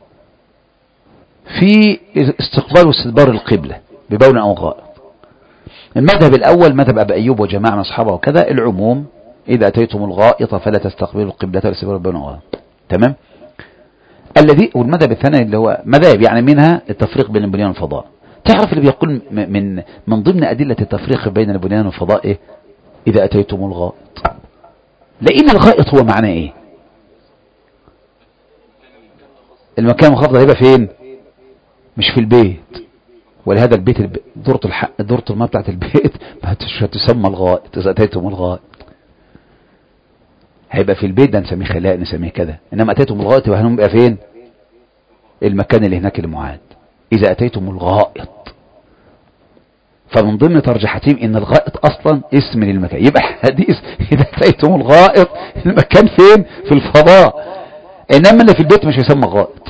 في استقبال واستدبار القبلة ببول أو غائط. المذهب الأول مذهب أبي أيوب وجماعة من أصحابه وكذا، العموم إذا أتيتم الغائط فلا تستقبلوا القبلة والاستدبار ببول أو غائط. تمام. الذي والمذهب الثاني اللي هو مذاهب يعني منها التفريق بين البنيان والفضاء. تعرف اللي بيقول من ضمن أدلة التفريق بين البنيان والفضاء إيه؟ إذا أتيتم الغائط. لأن الغائط هو معناه إيه؟ المكان المخفض هيبقى فين؟ مش في البيت. ولهذا البيت دورة الماء بتاعت البيت ما تسمى الغائط. إذا أتيتم الغائط هيبقى في البيت، ده نسميه خلاء، نسميه كذا. إنما أتيتم الغائط يبقى هنبقى فين؟ المكان اللي هناك المعاد. إذا أتيتم الغائط، فمن ضمن ترجحتهم إن الغائط أصلا اسم للمكان. يبقى حديث إذا أتيتم الغائط المكان فين؟ في الفضاء. إنما اللي في البيت مش يسمى غائط.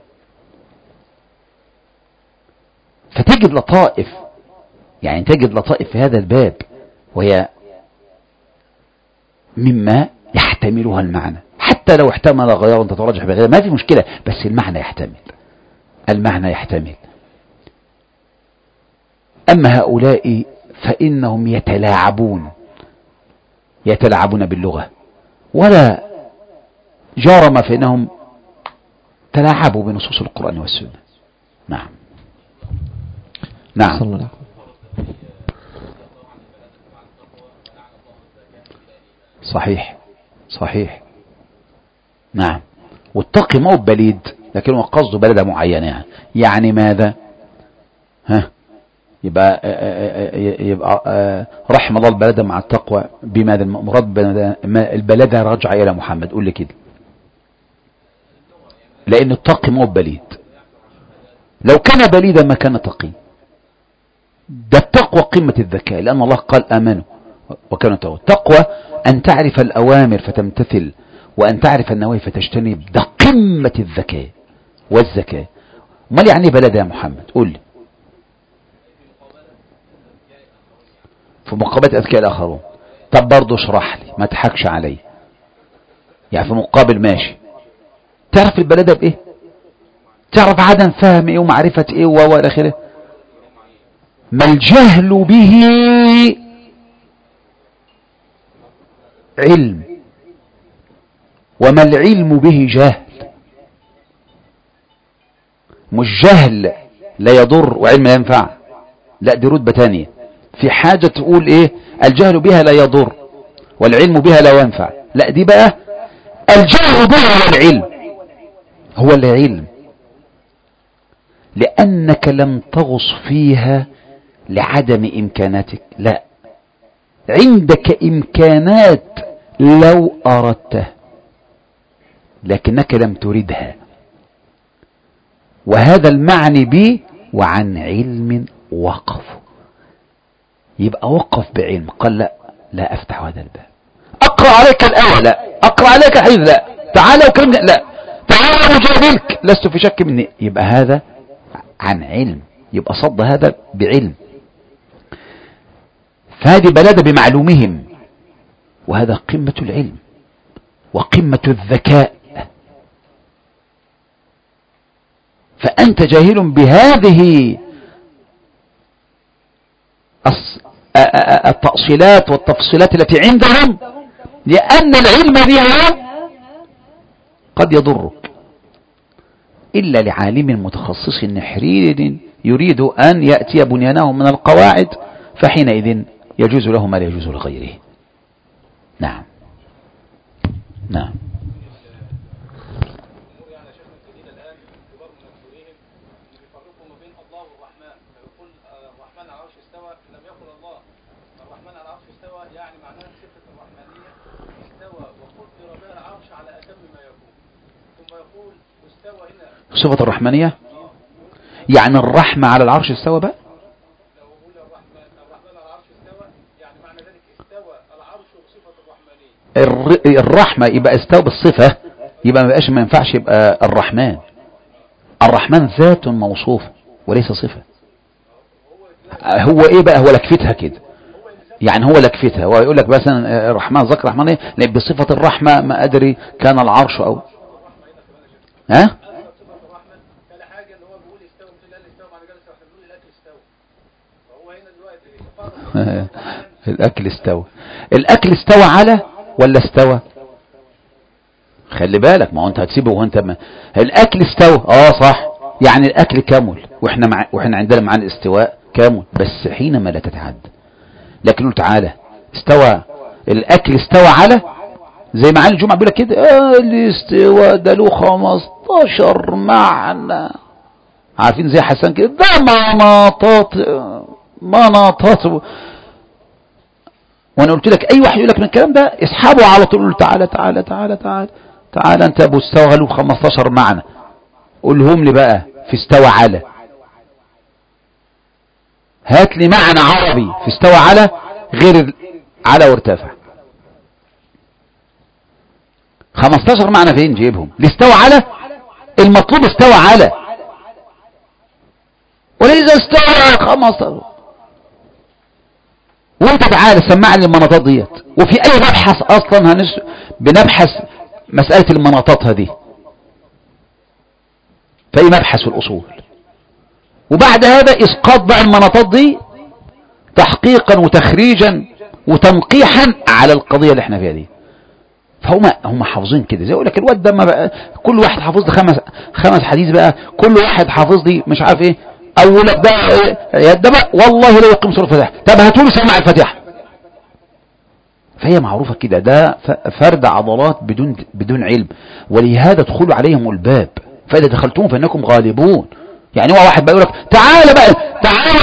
فتجد لطائف، يعني تجد لطائف في هذا الباب، وهي مما يحتملها المعنى. حتى لو احتمل غيره وانت ترجح بغيره ما في مشكلة، بس المعنى يحتمل، المعنى يحتمل. أما هؤلاء فإنهم يتلاعبون باللغة، ولا جارم فإنهم تلاعبوا بنصوص القرآن والسنة. نعم نعم. صحيح صحيح. نعم. والتقي ما هو بليد، لكن هو قصده بلدة معينة. يعني ماذا؟ يبقى رحم الله البلدة مع التقوى. بماذا المراد؟ البلدة راجعة إلى محمد. قول لي كده. لأن التقي ما هو بليد. لو كان بليدا ما كان تقي. ده التقوى قمة الذكاء، لأن الله قال آمنوا وكانوا تقوى. التقوى أن تعرف الأوامر فتمتثل، وأن تعرف النواهي فتجتنب. ده قمة الذكاء والذكاء. امال يعني بلد يا محمد؟ قول لي. في مقابلة أذكياء الآخرون. طب برضه اشرح لي، ما تحكش علي. يعني في مقابل ماشي. تعرف البلدة بإيه؟ تعرف عدم فهم إيه ومعرفة إيه وإلى آخره. ما الجهل به علم، وما العلم به جهل. مش جهل لا يضر وعلم لا ينفع، لا دي رتبة تانية. في حاجة تقول ايه الجهل بها لا يضر والعلم بها لا ينفع، لا دي بقى الجهل بها والعلم هو العلم، لأنك لم تغص فيها لعدم إمكاناتك، لا عندك إمكانات لو أردتها لكنك لم تردها. وهذا المعني به وعن علم وقف. يبقى وقف بعلم، قال لا أفتح هذا الباب. أقرأ عليك الآية، لا. أقرأ عليك الحديث، لا. تعالى وكلمني، لا. تعالى تعال أجادلك لست في شك مني، يبقى هذا عن علم، يبقى صد هذا بعلم، فهذه بلادة بمعلومهم، وهذا قمة العلم وقمة الذكاء. فأنت جاهل بهذه التأصيلات والتفصيلات التي عندهم، لأن العلم بها قد يضرك، إلا لعالم متخصص نحرير يريد أن يأتي بنيانه من القواعد، فحينئذ يجوز له ما لا يجوز لغيره. نعم نعم. صفة الرحمنية يعني الرحمة على العرش استوى بقى. الرحمة يبقى استوى بالصفة، يبقى ما ينفعش يبقى الرحمن. الرحمن ذات موصوف وليس صفة. هو ايه بقى؟ هو لكفتها كده، يعني هو لكفتها، هو يقول لك مثلا الرحمن ذكر الرحمن بصفة الرحمة، ما أدري كان العرش أو ها الأكل استوى. الأكل استوى على ولا استوى؟ خلي بالك، ما هو انت هتسيبه وانت الأكل استوى. صح، يعني الأكل كامل، واحنا عندنا معنى الاستواء كامل، بس حينما لا تتعدى. لكن تعالى استوى، الأكل استوى على، زي معاني الجمعة بيقول لك كده الاستواء ده له 15 معنى، عارفين زي حسان كده، ده مناطات. وانا قلت لك اي واحد يقول لك من الكلام ده اسحبه على طول، قول تعالى تعالى تعالى تعالى تعالى انت ابو استوى له 15 معنى، قولهم لي بقى في استوى على، هات لي معنى عربي في استوى على غير على وارتفع. 15 معنى فين جيبهم؟ الاستوى على المطلوب استوى على، ولذا استوى 15. وانت تعالى سمع لي المناطات ديت، وفي اي مبحث اصلا بنبحث مسألة المناطات هذه في اي مبحث في الاصول، وبعد هذا اسقاط بقى المناطات دي تحقيقا وتخريجا وتنقيحا على القضية اللي احنا فيها دي. فهم حافظين كده، زي اقول لك الواد ده بقى كل واحد حافظ لي خمس حديث بقى، كل واحد حافظ لي مش عارف ايه، اولك ده بقى والله لا يقيم سورة الفاتحة، طب هاتوا لي سماع الفاتحة. فهي معروفة كده، ده فرد عضلات بدون علم، ولهذا ادخلوا عليهم الباب، فإذا دخلتم فإنكم غالبون. يعني هو واحد بقى يقول لك تعالى بقى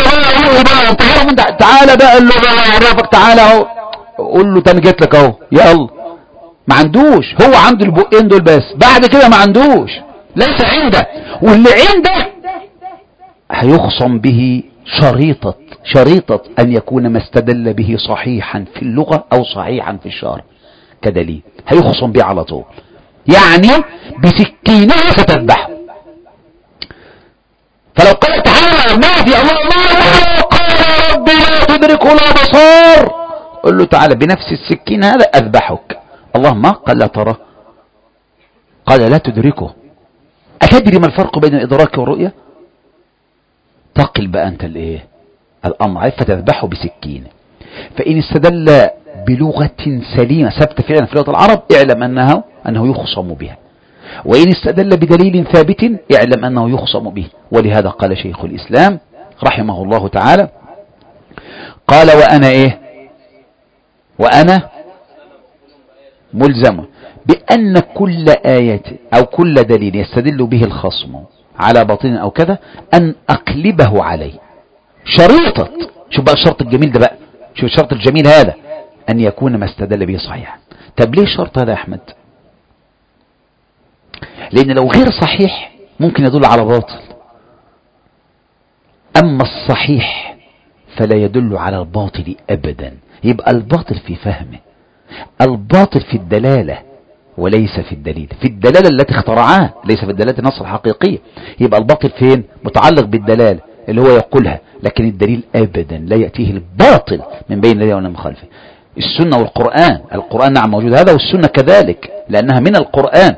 تعالى بقى اللي عرفك تعالى اهو، قول له تاني جيت لك اهو يلا. ما عندوش، هو عنده البقين دول بس، بعد كده ما عندوش، ليس عنده. واللي عنده هيخصم به شريطة أن يكون ما استدل به صحيحا في اللغة أو صحيحا في الشرع كدليل، هيخصم به على طول، يعني بسكينه ستذبحه. فلو قال تعالى ما في الله قال ربي لا تدركه الأبصار، قل له تعالى بنفس السكين هذا أذبحك. الله ما قال لا ترى، قال لا تدركه. أتدري ما الفرق بين الإدراك والرؤية؟ تقل بقى أنت الأمر، فتذبحه بسكين. فإن استدل بلغة سليمة ثبت فعلا في لغة العرب اعلم أنه يخصم بها، وإن استدل بدليل ثابت اعلم أنه يخصم به. ولهذا قال شيخ الإسلام رحمه الله تعالى، قال وأنا ملزم بأن كل آية أو كل دليل يستدل به الخصم على باطن أو كذا أن أقلبه عليه شريطة. شوف بقى الشرط الجميل ده بقى، شوف الشرط الجميل هذا، أن يكون ما استدل به صحيحا. طب ليه الشرط هذا يا أحمد؟ لأن لو غير صحيح ممكن يدل على باطل، أما الصحيح فلا يدل على الباطل أبدا. يبقى الباطل في فهمه، الباطل في الدلالة، وليس في الدليل، في الدلالة التي اخترعها، ليس في الدلالة النص الحقيقية. يبقى الباطل فين؟ متعلق بالدلالة اللي هو يقولها، لكن الدليل أبدا لا يأتيه الباطل من بين يديه ولا من خلفه. السنة والقرآن، القرآن نعم موجود هذا، والسنة كذلك لأنها من القرآن،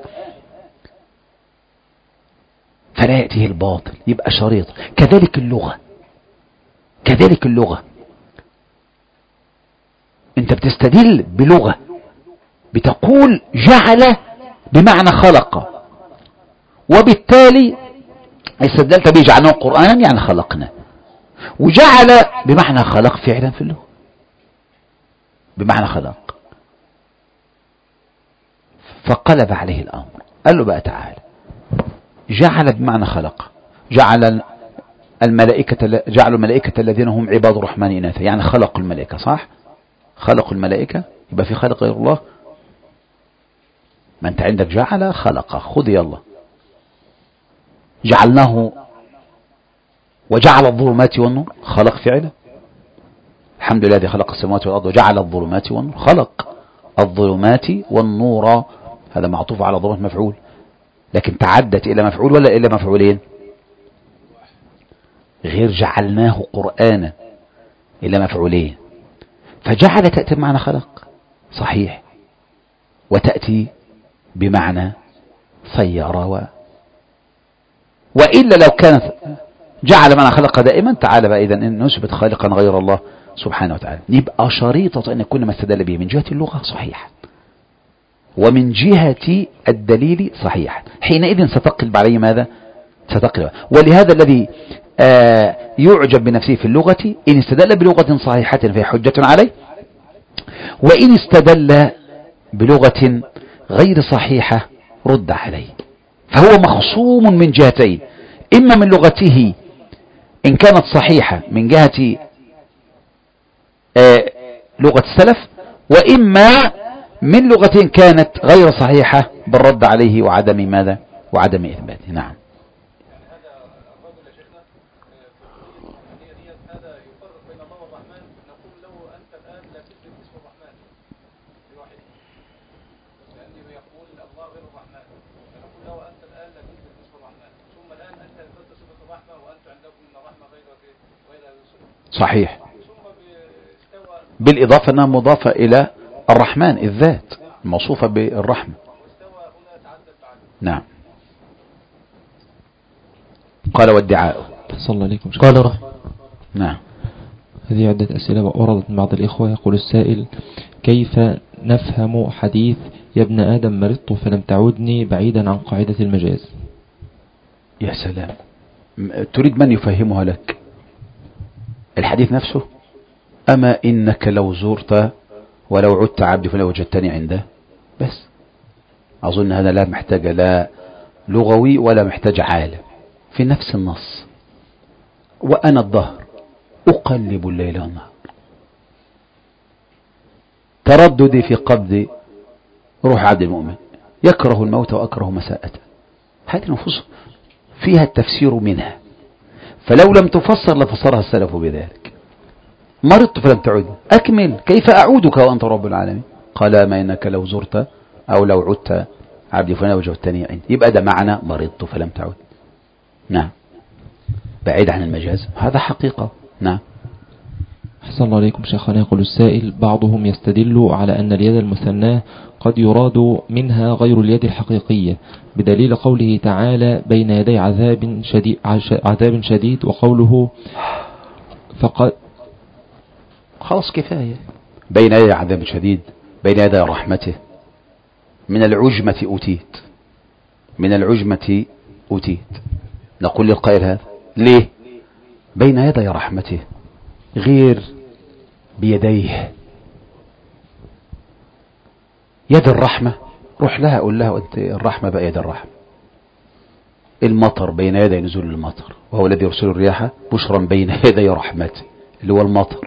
فلا يأتيه الباطل، يبقى شريط. كذلك اللغة، كذلك اللغة، انت بتستدل بلغة بتقول جعل بمعنى خلق، وبالتالي استدلت به جعلناه قرآنا يعني خلقنا، وجعل بمعنى خلق فعلا في اللغة بمعنى خلق، فقلب عليه الأمر. قال له بقى تعالى، جعل بمعنى خلق، جعل الملائكة، جعلوا الملائكة الذين هم عباد الرحمن إناثا، يعني خلقوا الملائكة، صح؟ خلقوا الملائكة، يبقى في خلق غير الله؟ ما انت عندك جعل خلق، خذ يلا. جعلناه وجعل الظلمات والنور، خلق فعلا. الحمد لله الذي خلق السماوات والأرض وجعل الظلمات والنور، خلق الظلمات والنور، هذا معطوف على ظلمات مفعول، لكن تعدت إلى مفعول ولا إلى مفعولين؟ غير جعلناه قرآنا إلى مفعولين. فجعل تأتي بمعنى خلق صحيح، وتأتي بمعنى صير وإلا لو كانت جعل معنى خلق دائما، تعالى بقى إذن إن نثبت خالقا غير الله سبحانه وتعالى، يبقى شريطة أن يكون ما استدل به من جهة اللغة صحيح، ومن جهة الدليل صحيح، حينئذ ستقلب عليه ماذا؟ ستقلب. ولهذا الذي يعجب بنفسه في اللغة إن استدل بلغة صحيحة فهي حجة عليه، وإن استدل بلغة غير صحيحة رد عليه، فهو مخصوم من جهتين، إما من لغته إن كانت صحيحة من جهة لغة السلف، وإما من لغة كانت غير صحيحة بالرد عليه وعدم ماذا؟ وعدم إثباته. نعم. صحيح، بالإضافة أنها مضافة إلى الرحمن الذات الموصوفة بالرحمة. نعم. قال والدعاء. صلى الله عليكم. قال رحمه. نعم. هذه عدة أسئلة وردت من بعض الإخوة. يقول السائل: كيف نفهم حديث يا ابن آدم مرضت فلم تعودني بعيدا عن قاعدة المجاز؟ يا سلام، تريد من يفهمها لك؟ الحديث نفسه؟ أما إنك لو زرت ولو عدت عبدي فلو وجدتني عنده، بس أظن هذا لا محتاج لا لغوي ولا محتاج عالم، في نفس النص. وأنا الظهر أقلب الليل والنهار، ترددي في قبض روح عبد المؤمن، يكره الموت وأكره مساءته. هذه النفوس فيها التفسير منها، فلو لم تفسر لفسرها السلف بذلك. مرضت فلم تعد، أكمل، كيف أعودك وأنت رب العالمين؟ قال ما إنك لو زرت أو لو عدت عبدي فلان وجدتني عندي، يبقى ده معنى مرضت فلم تعد. نعم، بعيد عن المجاز، هذا حقيقة. نعم. أحسن الله عليكم شيخنا. يقول السائل: بعضهم يستدل على أن اليد المثناة قد يراد منها غير اليد الحقيقية بدليل قوله تعالى بين يدي عذاب شديد وقوله فقد. خلاص كفاية، بين يدي عذاب شديد، بين يدي رحمته، من العجمة أوتيت، من العجمة أوتيت. نقول للقائل هذا ليه؟ بين يدي رحمته غير بيديه. يد الرحمة روح لها قول لها وانت الرحمة بقى يد الرحمة. المطر بين يدي نزول المطر، وهو الذي يرسل الرياح بشرا بين يدي رحمته اللي هو المطر.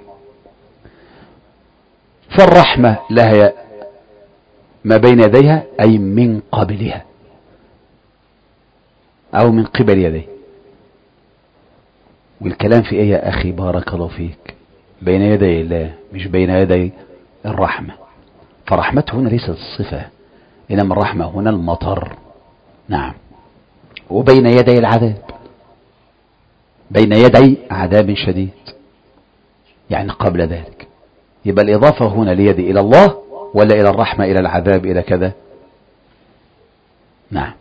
فالرحمة لها ما بين يديها أي من قبلها أو من قبل يديه. والكلام في ايه يا أخي؟ بارك الله فيك، بين يدي الله مش بين يدي الرحمة. فرحمته هنا ليست الصفة، إنما الرحمة هنا المطر. نعم. وبين يدي العذاب، بين يدي عذاب شديد، يعني قبل ذلك. يبقى الإضافة هنا ليد إلى الله ولا إلى الرحمة إلى العذاب إلى كذا؟ نعم.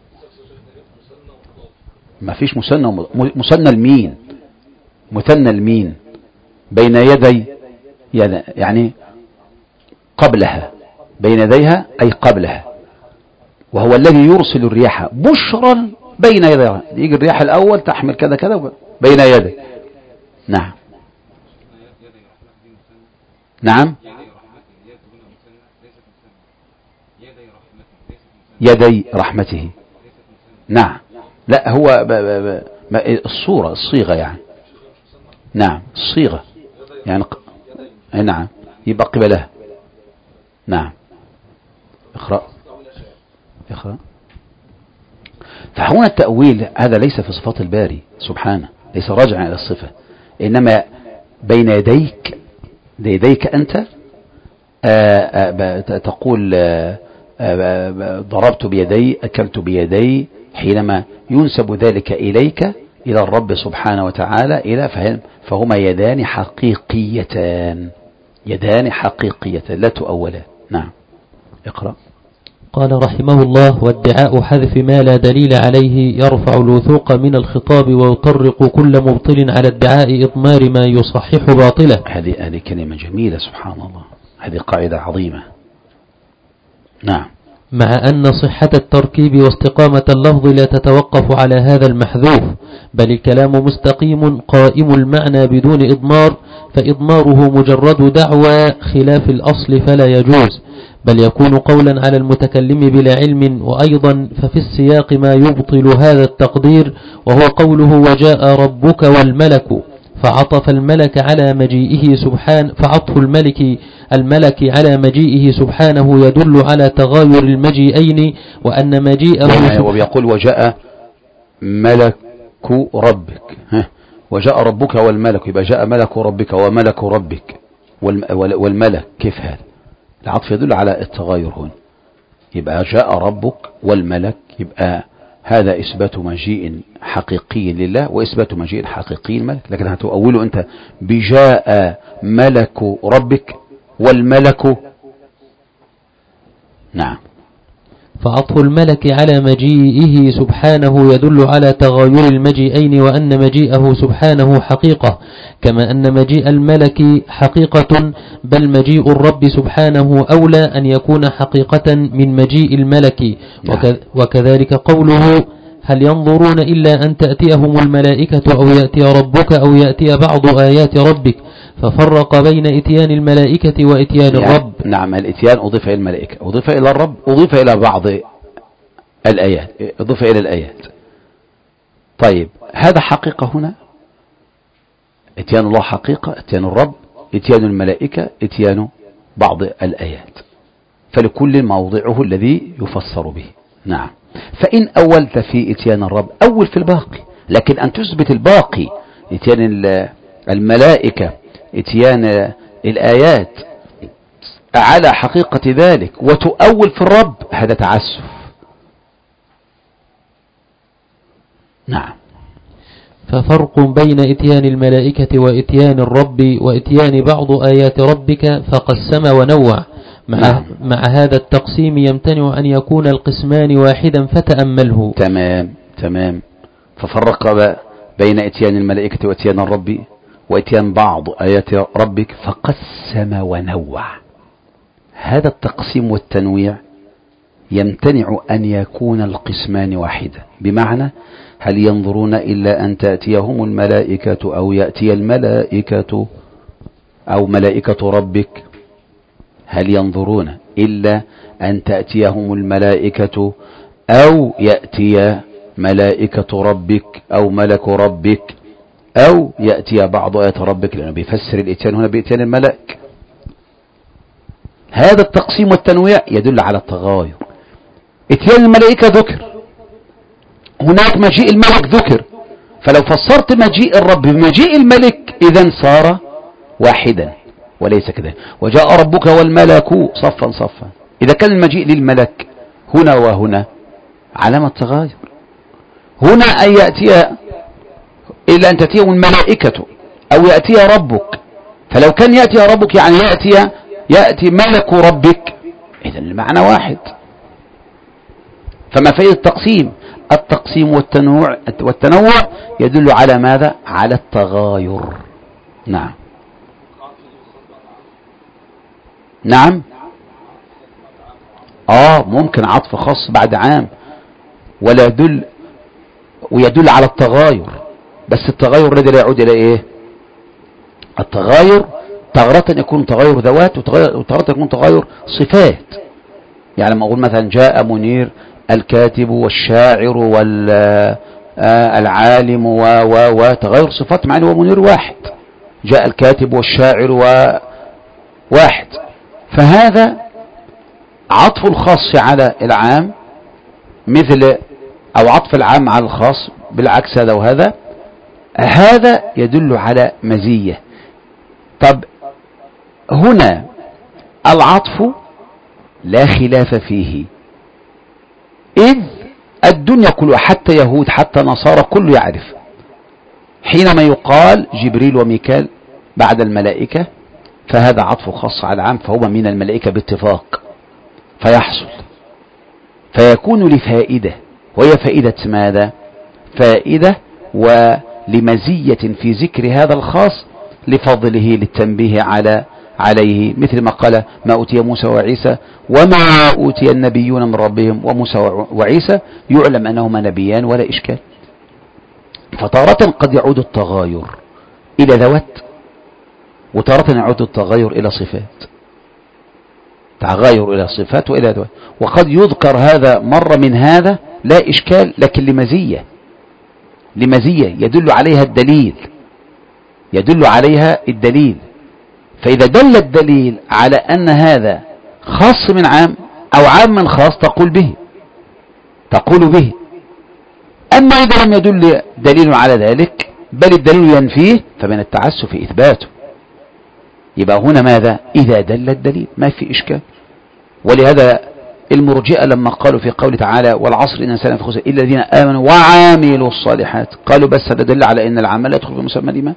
ما فيش مثنى. مثنى المين؟ مثنى المين؟ بين يدي يعني قبلها، بين يديها أي قبلها، وهو الذي يرسل الرياح بشرا بين يديها. يجي الرياح الأول تحمل كذا كذا بين يدي. نعم. نعم. يدي رحمته. نعم. لا هو الصورة الصيغة يعني. نعم الصيغة يعني نعم يبقى قبلها. نعم. اقرأ. فهنا التأويل هذا ليس في صفات الباري سبحانه، ليس راجعا إلى الصفة، إنما بين يديك أنت تقول ضربت بيدي، أكلت بيدي، حينما ينسب ذلك إليك إلى الرب سبحانه وتعالى فهما يدان حقيقيتان، يدان حقيقيتان لا تؤولان. نعم. اقرأ. قال رحمه الله: وادعاء حذف ما لا دليل عليه يرفع الوثوق من الخطاب ويطرق كل مبطل على ادعاء إضمار ما يصحح باطله. هذه كلمة جميلة سبحان الله، هذه قاعدة عظيمة. نعم. مع أن صحة التركيب واستقامة اللفظ لا تتوقف على هذا المحذوف، بل الكلام مستقيم قائم المعنى بدون إضمار، فإضماره مجرد دعوى خلاف الأصل فلا يجوز، بل يكون قولا على المتكلم بلا علم. وأيضا ففي السياق ما يبطل هذا التقدير، وهو قوله: وجاء ربك والملك، فعطف الملك على مجيئه سبحانه، فعطف الملك على مجيئه سبحانه يدل على تغاير المجيئين، وأن مجيئه ويقول: وجاء ملك ربك. وجاء ربك والملك، يبقى جاء ملك ربك وملك ربك والملك. كيف هذا؟ العطف يدل على التغاير هنا. يبقى جاء ربك والملك، يبقى هذا إثبات مجيء حقيقي لله وإثبات مجيء حقيقي الملك. لكن هتؤوله أنت بجاء ملك ربك والملك. نعم. فعطف الملك على مجيئه سبحانه يدل على تغاير المجيئين، وأن مجيئه سبحانه حقيقة، كما أن مجيء الملك حقيقة، بل مجيء الرب سبحانه أولى أن يكون حقيقة من مجيء الملك. وكذلك قوله: هل ينظرون إلا أن تأتيهم الملائكة أو يأتي ربك أو يأتي بعض آيات ربك، ففرق بين إتيان الملائكة وإتيان الرب. نعم. الإتيان أضيف إلى الملائكة، أضيف إلى الرب، أضيف إلى بعض الآيات، أضيف إلى الآيات. طيب هذا حقيقة هنا، إتيان الله حقيقة، إتيان الرب، إتيان الملائكة، إتيان بعض الآيات، فلكل موضعه الذي يفسر به. نعم. فإن أولت في إتيان الرب أول في الباقي، لكن أن تثبت الباقي، إتيان الملائكة، إتيان الآيات على حقيقة ذلك، وتؤول في الرب، هذا تعسف. نعم. ففرق بين إتيان الملائكة وإتيان الرب وإتيان بعض آيات ربك، فقسم ونوع. مع هذا التقسيم يمتنع أن يكون القسمان واحدا، فتأمله. تمام. ففرق بين إتيان الملائكة وإتيان الرب وإتيان بعض آيات ربك، فقسم ونوع. هذا التقسيم والتنويع يمتنع أن يكون القسمان واحدا، بمعنى: هل ينظرون إلا أن تأتيهم الملائكة أو يأتي الملائكة أو ملائكة ربك؟ هل ينظرون إلا أن تأتيهم الملائكة أو يأتي ملائكة ربك أو ملك ربك أو يأتي بعض آيات ربك، لأنه بيفسر الإتيان هنا بإتيان الملائكة. هذا التقسيم والتنويع يدل على التغاير. إتيان الملائكة ذكر، هناك مجيء الملك ذكر، فلو فسرت مجيء الرب بمجيء الملك إذن صار واحدا، وليس كذلك. وجاء ربك والملك صفا صفا. إذا كان المجيء للملك هنا وهنا علامة تغاير. هنا أن يأتي إلا أن تأتيهم الملائكة أو يأتي ربك، فلو كان يأتي ربك يعني يأتي ملك ربك، إذا المعنى واحد. فما فائدة التقسيم؟ التقسيم والتنوع يدل على ماذا؟ على التغاير. نعم نعم. ممكن عطف خاص بعد عام ويدل على التغاير، بس التغاير الذي لا يعود إلى إيه؟ التغاير تارة يكون تغاير ذوات وتارة يكون تغاير صفات. يعني لما أقول مثلا جاء منير الكاتب والشاعر والعالم وتغير صفات، مع أنه منير واحد، جاء الكاتب والشاعر واحد. فهذا عطف الخاص على العام، مثل أو عطف العام على الخاص بالعكس، هذا وهذا، هذا يدل على مزية. طب هنا العطف لا خلاف فيه، إذ الدنيا كلها حتى يهود حتى نصارى كله يعرف حينما يقال جبريل وميكال بعد الملائكة فهذا عطف خاص على العام، فهو من الملائكة باتفاق، فيحصل فيكون لفائدة، وهي فائدة ماذا؟ فائدة ولمزية في ذكر هذا الخاص لفضله للتنبيه عليه، مثل ما قال ما أوتي موسى وعيسى وما أوتي النبيون من ربهم وموسى وعيسى، يعلم أنهما نبيان ولا إشكال. فتارة قد يعود التغاير إلى ذوات، وتارة يعود التغاير إلى صفات، تغاير إلى صفات وإلى ذوات. وقد يذكر هذا مرة من هذا لا إشكال، لكن لمزية يدل عليها الدليل. فإذا دل الدليل على أن هذا خاص من عام أو عام من خاص تقول به. أما إذا لم يدل دليل على ذلك بل الدليل ينفيه فمن التعسف إثباته. يبقى هنا ماذا؟ إذا دل الدليل ما في إشكال. ولهذا المرجئة لما قالوا في قوله تعالى والعصر إن الإنسان لفي خسر إلا الذين آمنوا وعملوا الصالحات، قالوا بس هذا دل على أن العمل لا يدخل في مسمى الإيمان.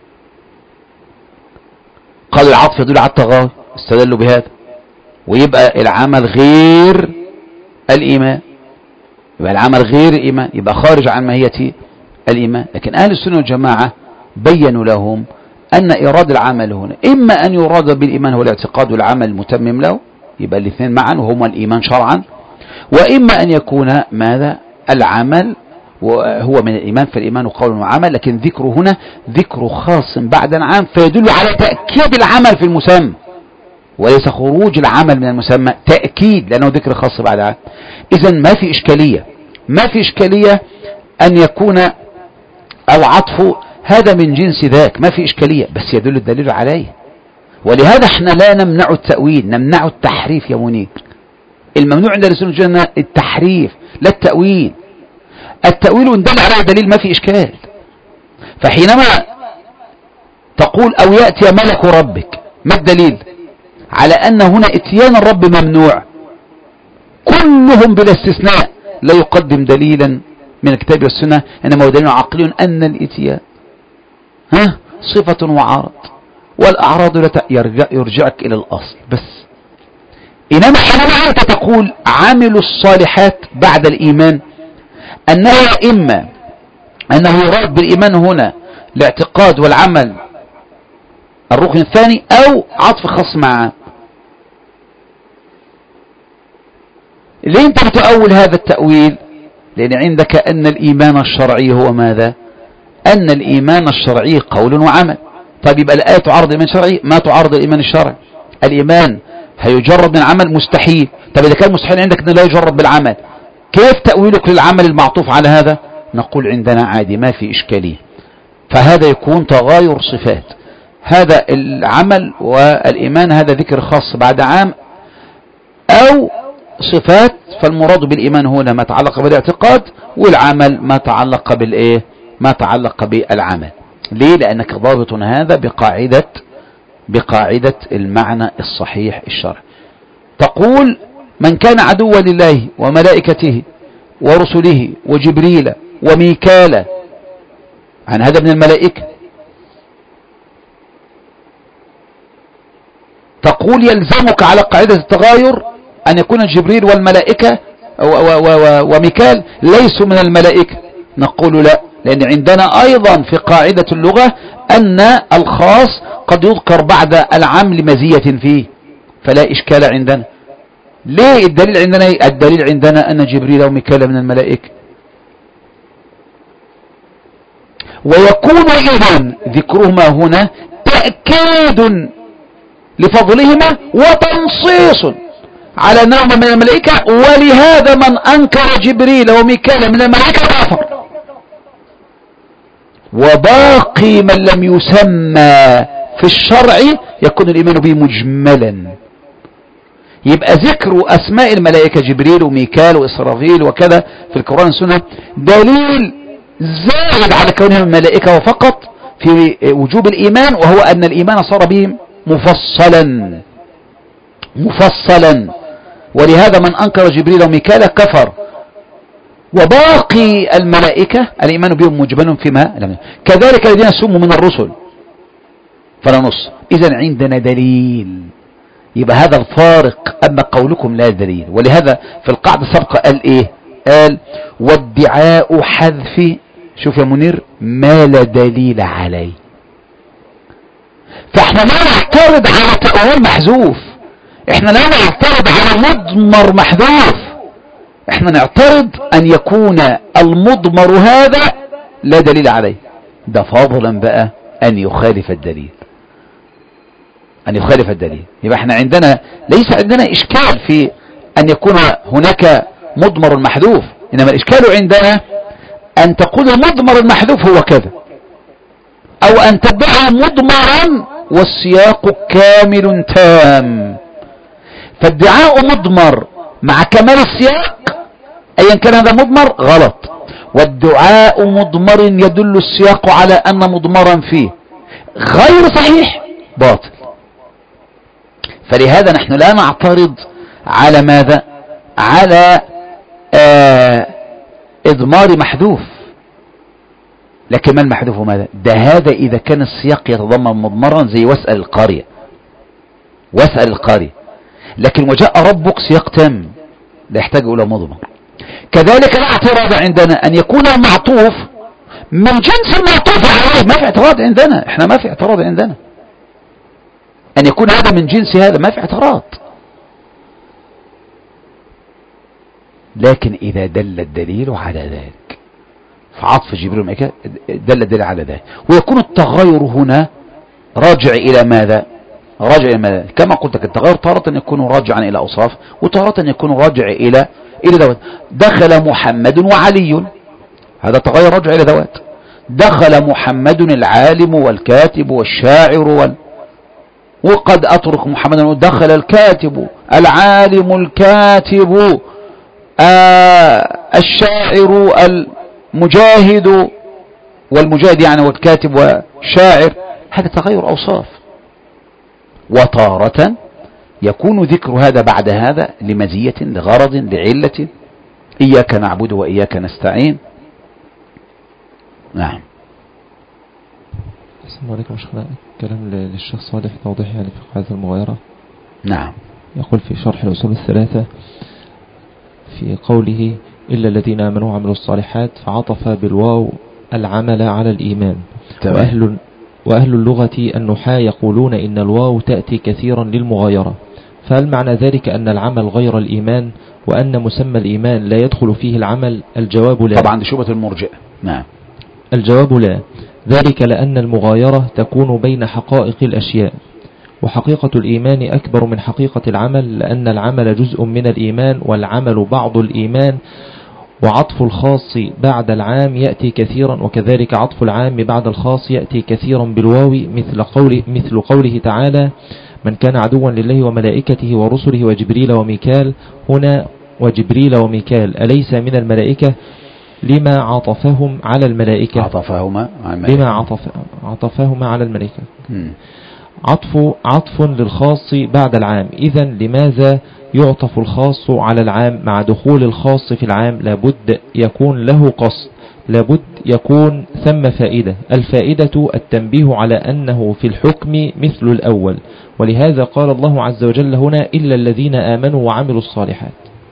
قال العطف يدل على التغاير، استدلوا بهذا، ويبقى العمل غير الإيمان، يبقى العمل غير الإيمان، يبقى خارج عن ماهية الإيمان. لكن أهل السنة والجماعة بيّنوا لهم أن إراد العمل هنا إما أن يراد بالإيمان هو الاعتقاد والعمل المتمم له، يبقى الاثنين معا وهما الإيمان شرعا، وإما أن يكون ماذا؟ العمل وهو من الإيمان، فالإيمان قول وعمل، لكن ذكر هنا ذكر خاص بعد العام فيدل على تأكيد العمل في المسمى وليس خروج العمل من المسمى، تأكيد لأنه ذكر خاص بعد العام. إذن ما في إشكالية أن يكون العطف هذا من جنس ذاك، ما في إشكالية، بس يدل الدليل عليه. ولهذا احنا لا نمنع التأويل، نمنع التحريف يا منير. الممنوع عند السنة والجماعة التحريف لا التأويل. التأويل إن دل على دليل ما في إشكال. فحينما تقول أو يأتي ملك ربك، ما الدليل على أن هنا اتيان الرب ممنوع؟ كلهم بلا استثناء لا يقدم دليلا من الكتاب والسنة، إنما هو دليل عقلي أن الاتيان صفة وعارض، والأعراض لا يرجعك إلى الأصل بس. إنما حينما أنت تقول عامل الصالحات بعد الإيمان، أنها إما أنه يراد بالإيمان هنا الاعتقاد والعمل الركن الثاني، أو عطف خاص معه. ليه أنت بتأول هذا التأويل؟ لأن عندك أن الإيمان الشرعي هو ماذا؟ أن الإيمان الشرعي قول وعمل. طيب يبقى الآية تعارض الإيمان الشرعي؟ ما تعارض الإيمان الشرعي. الإيمان هيجرد من عمل؟ مستحيل. طيب إذا كان مستحيل عندك أنه لا يجرد بالعمل، كيف تأويلك للعمل المعطوف على هذا؟ نقول عندنا عادي ما في إشكالية. فهذا يكون تغاير صفات، هذا العمل والإيمان هذا ذكر خاص بعد عام، أو صفات، فالمراد بالإيمان هنا ما تعلق بالاعتقاد، والعمل ما تعلق بالإيه؟ ما تعلق بالعمل. ليه؟ لأنك ضابط هذا بقاعدة المعنى الصحيح الشرعي. تقول من كان عدوا لله وملائكته ورسله وجبريل وميكال، عن هذا من الملائكة، تقول يلزمك على قاعدة التغاير أن يكون جبريل والملائكة وميكال ليسوا من الملائكة. نقول لا، لأن عندنا أيضا في قاعدة اللغة أن الخاص قد يذكر بعد العام لمزية فيه، فلا إشكال عندنا. ليه الدليل عندنا؟ الدليل عندنا أن جبريل وميكال من الملائكة، ويكون إذن ذكرهما هنا تأكيد لفضلهما وتنصيص على نوع من الملائكة، ولهذا من أنكر جبريل وميكال من الملائكة كفر. وباقي من لم يسمى في الشرع يكون الإيمان به مجملا. يبقى ذكر أسماء الملائكة جبريل وميكال وإسرافيل وكذا في القرآن والسنة دليل زائد على كونهم الملائكة وفقط في وجوب الإيمان، وهو أن الإيمان صار بهم مفصلا. ولهذا من أنكر جبريل وميكال كفر. وباقي الملائكة الإيمان بهم مجمل فيما كذلك الذين سموا من الرسل فلا نص. إذن عندنا دليل، يبقى هذا الفارق. أما قولكم لا دليل، ولهذا في القاعدة السابقة قال إيه؟ قال وادعاء حذف، شوف يا منير، ما لا دليل عليه. فاحنا لا نعترض على تأويل محذوف، احنا لا نعترض على مضمر محذوف، احنا نعترض ان يكون المضمر هذا لا دليل عليه. ده فضلا بقى ان يخالف الدليل، يبقى احنا عندنا ليس عندنا اشكال في ان يكون هناك مضمر محذوف، انما الاشكال عندنا ان تقول المضمر المحذوف هو كذا، او ان تدعي مضمرا والسياق كامل تام. فادعاء مضمر مع كمال السياق ايا كان هذا مضمر غلط، والدعاء مضمر يدل السياق على ان مضمرا فيه غير صحيح باطل. فلهذا نحن لا نعترض على ماذا؟ على اضمار محذوف. لكن ما المحذوف ماذا؟ ده هذا اذا كان السياق يتضمن مضمرا زي واسأل القارية، لكن وجاء ربك سياق تام لا يحتاج الى مضمر. كذلك لا اعتراض عندنا ان يكون المعطوف من جنس المعطوف عليه، ما في اعتراض عندنا، احنا ما في اعتراض عندنا ان يكون هذا من جنس هذا، ما في اعتراض. لكن اذا دل الدليل على ذلك، فعطف جبريل وميكال دل الدليل على ذلك، ويكون التغير هنا راجع الى ماذا؟ كما قلت لك التغير تارة يكون راجعا الى اوصاف، وتارة يكون راجع الى ذوات. دخل محمد وعلي، هذا تغير راجع الى ذوات. دخل محمد العالم والكاتب والشاعر وقد اترك محمدا، دخل الكاتب العالم الكاتب الشاعر المجاهد، والمجاهد يعني والكاتب والشاعر، هذا تغير اوصاف. وتارة يكون ذكر هذا بعد هذا لمزية لغرض لعلة، إياك نعبد وإياك نستعين. نعم. السلام عليكم شيخنا. كلام للشيخ صالح توضيح يعني في قاعدة المغايرة. نعم. يقول في شرح الأصول الثلاثة في قوله إلا الذين آمنوا وعملوا الصالحات، فعطف بالواو العمل على الإيمان. وأهل اللغة النحاة يقولون إن الواو تأتي كثيرا للمغايرة، فهل معنى ذلك أن العمل غير الإيمان وأن مسمى الإيمان لا يدخل فيه العمل؟ الجواب لا. طبعا دي شبهة المرجئة. نعم. الجواب لا، ذلك لأن المغايرة تكون بين حقائق الأشياء، وحقيقة الإيمان أكبر من حقيقة العمل، لأن العمل جزء من الإيمان والعمل بعض الإيمان، وعطف الخاص بعد العام يأتي كثيرا، وكذلك عطف العام بعد الخاص يأتي كثيرا بالواو، مثل قوله تعالى من كان عدوا لله وملائكته ورسله وجبريل وميكال. هنا وجبريل وميكال أليس من الملائكة؟ لما عطفهم على الملائكة؟ عطفهما على الملائكة. عطف للخاص بعد العام. إذا لماذا يعطف الخاص على العام مع دخول الخاص في العام؟ لابد يكون له قصد، لابد يكون ثم فائدة. الفائدة التنبيه على أنه في الحكم مثل الأول، ولهذا قال الله عز وجل هنا إلا الذين آمنوا وعملوا الصالحات.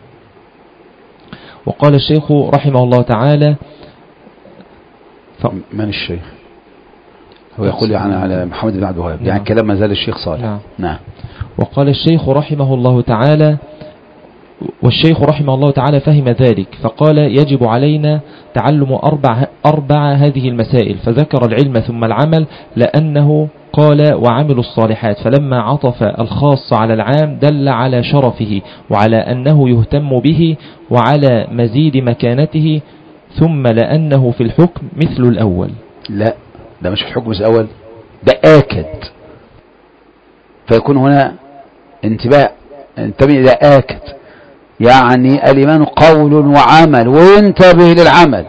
وقال الشيخ رحمه الله تعالى من الشيخ؟ هو يقول يعني على محمد بن عبد الوهاب، يعني كلام ما زال الشيخ صالح. نعم. وقال الشيخ رحمه الله تعالى، والشيخ رحمه الله تعالى فهم ذلك فقال يجب علينا تعلم أربع هذه المسائل، فذكر العلم ثم العمل لأنه قال وعملوا الصالحات، فلما عطف الخاص على العام دل على شرفه وعلى أنه يهتم به وعلى مزيد مكانته، ثم لأنه في الحكم مثل الأول. لا، ده مش في الحكم مثل الأول، ده آكد، فيكون هنا انتبه إلى آكد، يعني الإيمان قول وعمل، وينتبه للعمل،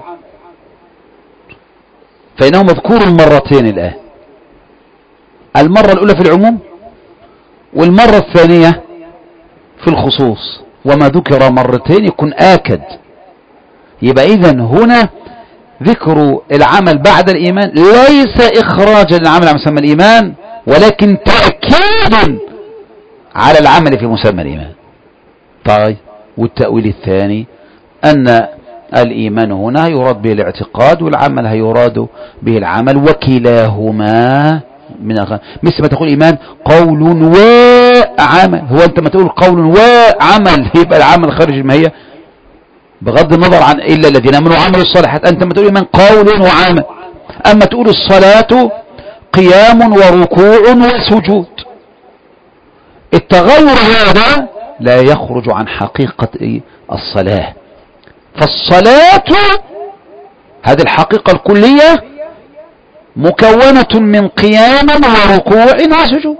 فإنه مذكور مرتين الآن، المرة الأولى في العموم والمرة الثانية في الخصوص، وما ذكر مرتين يكون آكد. يبقى إذن هنا ذكر العمل بعد الإيمان ليس إخراجا للعمل على مسمى الإيمان، ولكن تأكيد على العمل في مسمى الإيمان. طيب، والتأويل الثاني أن الإيمان هنا يراد به الاعتقاد، والعمل يراد به العمل، وكلاهما من مثل ما تقول إيمان قول وعمل. هو أنت ما تقول قول وعمل يبقى العمل خارج الماهية، بغض النظر عن إلا الذين آمنوا وعملوا الصالحات. أنت ما تقول إيمان قول وعمل، أما تقول الصلاة قيام وركوع وسجود، التغير هذا لا يخرج عن حقيقة الصلاة. فالصلاة هذه الحقيقة الكلية مكونة من قيام وركوع وسجود.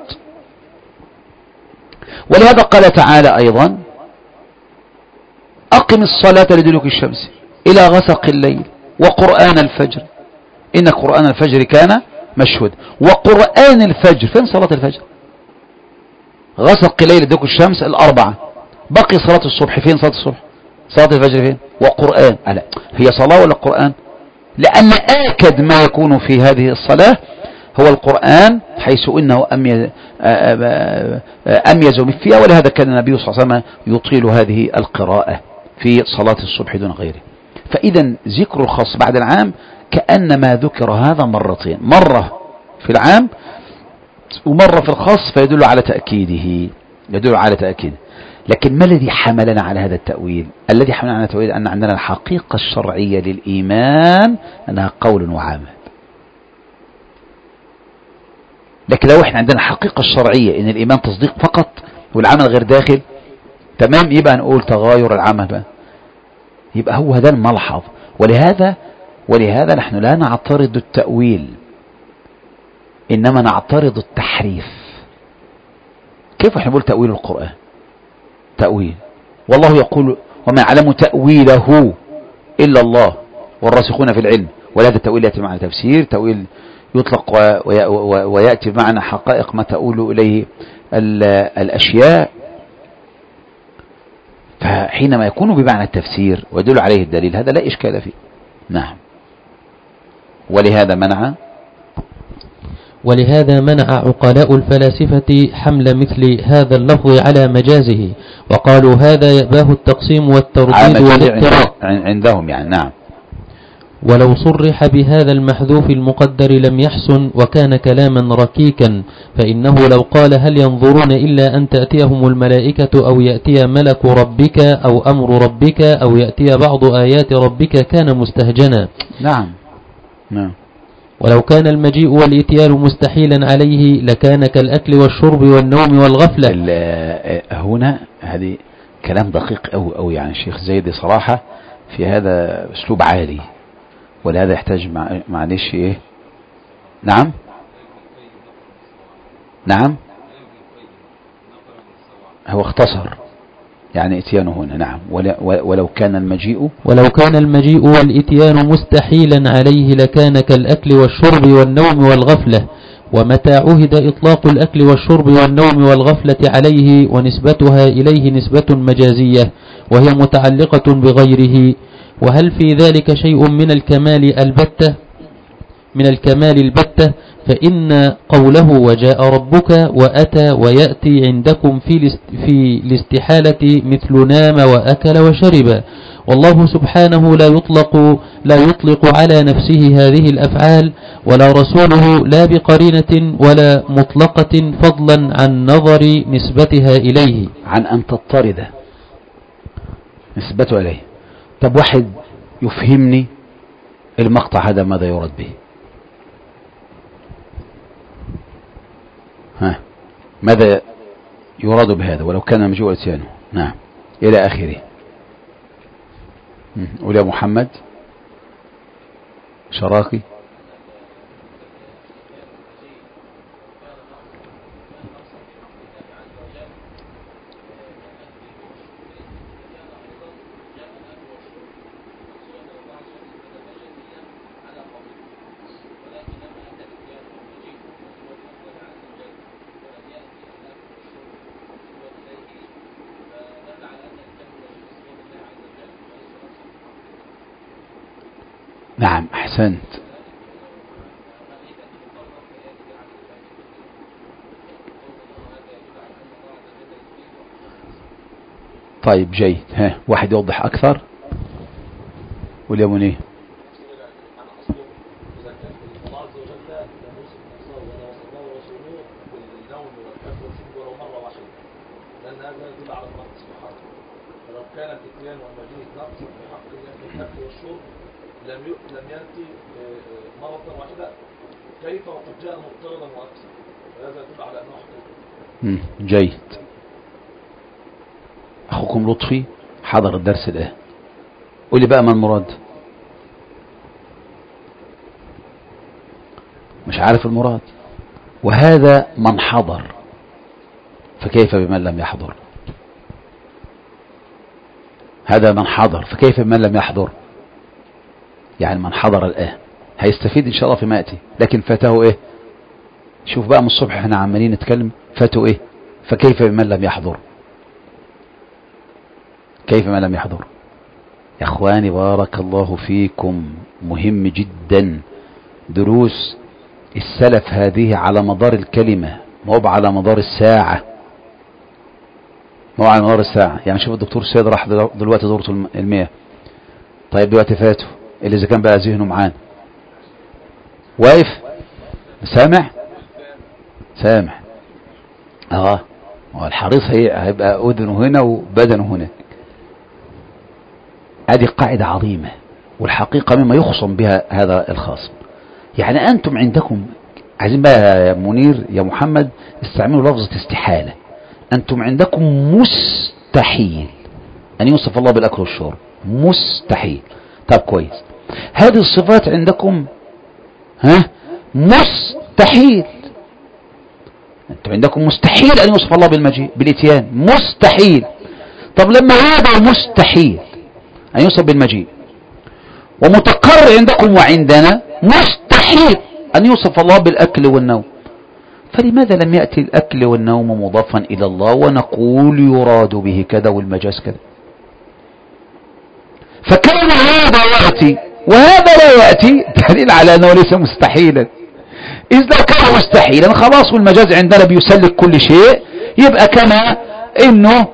ولهذا قال تعالى أيضا أقم الصلاة لدلوك الشمس إلى غسق الليل وقرآن الفجر إن قرآن الفجر كان مشهود. وقرآن الفجر، فين صلاة الفجر؟ غسق الليل لدلوك الشمس الأربعة، بقي صلاة الصبح، فين صلاة الصبح؟ صلاة الفجر فين؟ وقرآن، لا هي صلاة ولا قرآن؟ لأن آكد ما يكون في هذه الصلاة هو القرآن، حيث إنه أميز فيها، ولهذا كان النبي صلى الله عليه وسلم يطيل هذه القراءة في صلاة الصبح دون غيره. فإذا ذكر الخاص بعد العام كأنما ذكر هذا مرتين، مرة في العام ومرة في الخاص، فيدل على تأكيده، يدل على تأكيده. لكن ما الذي حملنا على هذا التأويل؟ الذي حملنا على التأويل أن عندنا الحقيقة الشرعية للإيمان أنها قول وعمل. لكن لو احنا عندنا الحقيقة الشرعية ان الإيمان تصديق فقط والعمل غير داخل، تمام، يبقى نقول تغاير العمل بقى، يبقى هو ده الملحظ. ولهذا نحن لا نعترض التأويل، إنما نعترض التحريف. كيف احنا نقول تأويل القرآن؟ تأويل، والله يقول وما يعلم تأويله إلا الله والراسخون في العلم. ولهذا التأويل يأتي معنى تفسير، تأويل يطلق ويأتي بمعنى حقائق ما تؤول إليه الأشياء. فحينما يكون بمعنى التفسير ويدل عليه الدليل هذا لا إشكال فيه. نعم. ولهذا منع عقلاء الفلاسفة حمل مثل هذا اللفظ على مجازه، وقالوا هذا يأباه التقسيم والترديد والاضطراب عندهم، يعني نعم. ولو صرح بهذا المحذوف المقدر لم يحسن وكان كلاما ركيكا، فإنه لو قال هل ينظرون إلا أن تأتيهم الملائكة أو يأتي ملك ربك أو أمر ربك أو يأتي بعض آيات ربك كان مستهجنا. نعم. ولو كان المجيء والإتيان مستحيلا عليه لكان كالأكل والشرب والنوم والغفلة. هنا هذه كلام دقيق أو يعني الشيخ زيد صراحة في هذا أسلوب عالي، ولهذا يحتاج معلش إيه. نعم هو اختصر يعني اتيانه هنا. نعم. ولو كان المجيء والاتيان مستحيلا عليه لكان كالأكل والشرب والنوم والغفلة. ومتى عهد إطلاق الأكل والشرب والنوم والغفلة عليه ونسبتها إليه نسبة مجازية وهي متعلقة بغيره. وهل في ذلك شيء من الكمال البتة فإن قوله وجاء ربك وأتى ويأتي عندكم في الاستحالة مثل نام وأكل وشرب، والله سبحانه لا يطلق على نفسه هذه الأفعال ولا رسوله لا بقرينة ولا مطلقة فضلا عن نظر نسبتها إليه، عن أن تضطرد نسبته إليه. طب واحد يفهمني المقطع هذا ماذا يراد به؟ ماذا يراد بهذا ولو كان مجيء لسانه؟ نعم إلى آخره. قول يا محمد شراكي. نعم أحسنت. طيب جيد. واحد يوضح أكثر. قول يا منيه. لم يأتي مرة واحدة كيف وقد جاء مضطردا وأكثر، فهذا يدل على أنه حقيقي. جيد. أخوكم لطفي حضر الدرس الآن، قول لي بقى ما المراد؟ مش عارف المراد. وهذا من حضر، فكيف بمن لم يحضر؟ هذا من حضر، فكيف بمن لم يحضر؟ يعني من حضر الآن هيستفيد إن شاء الله فيما يأتي، لكن فاته إيه؟ شوف بقى من الصبح احنا عمالين نتكلم، فاته إيه؟ فكيف بمن لم يحضر؟ كيف من لم يحضر؟ يا أخواني بارك الله فيكم، مهم جدا دروس السلف هذه على مدار الكلمة، مو على مدار الساعة، مو على مدار الساعة. يعني شوف الدكتور السيد راح دلوقتي دورته المياه، طيب دلوقتي فاته اللي إذا كان بقى ذهنه معانا واقف سامع الحريص هيبقى أذنه هنا وبدنه هنا. هذه قاعدة عظيمة، والحقيقة مما يخصم بها هذا الخاصم. يعني أنتم عندكم عايزين بقى يا منير يا محمد استعملوا لفظة استحالة. أنتم عندكم مستحيل أن يوصف الله بالأكل والشرب، مستحيل. طب كويس، هذه الصفات عندكم مستحيل. أنتم عندكم مستحيل أن يوصف الله بالمجيء بالإتيان، مستحيل. طب لما هذا مستحيل أن يوصف بالمجيء، ومتقرر عندكم وعندنا مستحيل أن يوصف الله بالأكل والنوم، فلماذا لم يأتي الأكل والنوم مضافا إلى الله ونقول يراد به كذا والمجاز كذا؟ فكان هذا يأتي وهذا لا يأتي، دليل على أنه ليس مستحيلا. إذ لو كان مستحيلا خلاص والمجاز عندنا بيسلك كل شيء، يبقى كما إنه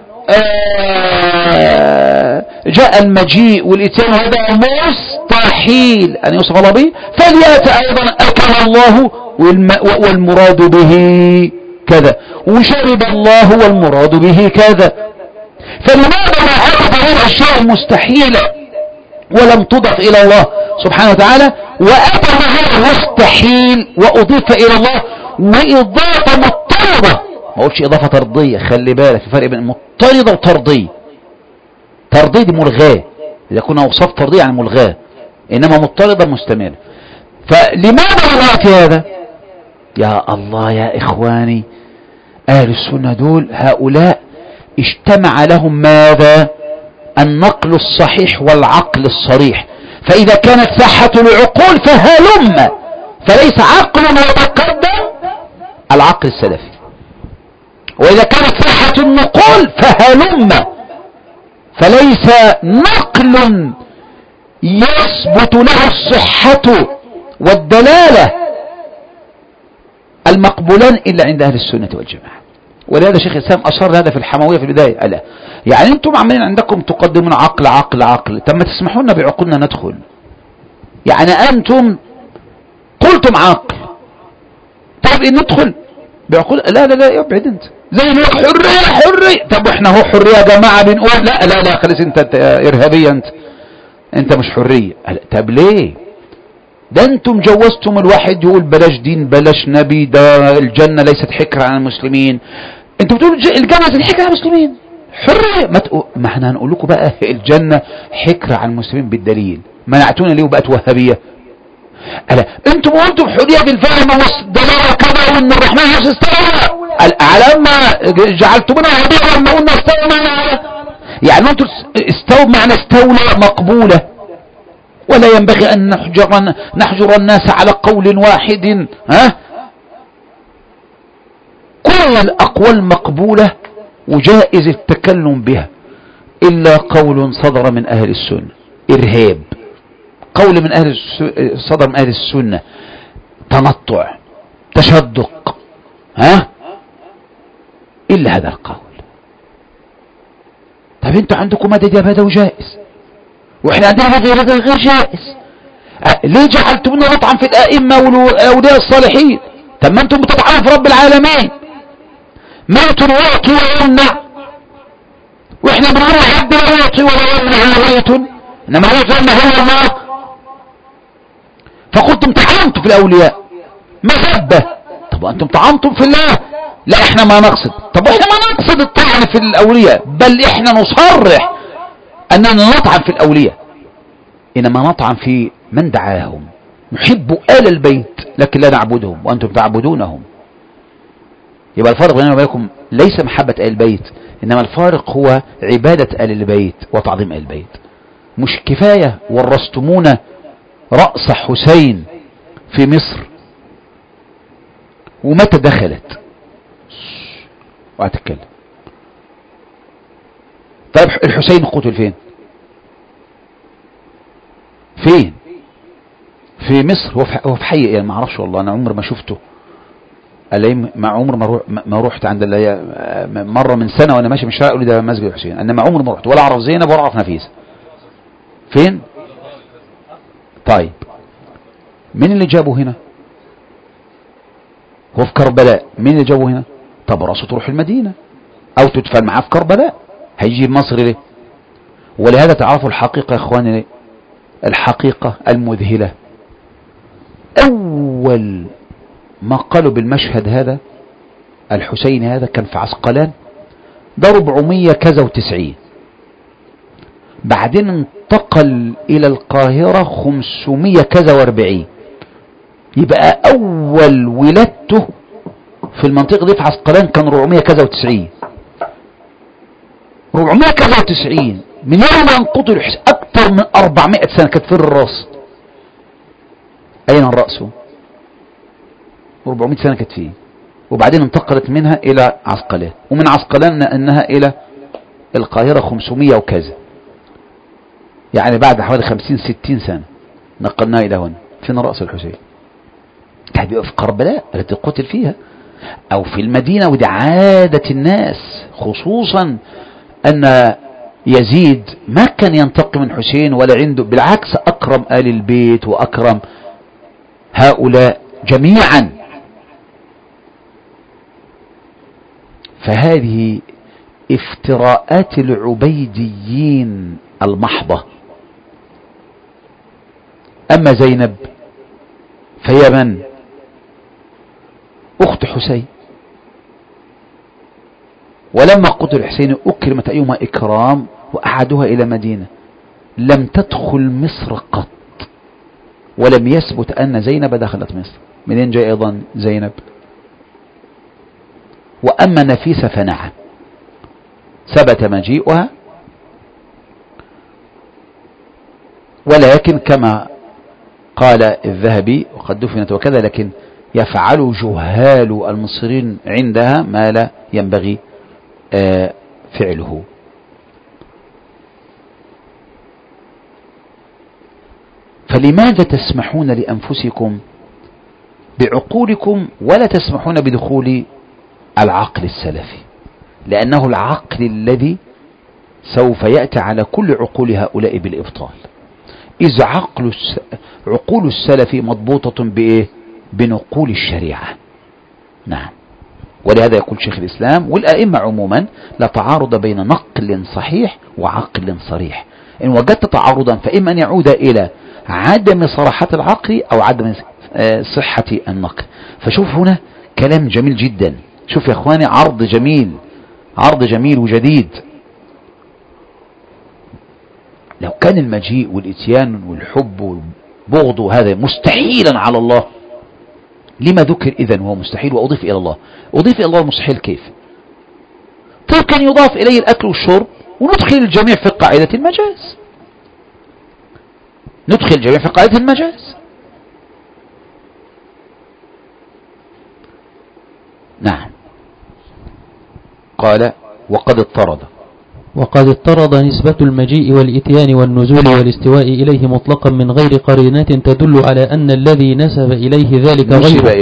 جاء المجيء والإتيان هذا مستحيل أن يوصف الله به، فليأتي أيضا أكل الله والمراد به كذا، وشرب الله والمراد به كذا. فلماذا ما عرف هذه الأشياء المستحيلة ولم تضف إلى الله سبحانه وتعالى، وأتى هذا المستحيل وأضيف إلى الله وإضافة مضطردة؟ ما قلتش إضافة طردية، خلي بالك في فرق بين مضطردة وطردية. طردية دي ملغاة، إذا كنا أوصاف طردية عن ملغاة، إنما مضطردة مستمرة. فلماذا لا يأتي هذا؟ يا الله يا إخواني، أهل السنة دول هؤلاء اجتمع لهم ماذا؟ النقل الصحيح والعقل الصريح. فإذا كانت ساحة العقول فهلم، فليس عقل يتقدم العقل السلفي. وإذا كانت صحة النقول فهلم، فليس نقل يثبت له الصحة والدلالة المقبولان إلا عند أهل السنة والجماعة. ولهذا شيخ الإسلام أشار هذا في الحموية في البداية. ألا يعني أنتم عمالين عندكم تقدمون عقل عقل عقل، طب ما تسمحوا لنا بعقولنا ندخل. يعني أنتم قلتم عقل، طيب إن ندخل بعقول. لا لا لا يبعد أنت زي حرية حرية. طب احنا هو حرية يا جماعة بنقول لا لا لا خلص انت إرهابية، انت مش حرية. طب ليه؟ ده انتم جوزتم الواحد يقول بلاش دين بلاش نبي، ده الجنة ليست حكر عن المسلمين. انتم بتقولوا الجنة ليست حكر عن المسلمين، حرية. ما احنا هنقول لكم بقى الجنة حكر عن المسلمين بالدليل. منعتونا ليه وبقت وهابية؟ ألا انتم قلتم حرية بالفهم والدلالة كذا وان الرحمن مش استوى، على ما جعلتمونا وهابية لما قلنا استوى معنا. يعني انتم استوى معنى استولى مقبولة، ولا ينبغي أن نحجر الناس على قول واحد. كل الأقوال مقبولة وجائز التكلم بها إلا قول صدر من أهل السنة إرهاب، قول من صدر من أهل السنة تنطع تشدق، إلا هذا القول. طب انتوا عندكم مدد يا هذا وجائز، واحنا عندنا هذا غير جائز. ليه جعلتمونا نطعن في الائمه واولياء الصالحين؟ طب ما انتم بتطعنوا في رب العالمين، ما انتم يعطي ويمنع، واحنا بنقول حد لا يعطي ولا يمنع ويتن، انما يعطي هو الله. فقلتم طعنتم في الاولياء مذبه. طب انتم طعنتم في الله. لا احنا ما نقصد. طب احنا ما نقصد الطعن في الاولياء، بل احنا نصرح أننا نطعن في الأولياء، إنما نطعن في من دعاهم. نحب آل البيت لكن لا نعبدهم وأنتم تعبدونهم. يبقى الفارق بيننا وبينكم ليس محبة آل البيت، إنما الفارق هو عبادة آل البيت وتعظيم آل البيت. مش كفاية ورثتمونا رأس حسين في مصر ومتى دخلت وهتتكلم. طيب الحسين قتل فين؟ فين؟ في مصر. هو في حي يعني ما اعرفش والله، انا عمر ما شفته. ما عمر ما رحت عند مره من سنه وانا ماشي من الشارع اقول ده مسجد الحسين، انما عمر ما رحت ولا اعرف زينب ولا اعرف نفيسه. فين؟ طيب مين اللي جابه هنا؟ هو في كربلاء. مين اللي جابه هنا؟ طب راسه تروح المدينه او تدفن معاه في كربلاء، هيجي مصر ليه؟ ولهذا تعرفوا الحقيقة يا اخواني ليه؟ الحقيقة المذهلة، اول ما قالوا بالمشهد هذا الحسين هذا كان في عسقلان، ده 400 كذا و90، بعدين انتقل الى القاهرة 500 كذا و40. يبقى اول ولادته في المنطقة دي في عسقلان كان 400 كذا و90. 400 كذا و90 من يوم ان قتل الحسين اكثر من 400 سنة كانت فين الراس؟ اين الرأس؟ 400 سنة كانت فيه، وبعدين انتقلت منها الى عسقلان، ومن عسقلان انها الى القاهرة 500 وكذا، يعني بعد حوالي 50-60 سنة نقلناها الى هنا. فين رأس الحسين؟ كان بيبقى في كربلاء التي قتل فيها او في المدينة، ودي عادة الناس، خصوصا ان يزيد ما كان ينتقم من حسين ولا عنده، بالعكس اكرم آل البيت واكرم هؤلاء جميعا. فهذه افتراءات العبيديين المحضة. اما زينب فهي من؟ اخت حسين، ولما قتل حسين اكرمت ايهما اكرام واعادوها الى مدينة، لم تدخل مصر قط، ولم يثبت ان زينب دخلت مصر. منين جاء ايضا زينب؟ واما نفيسة فنعم ثبت مجيئها، ولكن كما قال الذهبي وقد دفنت وكذا، لكن يفعل جهال المصريين عندها ما لا ينبغي فعله. فلماذا تسمحون لأنفسكم بعقولكم ولا تسمحون بدخول العقل السلفي؟ لأنه العقل الذي سوف يأتي على كل عقول هؤلاء بالإبطال، إذ عقول السلف مضبوطة بإيه؟ بنقول الشريعة. نعم. ولهذا يقول شيخ الإسلام والأئمة عموما: لا تعارض بين نقل صحيح وعقل صريح. إن وجدت تعارضا فإما أن يعود إلى عدم صراحة العقل أو عدم صحة النقل. فشوف هنا كلام جميل جدا. شوف يا أخواني، عرض جميل، عرض جميل وجديد. لو كان المجيء والإتيان والحب والبغض هذا مستحيلا على الله، لما ذكر إذن هو مستحيل وأضيف إلى الله؟ أضيف إلى الله المستحيل كيف؟ طيب كان يضاف إليه الأكل والشرب وندخل الجميع في قاعدة المجاز، ندخل الجميع في قاعدة المجاز. نعم. قال: وقد اضطرد نسبة المجيء والإتيان والنزول والاستواء إليه مطلقا من غير قرينات تدل على أن الذي نسب إليه ذلك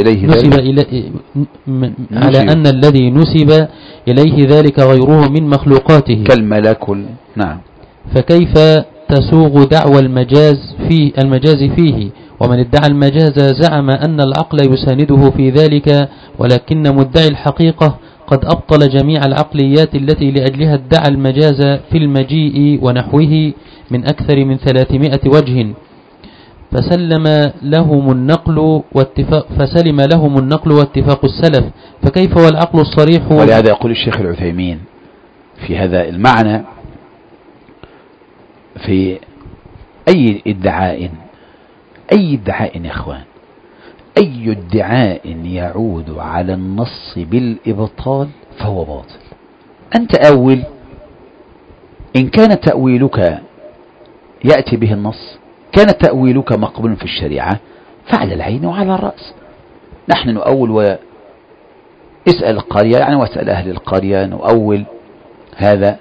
غيره من مخلوقاته كالملك. نعم. فكيف تسوغ دعوى المجاز فيه؟ ومن ادعى المجاز زعم أن العقل يسانده في ذلك، ولكن مدعي الحقيقة قد أبطل جميع العقليات التي لأجلها ادعى المجاز في المجيء ونحوه من أكثر من 300 وجه، فسلم لهم النقل واتفاق السلف، فكيف والعقل الصريح؟ ولهذا يقول الشيخ العثيمين في هذا المعنى: في أي ادعاء يا إخوان، أي ادعاء يعود على النص بالإبطال فهو باطل. أنت أول إن كان تأويلك يأتي به النص، كان تأويلك مقبول في الشريعة، فعلى العين وعلى الرأس. نحن نؤول واسأل القرية، يعني واسأل أهل القرية، نؤول هذا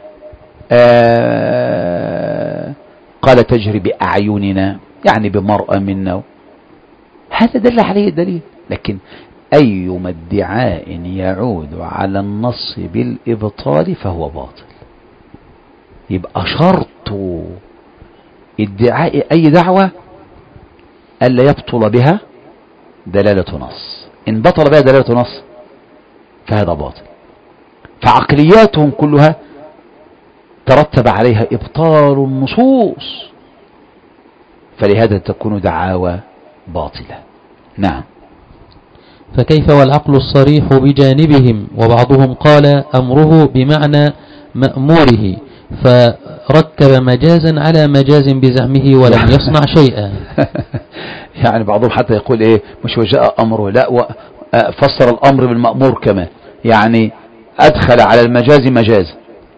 قال تجري بأعيننا، يعني بمرأة منا، هذا دل عليه الدليل. لكن أيما ادعاء يعود على النص بالإبطال فهو باطل. يبقى شرط ادعاء أي دعوة ألا يبطل بها دلالة نص. إن بطل بها دلالة نص فهذا باطل. فعقلياتهم كلها ترتب عليها إبطال النصوص، فلهذا تكون دعاوى باطلة. نعم. فكيف والعقل الصريح بجانبهم؟ وبعضهم قال أمره بمعنى مأموره، فركب مجازا على مجاز بزعمه ولم يصنع شيئا. يعني بعضهم حتى يقول إيه، مش وجاء أمره، لا، فسر الأمر بالمأمور كمان، يعني أدخل على المجاز مجاز.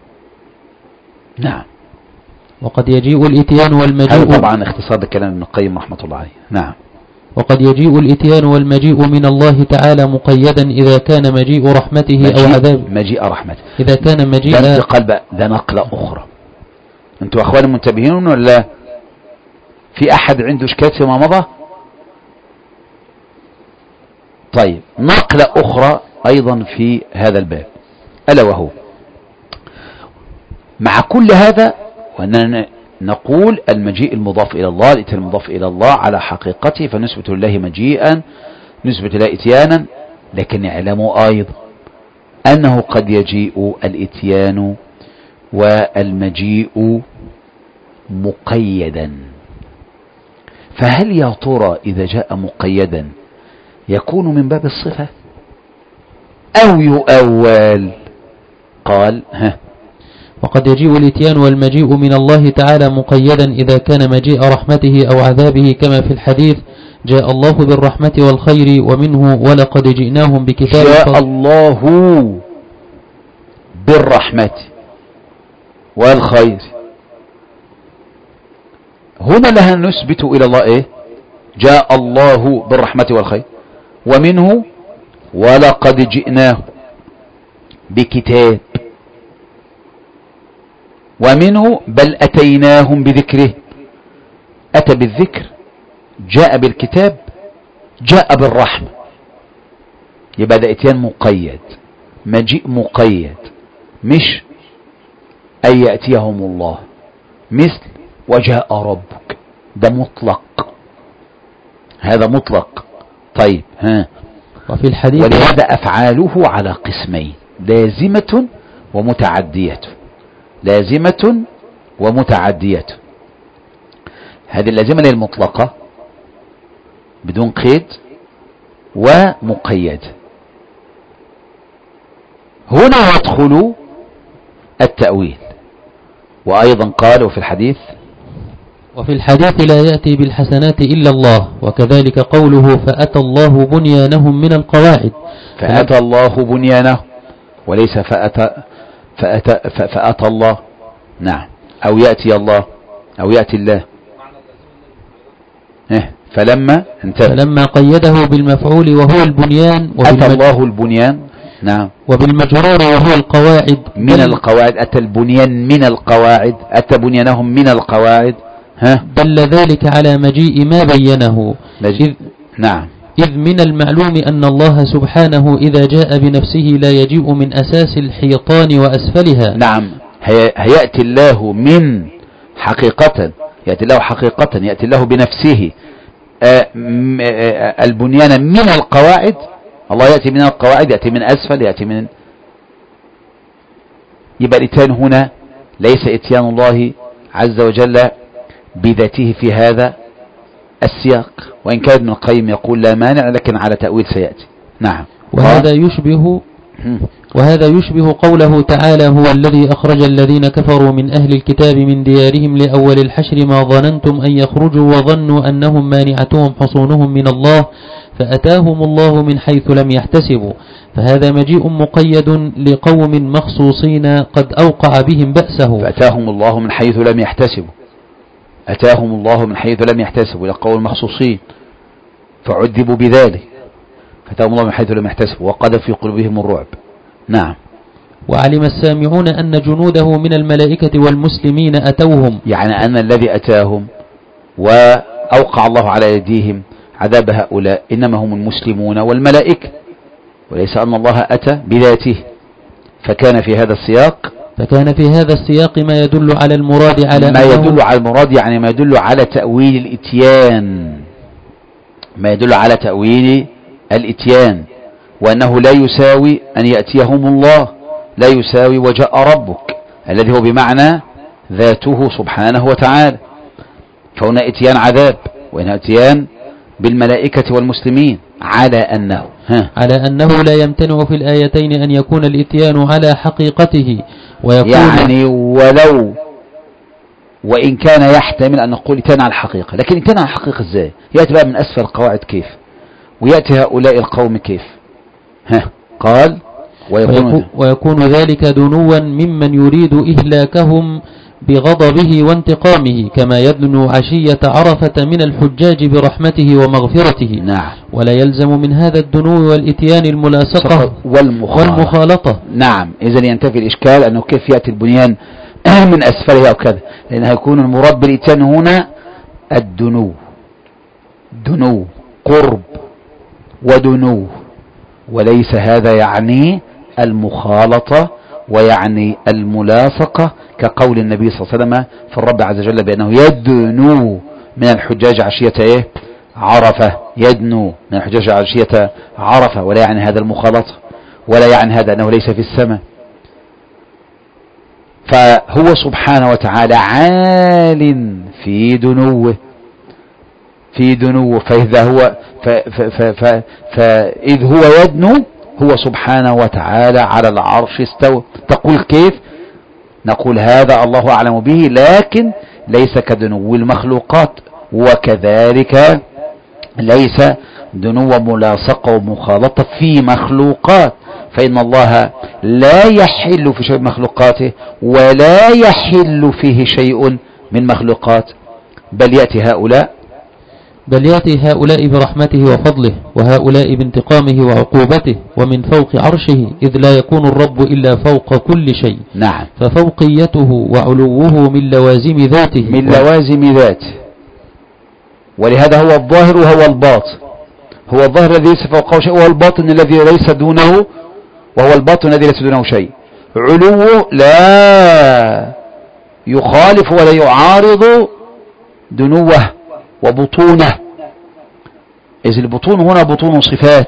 نعم. وقد يجيء الإتيان والمجيء، هذا طبعا اختصار الكلام ابن القيم رحمة الله عليه. نعم. وقد يجيء الإتيان والمجيء من الله تعالى مقيدا إذا كان مجيء رحمته أو عذابه. مجيء رحمته إذا كان مجيء، ده انتقال بقى، ده نقلة أخرى. أنتوا أخواني منتبهين ولا في أحد عنده إشكال فيما مضى؟ طيب، نقلة أخرى أيضا في هذا الباب، ألا وهو مع كل هذا وأننا نقول المجيء المضاف إلى الله، الإتيان المضاف إلى الله على حقيقته، فنثبت لله مجيئا، نثبت له إتيانا، لكن اعلموا أيضا أنه قد يجيء الإتيان والمجيء مقيدا. فهل يا ترى إذا جاء مقيدا يكون من باب الصفة أو يؤول؟ قال وقد يجيء الإتيان والمجيء من الله تعالى مقيدا إذا كان مجيء رحمته أو عذابه، كما في الحديث: جاء الله بالرحمة والخير، ومنه ولقد جئناهم بكتاب. جاء الله بالرحمة والخير، هنا لها نثبت إلى الله إيه؟ جاء الله بالرحمة والخير، ومنه ولقد جئناه بكتاب، ومنه بل أتيناهم بذكره. أتى بالذكر، جاء بالكتاب، جاء بالرحمة. يبقى ده اتيان مقيد، مجيء مقيد، مش أن يأتيهم الله مثل وجاء ربك. ده مطلق، هذا مطلق. طيب وفي الحديث ولهذا أفعاله على قسمين: لازمة ومتعدية. لازمة ومتعدية. هذه اللازمة المطلقة بدون قيد ومقيد. هنا يدخل التأويل. وأيضا قالوا في الحديث: وفي الحديث لا يأتي بالحسنات إلا الله. وكذلك قوله فأتى الله بنيانهم من القواعد. فأتى الله بنيانه، وليس فأتى الله. نعم، أو يأتي الله أو يأتي الله. فلما قيده بالمفعول وهو البنيان، أتى الله البنيان. نعم. وبالمجرور وهو القواعد من القواعد. أتى البنيان من القواعد، أتى بنيانهم من القواعد. دل ذلك على مجيء ما بينه. نعم. إذ من المعلوم أن الله سبحانه إذا جاء بنفسه لا يجيء من أساس الحيطان وأسفلها. نعم، هيأتي الله من حقيقة، يأتي الله حقيقة، يأتي الله بنفسه البنيان من القواعد. الله يأتي من القواعد، يأتي من أسفل، يأتي من. يبقى الاتيان هنا ليس اتيان الله عز وجل بذاته في هذا السياق، وإن كان ابن القيم يقول لا مانع، لكن على تأويل سيأتي. نعم. وهذا يشبه قوله تعالى: هو الذي أخرج الذين كفروا من أهل الكتاب من ديارهم لأول الحشر ما ظننتم أن يخرجوا وظنوا أنهم مانعتهم حصونهم من الله فأتاهم الله من حيث لم يحتسبوا. فهذا مجيء مقيد لقوم مخصوصين قد أوقع بهم بأسه. فأتاهم الله من حيث لم يحتسبوا. أتاهم الله من حيث لم يحتسبوا لقوم مخصوصين فعذبوا بذلك. فأتاهم الله من حيث لم يحتسبوا وقذف في قلوبهم الرعب. نعم. وعلم السامعون أن جنوده من الملائكة والمسلمين أتوهم، يعني أن الذي أتاهم وأوقع الله على يديهم عذاب هؤلاء إنما هم المسلمون والملائكة، وليس أن الله أتى بذاته. فكان في هذا السياق ما يدل على المراد، يعني ما يدل على تأويل الإتيان، ما يدل على تأويل الإتيان، وأنه لا يساوي أن يأتيهم الله، لا يساوي وجاء ربك الذي هو بمعنى ذاته سبحانه وتعالى. فهنا إتيان عذاب، وهنا إتيان بالملائكة والمسلمين على أنه لا يمتنع في الآيتين أن يكون الإتيان على حقيقته، يعني وإن كان يحتمل أن نقول إتيان على الحقيقة، لكن إتيان على الحقيقة إزاي؟ يأتي بقى من أسفل القواعد كيف؟ ويأتي هؤلاء القوم كيف؟ قال ويكون ذلك دنوا ممن يريد إهلاكهم بغضبه وانتقامه، كما يدنو عشية عرفة من الحجاج برحمته ومغفرته. نعم. ولا يلزم من هذا الدنو والإتيان الملاصقة والمخالطة. نعم. إذن ينتفي الإشكال أنه كيف يأتي البنيان من أسفلها أو كذا، لأنه يكون المراد بالإتيان هنا الدنو، دنو قرب ودنو، وليس هذا يعني المخالطة ويعني الملاصقة، كقول النبي صلى الله عليه وسلم في الرب عز وجل بأنه يدنو من الحجاج عشية عرفة، يدنو من الحجاج عشية عرفة، ولا يعني هذا المخالطة، ولا يعني هذا أنه ليس في السماء. فهو سبحانه وتعالى عال في دنوه، فإذ هو يدنو، هو سبحانه وتعالى على العرش استوى. تقول كيف؟ نقول هذا الله أعلم به، لكن ليس كدنو المخلوقات، وكذلك ليس دنو ملاصقة ومخالطة في مخلوقات، فإن الله لا يحل في شيء من مخلوقاته ولا يحل فيه شيء من مخلوقات، بل يأتي هؤلاء بل يأتي هؤلاء برحمته وفضله، وهؤلاء بانتقامه وعقوبته، ومن فوق عرشه، إذ لا يكون الرب إلا فوق كل شيء. نعم. ففوقيته وعلوه من لوازم ذاته، من لوازم ذاته، ولهذا هو الظاهر وهو الباطن. هو الظاهر الذي ليس فوقه شيء، وهو الباطن الذي ليس دونه، وهو الباطن الذي ليس دونه شيء. علوه لا يخالف ولا يعارض دنوه وبطونه، إذ البطون هنا بطون صفات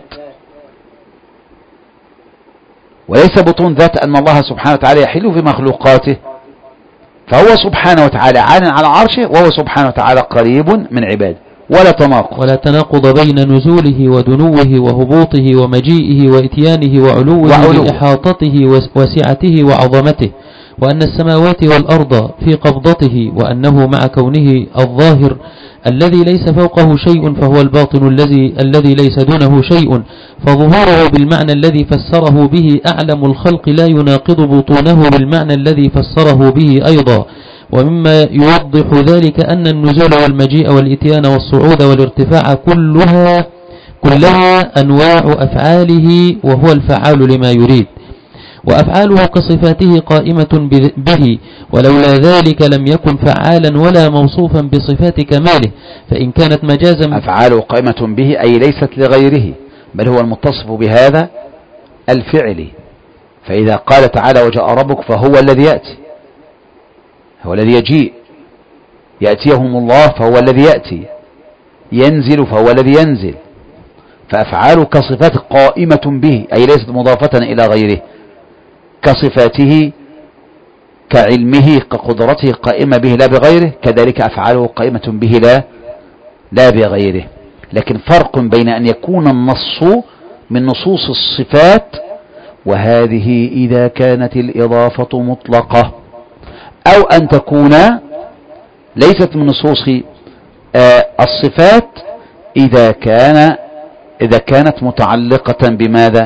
وليس بطون ذات، أن الله سبحانه وتعالى يحل في مخلوقاته، فهو سبحانه وتعالى عال على عرشه، وهو سبحانه وتعالى قريب من عباده، ولا تناقض بين نزوله ودنوه وهبوطه ومجيئه وإتيانه وعلوه بإحاطته وسعته وعظمته، وأن السماوات والأرض في قبضته، وأنه مع كونه الظاهر الذي ليس فوقه شيء فهو الباطن الذي ليس دونه شيء، فظهوره بالمعنى الذي فسره به أعلم الخلق لا يناقض بطونه بالمعنى الذي فسره به أيضا. ومما يوضح ذلك أن النزول والمجيء والإتيان والصعود والارتفاع كلها أنواع أفعاله، وهو الفعال لما يريد، وأفعاله كصفاته قائمة به، ولولا ذلك لم يكن فعالا ولا موصوفا بصفات كماله، فإن كانت مجازا. أفعاله قائمة به أي ليست لغيره، بل هو المتصف بهذا الفعل. فإذا قال تعالى وجاء ربك، فهو الذي يأتي، هو الذي يجيء، يأتيهم الله فهو الذي يأتي، ينزل فهو الذي ينزل. فأفعاله كصفات قائمة به أي ليست مضافة إلى غيره، كصفاته كعلمه كقدرته قائمة به لا بغيره، كذلك أفعاله قائمة به لا بغيره. لكن فرق بين أن يكون النص من نصوص الصفات، وهذه إذا كانت الإضافة مطلقة، أو أن تكون ليست من نصوص الصفات إذا كانت متعلقة بماذا؟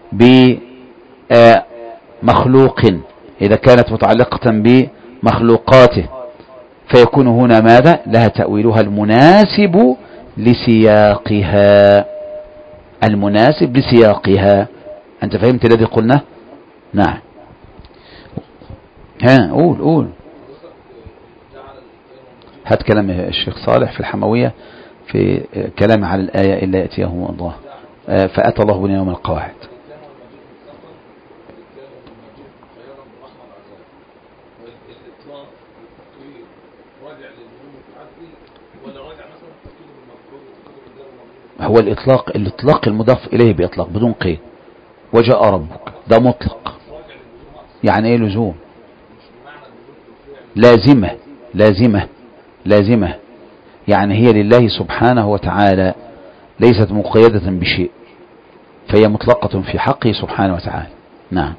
بمخلوق، إذا كانت متعلقة بمخلوقاته، فيكون هنا ماذا؟ لها تأويلها المناسب لسياقها، المناسب لسياقها. أنت فهمت الذي قلنا؟ نعم. قول هات كلام الشيخ صالح في الحموية في كلام على الآية إلا يأتيهم الله فأتى الله بنا يوم القواعد. هو الإطلاق المضاف إليه بإطلاق بدون قيد، وجاء ربك ده مطلق، يعني ايه لزوم؟ لازمة، يعني هي لله سبحانه وتعالى، ليست مقيدة بشيء، فهي مطلقة في حقه سبحانه وتعالى. نعم.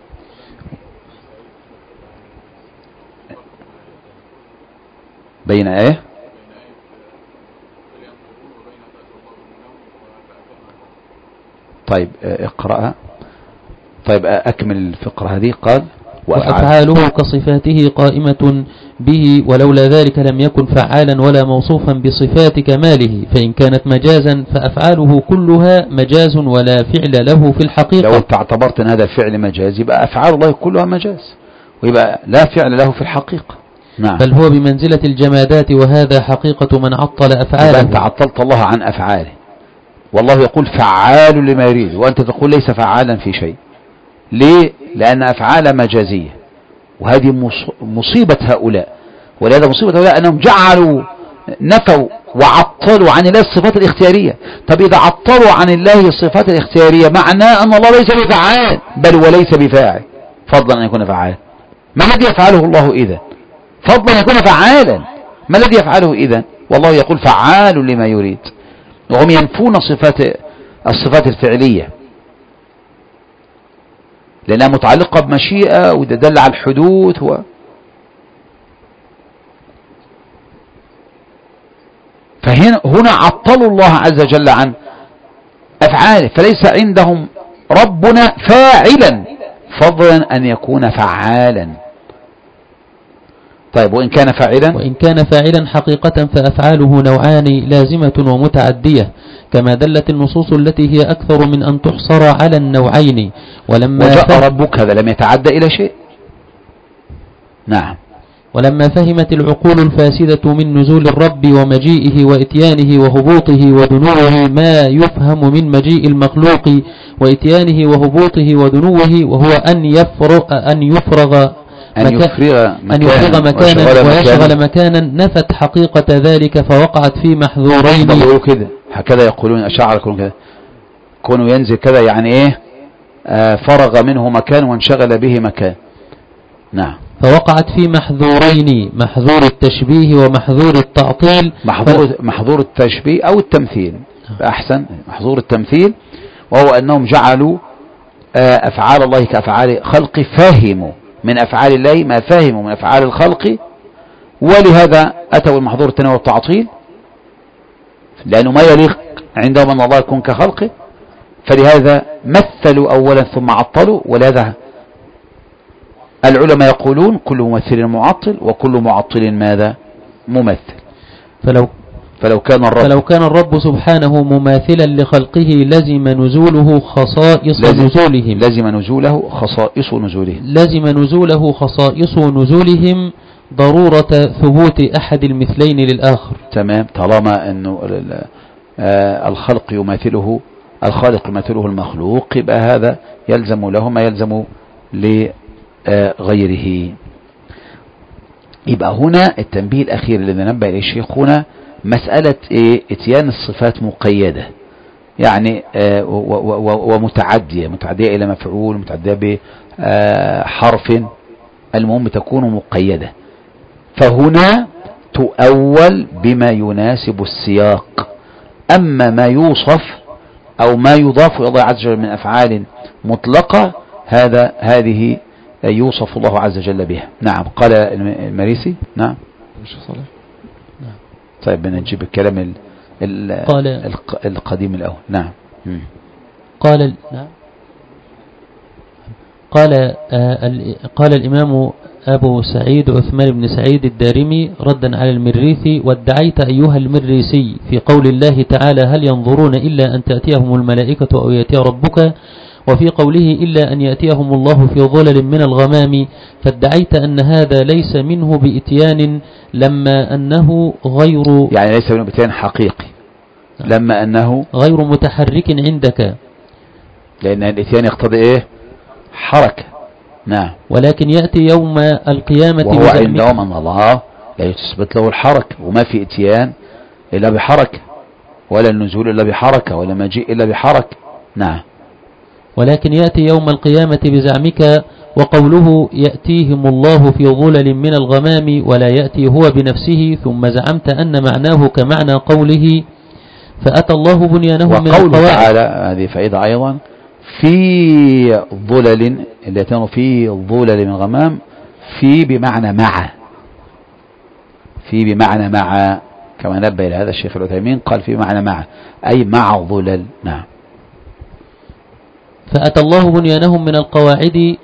بين ايه؟ طيب اقرأها. طيب أكمل الفقرة هذه. قال وأفعاله كصفاته قائمة به، ولولا ذلك لم يكن فعالا ولا موصوفا بصفات كماله، فإن كانت مجازا فأفعاله كلها مجاز ولا فعل له في الحقيقة. لو انت اعتبرت ان هذا فعل مجاز يبقى أفعال الله كلها مجاز، ويبقى لا فعل له في الحقيقة. نعم. بل هو بمنزلة الجمادات، وهذا حقيقة من عطل أفعاله. أنت عطلت الله عن أفعاله، والله يقول فعال لما يريد، وأنت تقول ليس فعالا في شيء. ليه؟ لأن أفعال مجازية، وهذه مصيبة هؤلاء. ولهذا مصيبة هؤلاء أنهم نفوا وعطلوا عن الله الصفات الاختيارية. طب إذا عطلوا عن الله الصفات الاختيارية معناه أن الله ليس بفعال، بل وليس بفاعل، فضلا أن يكون فعال. ما الذي يفعله الله إذن؟ فضلا أن يكون فعالا، ما الذي يفعله إذن؟ والله يقول فعال لما يريد، وهم ينفون الصفات الفعلية لأنها متعلقة بمشيئة وتدل على الحدوث فهنا عطلوا الله عز وجل عن أفعاله، فليس عندهم ربنا فاعلا، فضلا أن يكون فعالا. طيب وإن كان فاعلا حقيقة فأفعاله نوعان لازمة ومتعدية، كما دلت النصوص التي هي أكثر من أن تحصر على النوعين. وجاء ربك هذا لم يتعدى إلى شيء. نعم. ولما فهمت العقول الفاسدة من نزول الرب ومجيئه وإتيانه وهبوطه ودنوه ما يفهم من مجيء المخلوق وإتيانه وهبوطه ودنوه، وهو أن يفرغ مكانا ويشغل مكانا، نفت حقيقة ذلك فوقعت في محذورين. كده هكذا يقولون أشاعر كده، كونوا ينزل كذا يعني إيه؟ فرغ منه مكان وانشغل به مكان. نعم. فوقعت في محذورين، محذور التشبيه ومحذور التعطيل. محذور التشبيه أو التمثيل أحسن، محذور التمثيل، وهو أنهم جعلوا أفعال الله كأفعال خلق، فاهموا من أفعال الله ما فاهموا من أفعال الخلق، ولهذا أتوا المحظور التنوع والتعطيل، لأنه ما يليق عندهم أن الله يكون كخلقه، فلهذا مثلوا أولا ثم عطلوا. ولهذا العلماء يقولون كل ممثل معطل وكل معطل ماذا؟ ممثل. فلو كان الرب سبحانه مماثلا لخلقه لزم نزوله خصائص نزولهم ضرورة ثبوت أحد المثلين للآخر. تمام. طالما أنه الخالق يماثله المخلوق، يبقى هذا يلزم له ما يلزم لغيره. يبقى هنا التنبيه الأخير الذي نبه إليه شيخنا مسألة اتيان الصفات مقيدة، يعني ومتعدية إلى مفعول، متعدية بحرف، المهم تكون مقيدة. فهنا تؤول بما يناسب السياق. أما ما يوصف أو ما يضاف إلى الله عز وجل من أفعال مطلقة، هذه يوصف الله عز وجل بها. نعم. قال المريسي. نعم. طيب بنجيب الكلام القديم الأول. نعم. قال الإمام أبو سعيد عثمان بن سعيد الدارمي ردا على المريثي: وادعيت أيها المريسي في قول الله تعالى: هل ينظرون إلا أن تأتيهم الملائكة أو يأتي ربك، وفي قوله إلا أن يأتيهم الله في ظلل من الغمام، فادعيت أن هذا ليس منه بإتيان لما أنه غير، يعني ليس منه بإتيان حقيقي، لما أنه غير متحرك عندك، لأن الإتيان يقتضي إيه؟ حركة. نعم. ولكن يأتي يوم القيامة وهو عندهم أن الله لا يثبت له الحركة، وما في إتيان إلا بحركة، ولا النزول إلا بحركة، ولا مجيء إلا بحركة. نعم. ولكن يأتي يوم القيامة بزعمك، وقوله يأتيهم الله في ظلل من الغمام ولا يأتي هو بنفسه، ثم زعمت أن معناه كمعنى قوله فأتى الله بنيانهم من القواعد. وقوله تعالى هذه فائدة أيضا، في ظلل، التي في ظلل من غمام، في بمعنى مع، كما نبه إلى هذا الشيخ العثيمين، قال في معنى مع، أي مع ظلل. نعم. فأتى الله بنيانهم من القواعد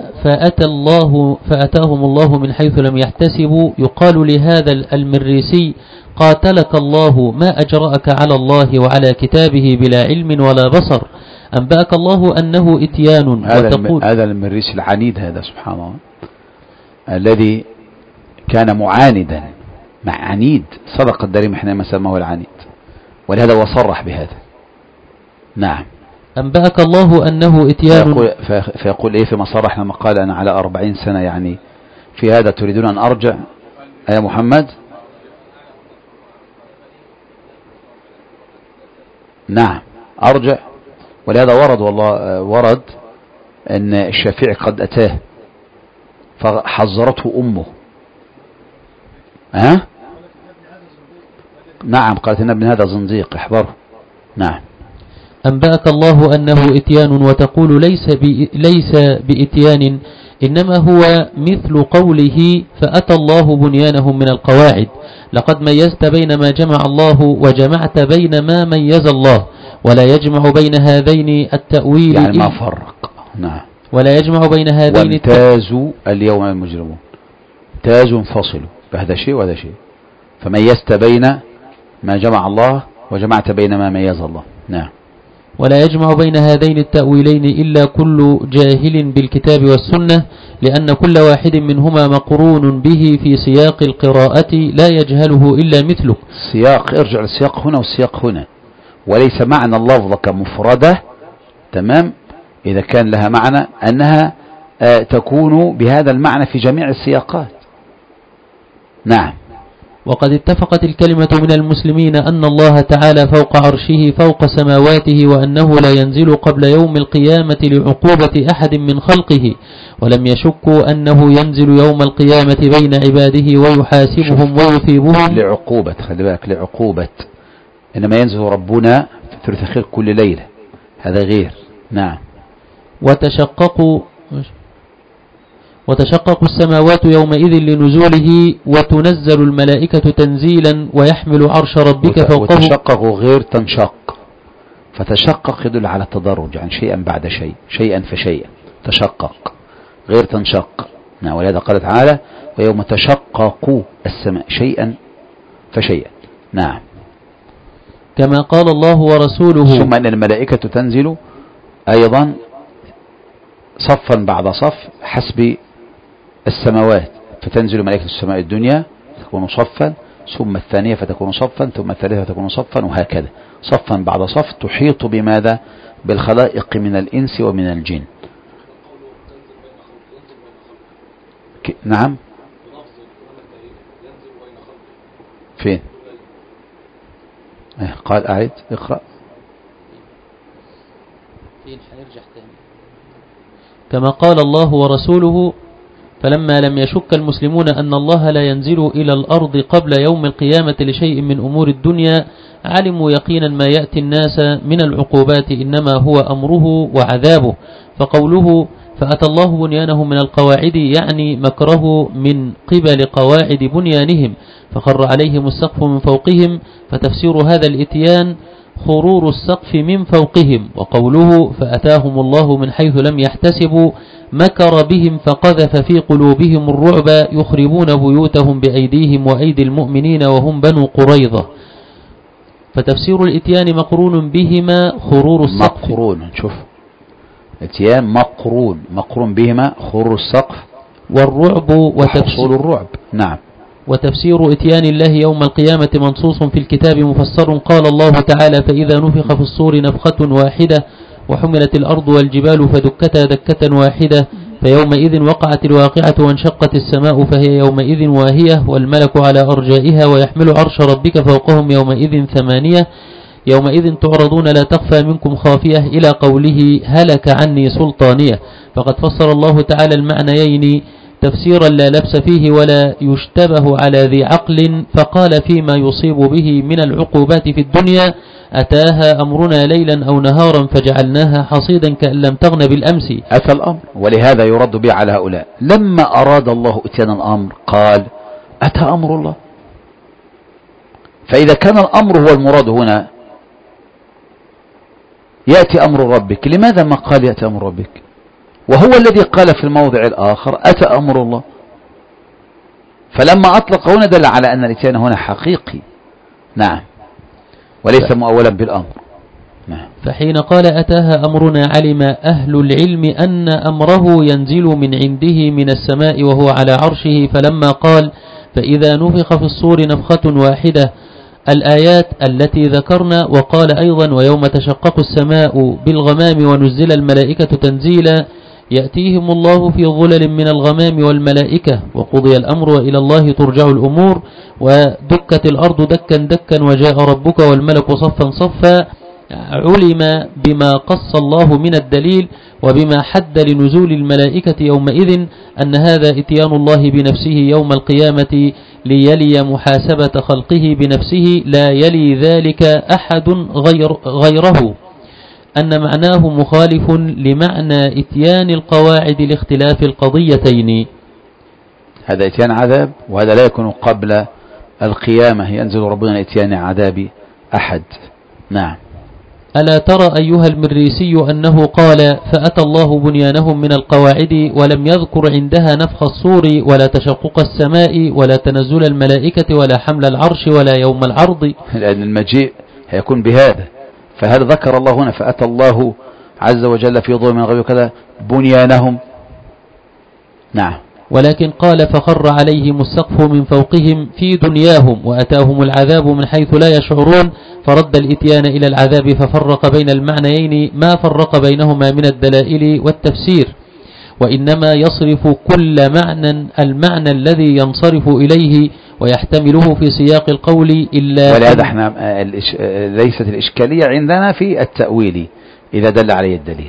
فأتاهم الله من حيث لم يحتسبوا. يقال لهذا المريسي: قاتلك الله، ما أجرأك على الله وعلى كتابه بلا علم ولا بصر، أنبأك الله أنه إتيان. هذا المريسي العنيد هذا سبحان الله، الذي كان معاندا مع عنيد، صدق الدارمي حينما سماه العنيد، ولهذا وصرح بهذا. نعم. أنبأك الله أنه إتيان. فيقول إيه فيما صرح لما قال أنا على 40 سنة، يعني في هذا تريدون أن أرجع يا محمد؟ نعم أرجع. ولهذا ورد أن الشافعي قد أتاه فحذرته أمه. نعم قالت إن ابن هذا زنديق احذره. نعم. أنبأك الله أنه إتيان، وتقول ليس بإتيان، إنما هو مثل قوله فأتى الله بنيانهم من القواعد. لقد ميزت بين ما جمع الله وجمعت بين ما ميز الله، ولا يجمع بين هذين التأويل، يعني ما فرق. نعم. ولا يجمع بين هذين وامتازوا اليوم المجرمون. ممتاز فاصل، فهذا شيء وهذا شيء، فميزت بين ما جمع الله وجمعت بين ما ميز الله. نعم. ولا يجمع بين هذين التأويلين إلا كل جاهل بالكتاب والسنة، لأن كل واحد منهما مقرون به في سياق القراءة لا يجهله إلا مثلك. سياق، ارجع للسياق هنا والسياق هنا، وليس معنى اللفظة كمفردة، تمام، إذا كان لها معنى أنها تكون بهذا المعنى في جميع السياقات. نعم. وقد اتفقت الكلمة من المسلمين أن الله تعالى فوق عرشه فوق سماواته، وأنه لا ينزل قبل يوم القيامة لعقوبة أحد من خلقه، ولم يشكوا أنه ينزل يوم القيامة بين عباده ويحاسبهم ويثيبهم لعقوبة، خلي بالك، لعقوبة، إنما ينزل ربنا في ثلث الأخير كل ليلة، هذا غير. نعم. وتشقق السماوات يومئذ لنزوله، وتنزل الملائكة تنزيلا، ويحمل عرش ربك فوقه. وتشقق غير تنشق، فتشقق يدل على التدرج، يعني شيئا بعد شيء، شيئا فشيئا، تشقق غير تنشق. نعم. ولهذا قال تعالى ويوم تشقق السماء شيئا فشيئا. نعم. كما قال الله ورسوله. ثم أن الملائكة تنزل أيضا صفا بعد صف حسب السماوات، فتنزل ملائكة السماء الدنيا تكون صفا، ثم الثانية فتكون صفا، ثم الثالثة فتكون صفا، وهكذا صفا بعد صف، تحيط بماذا؟ بالخلائق من الإنس ومن الجن. نعم. فين؟ قال أعيد، اقرأ. كما قال الله ورسوله. فلما لم يشك المسلمون أن الله لا ينزل إلى الأرض قبل يوم القيامة لشيء من أمور الدنيا، علموا يقينا ما يأتي الناس من العقوبات إنما هو أمره وعذابه. فقوله فأتى الله بنيانهم من القواعد يعني مكره من قبل قواعد بنيانهم، فخر عليهم السقف من فوقهم، فتفسير هذا الإتيان خرور السقف من فوقهم. وقوله فأتاهم الله من حيث لم يحتسبوا مكر بهم فقذف في قلوبهم الرعب، يخربون بيوتهم بأيديهم وأيدي المؤمنين وهم بنو قريظة. فتفسير الإتيان مقرون بهما خرور السقف. مقرون، شوف الإتيان مقرون بهما خرور السقف والرعب وحصول الرعب. نعم. وتفسير إتيان الله يوم القيامة منصوص في الكتاب مفسر. قال الله تعالى فإذا نفخ في الصور نفخة واحدة وحملت الأرض والجبال فدكتا دكة واحدة، فيومئذ وقعت الواقعة وانشقت السماء فهي يومئذ واهية، والملك على أرجائها، ويحمل عرش ربك فوقهم يومئذ 8، يومئذ تعرضون لا تخفى منكم خافية، إلى قوله هلك عني سلطانية. فقد فسر الله تعالى المعنيين تفسيرا لا لبس فيه ولا يشتبه على ذي عقل، فقال فيما يصيب به من العقوبات في الدنيا أتاها أمرنا ليلا أو نهارا فجعلناها حصيدا كأن لم تغن بالأمس. أتى الأمر، ولهذا يرد به على هؤلاء. لما أراد الله إتيان الأمر قال أتى أمر الله، فإذا كان الأمر هو المراد هنا يأتي أمر ربك، لماذا ما قال يأتي أمر ربك وهو الذي قال في الموضع الآخر أتى أمر الله؟ فلما أطلق هنا دل على أن الإتيان هنا حقيقي. نعم. وليس مؤولا بالأمر. نعم. فحين قال أتاها أمرنا علم أهل العلم أن أمره ينزل من عنده من السماء وهو على عرشه. فلما قال فإذا نفخ في الصور نفخة واحدة الآيات التي ذكرنا، وقال أيضا ويوم تشقق السماء بالغمام ونزل الملائكة تنزيلا، يأتيهم الله في ظلل من الغمام والملائكة، وقضي الأمر وإلى الله ترجع الأمور، ودكت الأرض دكا دكا وجاء ربك والملك صفا صفا. علم بما قص الله من الدليل وبما حد لنزول الملائكة يومئذ أن هذا إتيان الله بنفسه يوم القيامة ليلي محاسبة خلقه بنفسه، لا يلي ذلك أحد غيره، أن معناه مخالف لمعنى إتيان القواعد لاختلاف القضيتين. هذا إتيان عذاب، وهذا لا يكون قبل القيامة، ينزل ربنا إتيان عذاب أحد. نعم. ألا ترى أيها المريسي أنه قال فأتى الله بنيانهم من القواعد ولم يذكر عندها نفخ الصور ولا تشقق السماء ولا تنزل الملائكة ولا حمل العرش ولا يوم العرض، لأن المجيء هيكون بهذا. فهل ذكر الله هنا فأتى الله عز وجل في ضوء من غير كذا بنيانهم؟ نعم. ولكن قال فخر عليهم السقف من فوقهم في دنياهم وأتاهم العذاب من حيث لا يشعرون، فرد الإتيان إلى العذاب ففرق بين المعنيين ما فرق بينهما من الدلائل والتفسير، وإنما يصرف كل معنى المعنى الذي ينصرف إليه ويحتمله في سياق القول إلا. ولهذا احنا ليست الإشكالية عندنا في التأويل إذا دل عليه الدليل،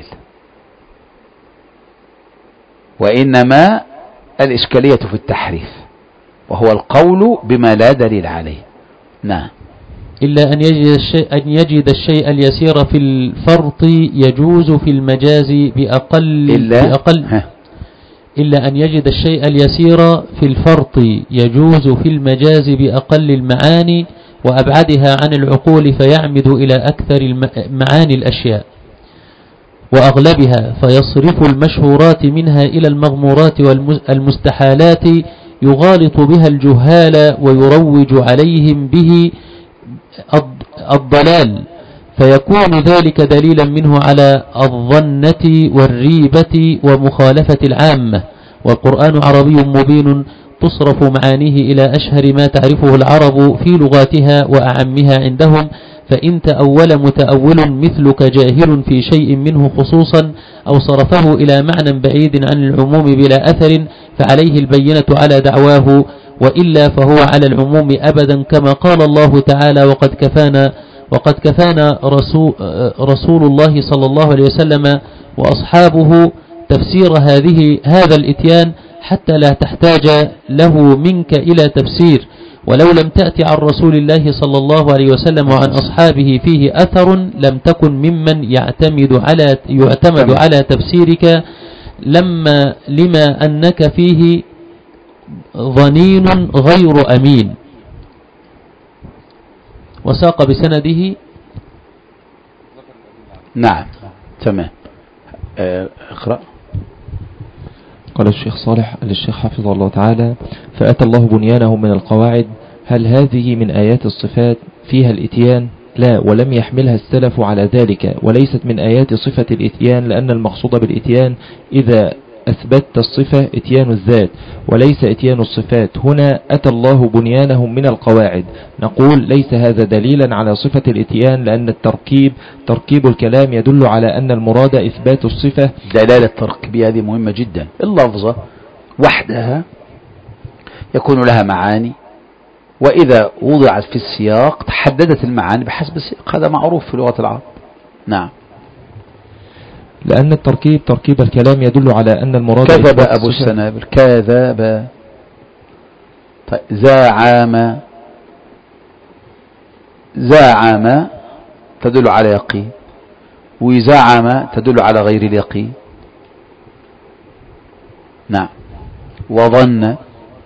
وإنما الإشكالية في التحريف وهو القول بما لا دليل عليه. نعم. إلا أن يجد الشيء اليسير في الفرط يجوز في المجاز بأقل إلا أن يجد الشيء اليسير في الفرط يجوز في المجاز بأقل المعاني وأبعدها عن العقول فيعمد إلى أكثر معاني الأشياء وأغلبها، فيصرف المشهورات منها إلى المغمورات والمستحالات يغالط بها الجهال ويروج عليهم به الضلال، فيكون ذلك دليلا منه على الظنة والريبة ومخالفة العامة. والقرآن عربي مبين تصرف معانيه إلى أشهر ما تعرفه العرب في لغاتها وأعمها عندهم، فإن تأول متأول مثلك جاهل في شيء منه خصوصا أو صرفه إلى معنى بعيد عن العموم بلا أثر فعليه البينة على دعواه، وإلا فهو على العموم أبدا، كما قال الله تعالى وقد كفانا رسول الله صلى الله عليه وسلم وأصحابه تفسير هذا الإتيان حتى لا تحتاج له منك إلى تفسير، ولو لم تأتي عن رسول الله صلى الله عليه وسلم وعن أصحابه فيه أثر لم تكن ممن يعتمد على تفسيرك لما أنك فيه ظنين غير أمين. وساق بسنده. نعم تمام. اقرأ. قال الشيخ صالح للشيخ حفظه الله تعالى فأتى الله بنيانهم من القواعد، هل هذه من آيات الصفات فيها الإتيان؟ لا، ولم يحملها السلف على ذلك، وليست من آيات صفة الإتيان، لأن المقصود بالإتيان إذا أثبتت الصفة إتيان الذات وليس إتيان الصفات. هنا أتى الله بنيانهم من القواعد، نقول ليس هذا دليلا على صفة الإتيان، لأن تركيب الكلام يدل على أن المراد إثبات الصفة. دلالة التركيبية هذه مهمة جدا. اللفظة وحدها يكون لها معاني، وإذا وضعت في السياق تحددت المعاني بحسب السياق، هذا معروف في لغة العرب. نعم. لأن تركيب الكلام يدل على أن المراد كذب أبو السنابل، كذب. طيب زعم تدل على يقين، وزعم تدل على غير اليقين. نعم. وظن.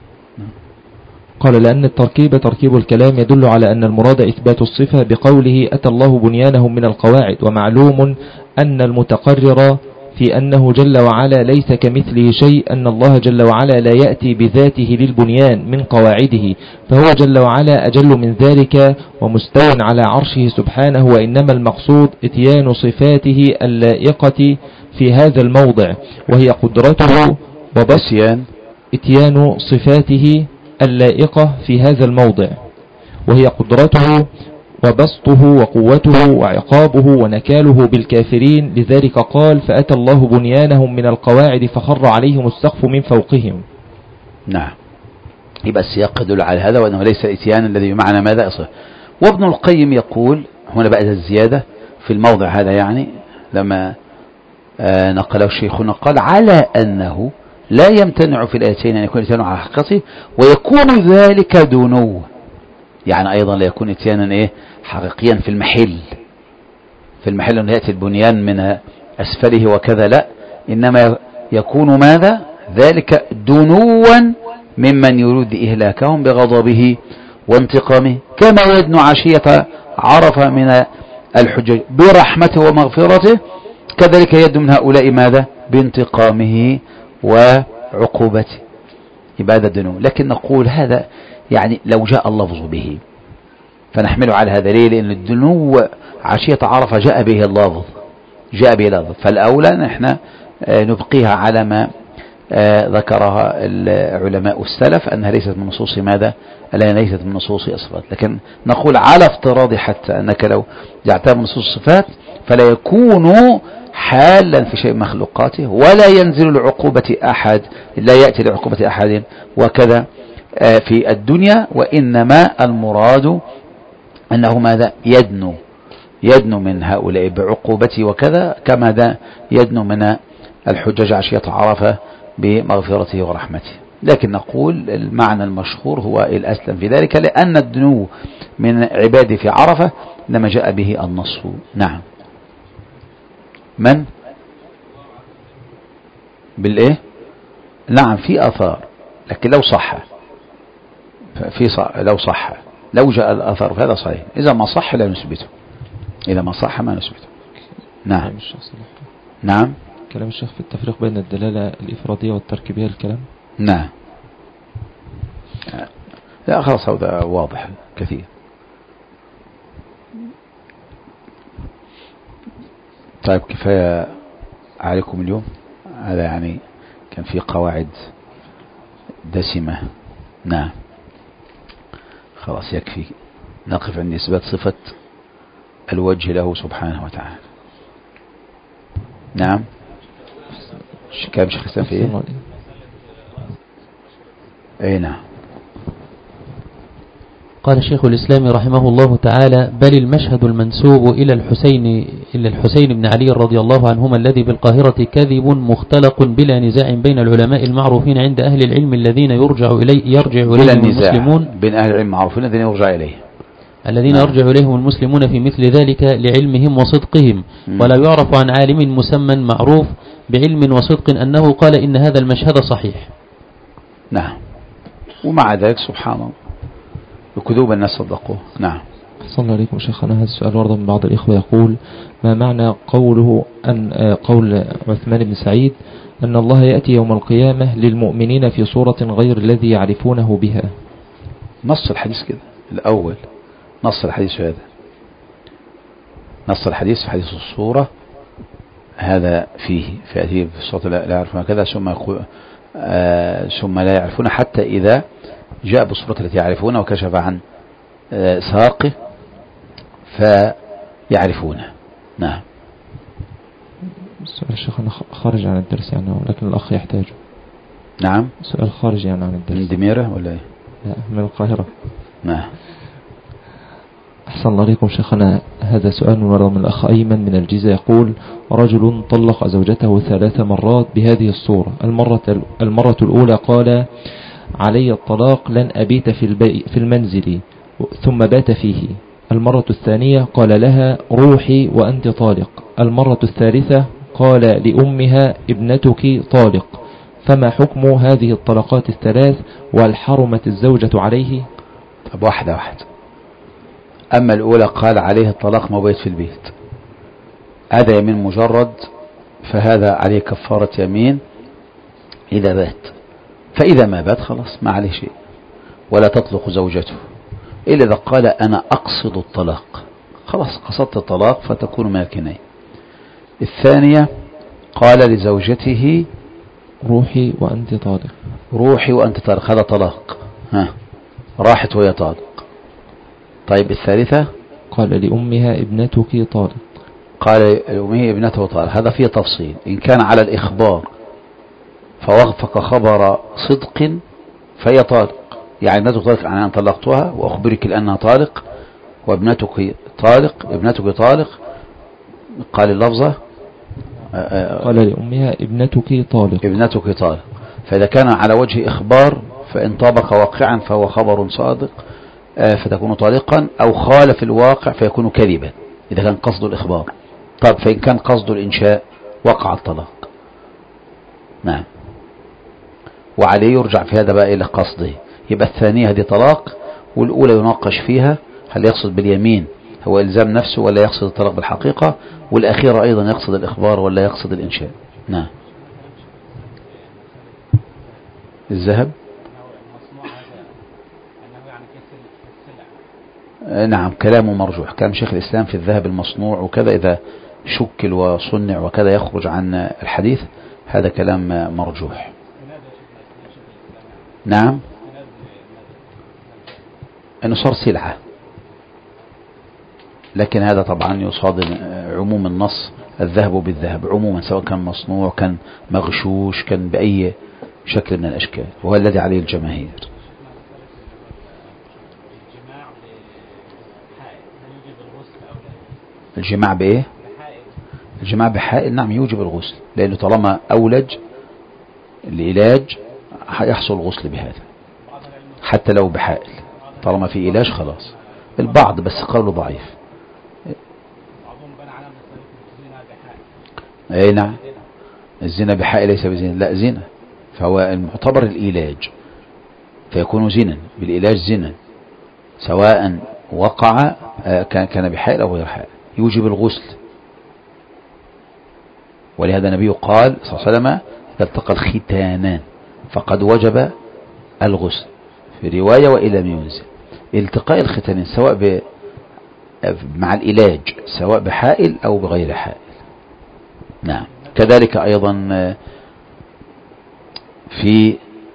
قال لأن تركيب الكلام يدل على أن المراد إثبات الصفة بقوله أتى الله بنيانهم من القواعد، ومعلوم أن المتقرر في أنه جل وعلا ليس كمثله شيء أن الله جل وعلا لا يأتي بذاته للبنيان من قواعده، فهو جل وعلا أجل من ذلك ومستو على عرشه سبحانه، وإنما المقصود إتيان صفاته اللائقة في هذا الموضع وهي قدرته إتيان صفاته اللائقة في هذا الموضع وهي قدرته وبسطه وقوته وعقابه ونكاله بالكافرين، لذلك قال فأتى الله بنيانهم من القواعد فخر عليهم السقف من فوقهم. نعم. يبقى السياق يدل على هذا، وأنه ليس الإتيان الذي بمعنى ماذا أصلا. وابن القيم يقول هنا بقى الزيادة في الموضع هذا، يعني لما نقله شيخنا قال على أنه لا يمتنع في الآيتين أن يكون إتيانه على حقيقته، ويكون ذلك دنو، يعني أيضا لا يكون إتيانا حقيقيا في المحل أن يأتي البنيان من أسفله وكذا، لا، إنما يكون ماذا ذلك دنوا ممن يريد إهلاكهم بغضبه وانتقامه، كما يدنو عشية عرفة من الحجج برحمته ومغفرته، كذلك يدنو من هؤلاء ماذا؟ بانتقامه وعقوبته. يبقى هذا الدنو. لكن نقول هذا يعني لو جاء اللفظ به فنحمله على هذا. ليه؟ لأن الدنو عشية عرفة جاء به اللفظ، فالأولى نحن نبقيها على ما ذكرها العلماء السلف أنها ليست من نصوص ماذا؟ ألا ليست من نصوص الصفات. لكن نقول على افتراض حتى أنك لو جعلتها من نصوص الصفات فلا يكون حالا في شيء مخلوقاته، ولا ينزل لعقوبة أحد، لا يأتي لعقوبة أحد وكذا في الدنيا، وإنما المراد أنه ماذا؟ يدنو من هؤلاء بعقوبته وكذا، كما يدنو من الحجاج عشية عرفة بمغفرته ورحمته. لكن نقول المعنى المشهور هو الأسلم في ذلك، لأن الدنو من عباده في عرفة لما جاء به النص. نعم. من بالإيه؟ نعم في آثار، لكن لو صح لو جاء الآثار فهذا صحيح، إذا ما صح لا نثبته، إذا ما صح ما نثبته. نعم. نعم. كلام الشيخ في التفريق بين الدلالة الإفرادية والتركيبية الكلام. نعم. لا خلاص هذا واضح كثير. طيب كفاية عليكم اليوم هذا، يعني كان في قواعد دسمة. نعم خلاص يكفي، نقف عند إثبات صفة الوجه له سبحانه وتعالى. نعم. كلام شيخ الإسلام في إيه؟ أي نعم. قال شيخ الإسلام رحمه الله تعالى: بل المشهد المنسوب إلى الحسين بن علي رضي الله عنهما الذي بالقاهرة كذب مختلق بلا نزاع بين العلماء المعروفين عند أهل العلم الذين يرجع إليهم المسلمون، بين أهل العلم المعروفين الذين يرجع إليهم المسلمون في مثل ذلك لعلمهم وصدقهم، ولا يعرف عن عالم مسمى معروف بعلم وصدق أنه قال إن هذا المشهد صحيح. نعم. ومع ذلك سبحان الله بكذوب الناس صدقوه. نعم. أحسن الله عليكم شيخنا. هذا السؤال ورد من بعض الإخوة يقول: ما معنى قول عثمان بن سعيد أن الله يأتي يوم القيامة للمؤمنين في صورة غير الذي يعرفونه بها؟ نص الحديث كده الأول، نص الحديث هذا، نص الحديث في حديث الصورة هذا فيأتي في الصورة لا يعرفون كذا ثم لا يعرفون حتى إذا جاء بالصورة التي يعرفونه وكشف عن ساقه فيعرفونه. نعم. سؤال شيخنا خارج عن الدرس يعني، لكن الأخ يحتاجه. نعم. سؤال خارج يعني عن الدرس. من دميرة ولا ايه؟ لا من القاهرة. نعم. أحسن الله عليكم شيخنا. هذا سؤال من الأخ أيمن من الجيزة يقول: رجل طلق زوجته 3 مرات بهذه الصورة. المرة الأولى قال: علي الطلاق، لن أبيت في المنزل، ثم بات فيه. المرة الثانية قال لها: روحي وأنت طالق. المرة الثالثة قال لأمها: ابنتك طالق. فما حكم هذه الطلقات ال3، وهل حرمت الزوجة عليه؟ طب واحدة. أما الأولى قال عليه الطلاق ما بيت في البيت، هذا يمين مجرد، فهذا عليه كفارة يمين إذا بات، فإذا ما بات خلاص ما عليه شيء ولا تطلق زوجته إلا إذا قال أنا أقصد الطلاق، خلاص قصدت الطلاق فتكون من الكناية. الثانية قال لزوجته: روحي وأنت طالق. روحي وأنت طالق، هذا طلاق، راحت وهي طالق. طيب الثالثة قال لأمها: ابنتك طالق. قال لأمه ابنته طالق، هذا فيه تفصيل. إن كان على الإخبار فوافق خبر صدق فهي طالق، يعني ابنتك طالق يعني أنا طلقتها وأخبرك لأنها طالق، وابنتك طالق. قال اللفظة قال لأمها: ابنتك طالق. فإذا كان على وجه إخبار فإن طابق واقعا فهو خبر صادق فتكون طالقا، أو خالف الواقع فيكون كذبا إذا كان قصد الإخبار. طب فإن كان قصد الإنشاء وقع الطلاق. نعم. وعليه يرجع في هذا بقى إلى قصده. يبقى الثانية هذه طلاق، والأولى يناقش فيها هل يقصد باليمين هو إلزام نفسه ولا يقصد الطلاق بالحقيقة، والأخيرة أيضا يقصد الإخبار ولا يقصد الإنشاء. نعم. الذهب نعم كلامه مرجوح، كلام شيخ الإسلام في الذهب المصنوع وكذا إذا شكل وصنع وكذا يخرج عن الحديث، هذا كلام مرجوح. نعم أنه صار سلعة، لكن هذا طبعا يصادم عموم النص الذهب بالذهب عموما، سواء كان مصنوع كان مغشوش كان بأي شكل من الأشكال، وهو الذي عليه الجماهير. الجماع بإيه؟ الجماع بحائل نعم يوجب الغسل، لأنه طالما أولج العلاج يحصل الغسل بهذا حتى لو بحائل، طالما في علاج خلاص. البعض بس قوله ضعيف. اي نعم الزنا بحائل ليس بزنا، لا زنا، فهو المعتبر العلاج فيكون زنا، بالعلاج زنا سواء وقع كان بحائل أو غير حائل، يوجب الغسل. ولهذا النبي قال صلى الله عليه وسلم إذا التقى الختانان فقد وجب الغسل، في رواية وإن لم ينزل. التقاء الختانين سواء مع العلاج سواء بحائل أو بغير حائل. نعم كذلك أيضا في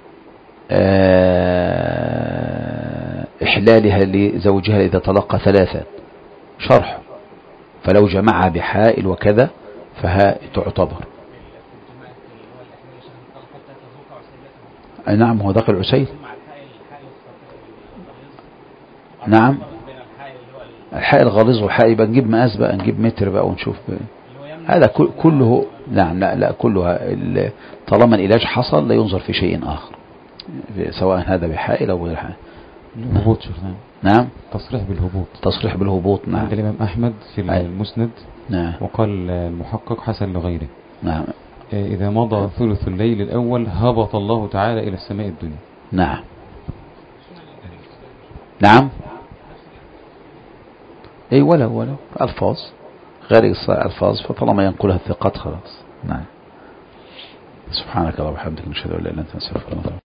إحلالها لزوجها إذا طلق ثلاثة شرح، فلو جمعها بحائل وكذا فها تعتبر. نعم هو ذاك العسيل. نعم الحائل غليظ وحائل يبقى نجيب مقاس بقى، نجيب متر بقى ونشوف هذا كله. نعم لا كلها طالما العلاج حصل لا ينظر في شيء آخر سواء هذا بحائل أو غير حائل. الهبوط شيخنا. نعم تصريح بالهبوط. تصريح بالهبوط نعم. عند الإمام أحمد في المسند. نعم. وقال المحقق حسن لغيره. نعم. إذا مضى ثلث الليل الأول هبط الله تعالى إلى السماء الدنيا. نعم. نعم أي ولو ألفاظ غير ألفاظ، فطالما ينقلها الثقات خلاص. نعم. سبحانك اللهم وبحمدك نشهد أن لا إله إلا أنت نستغفرك.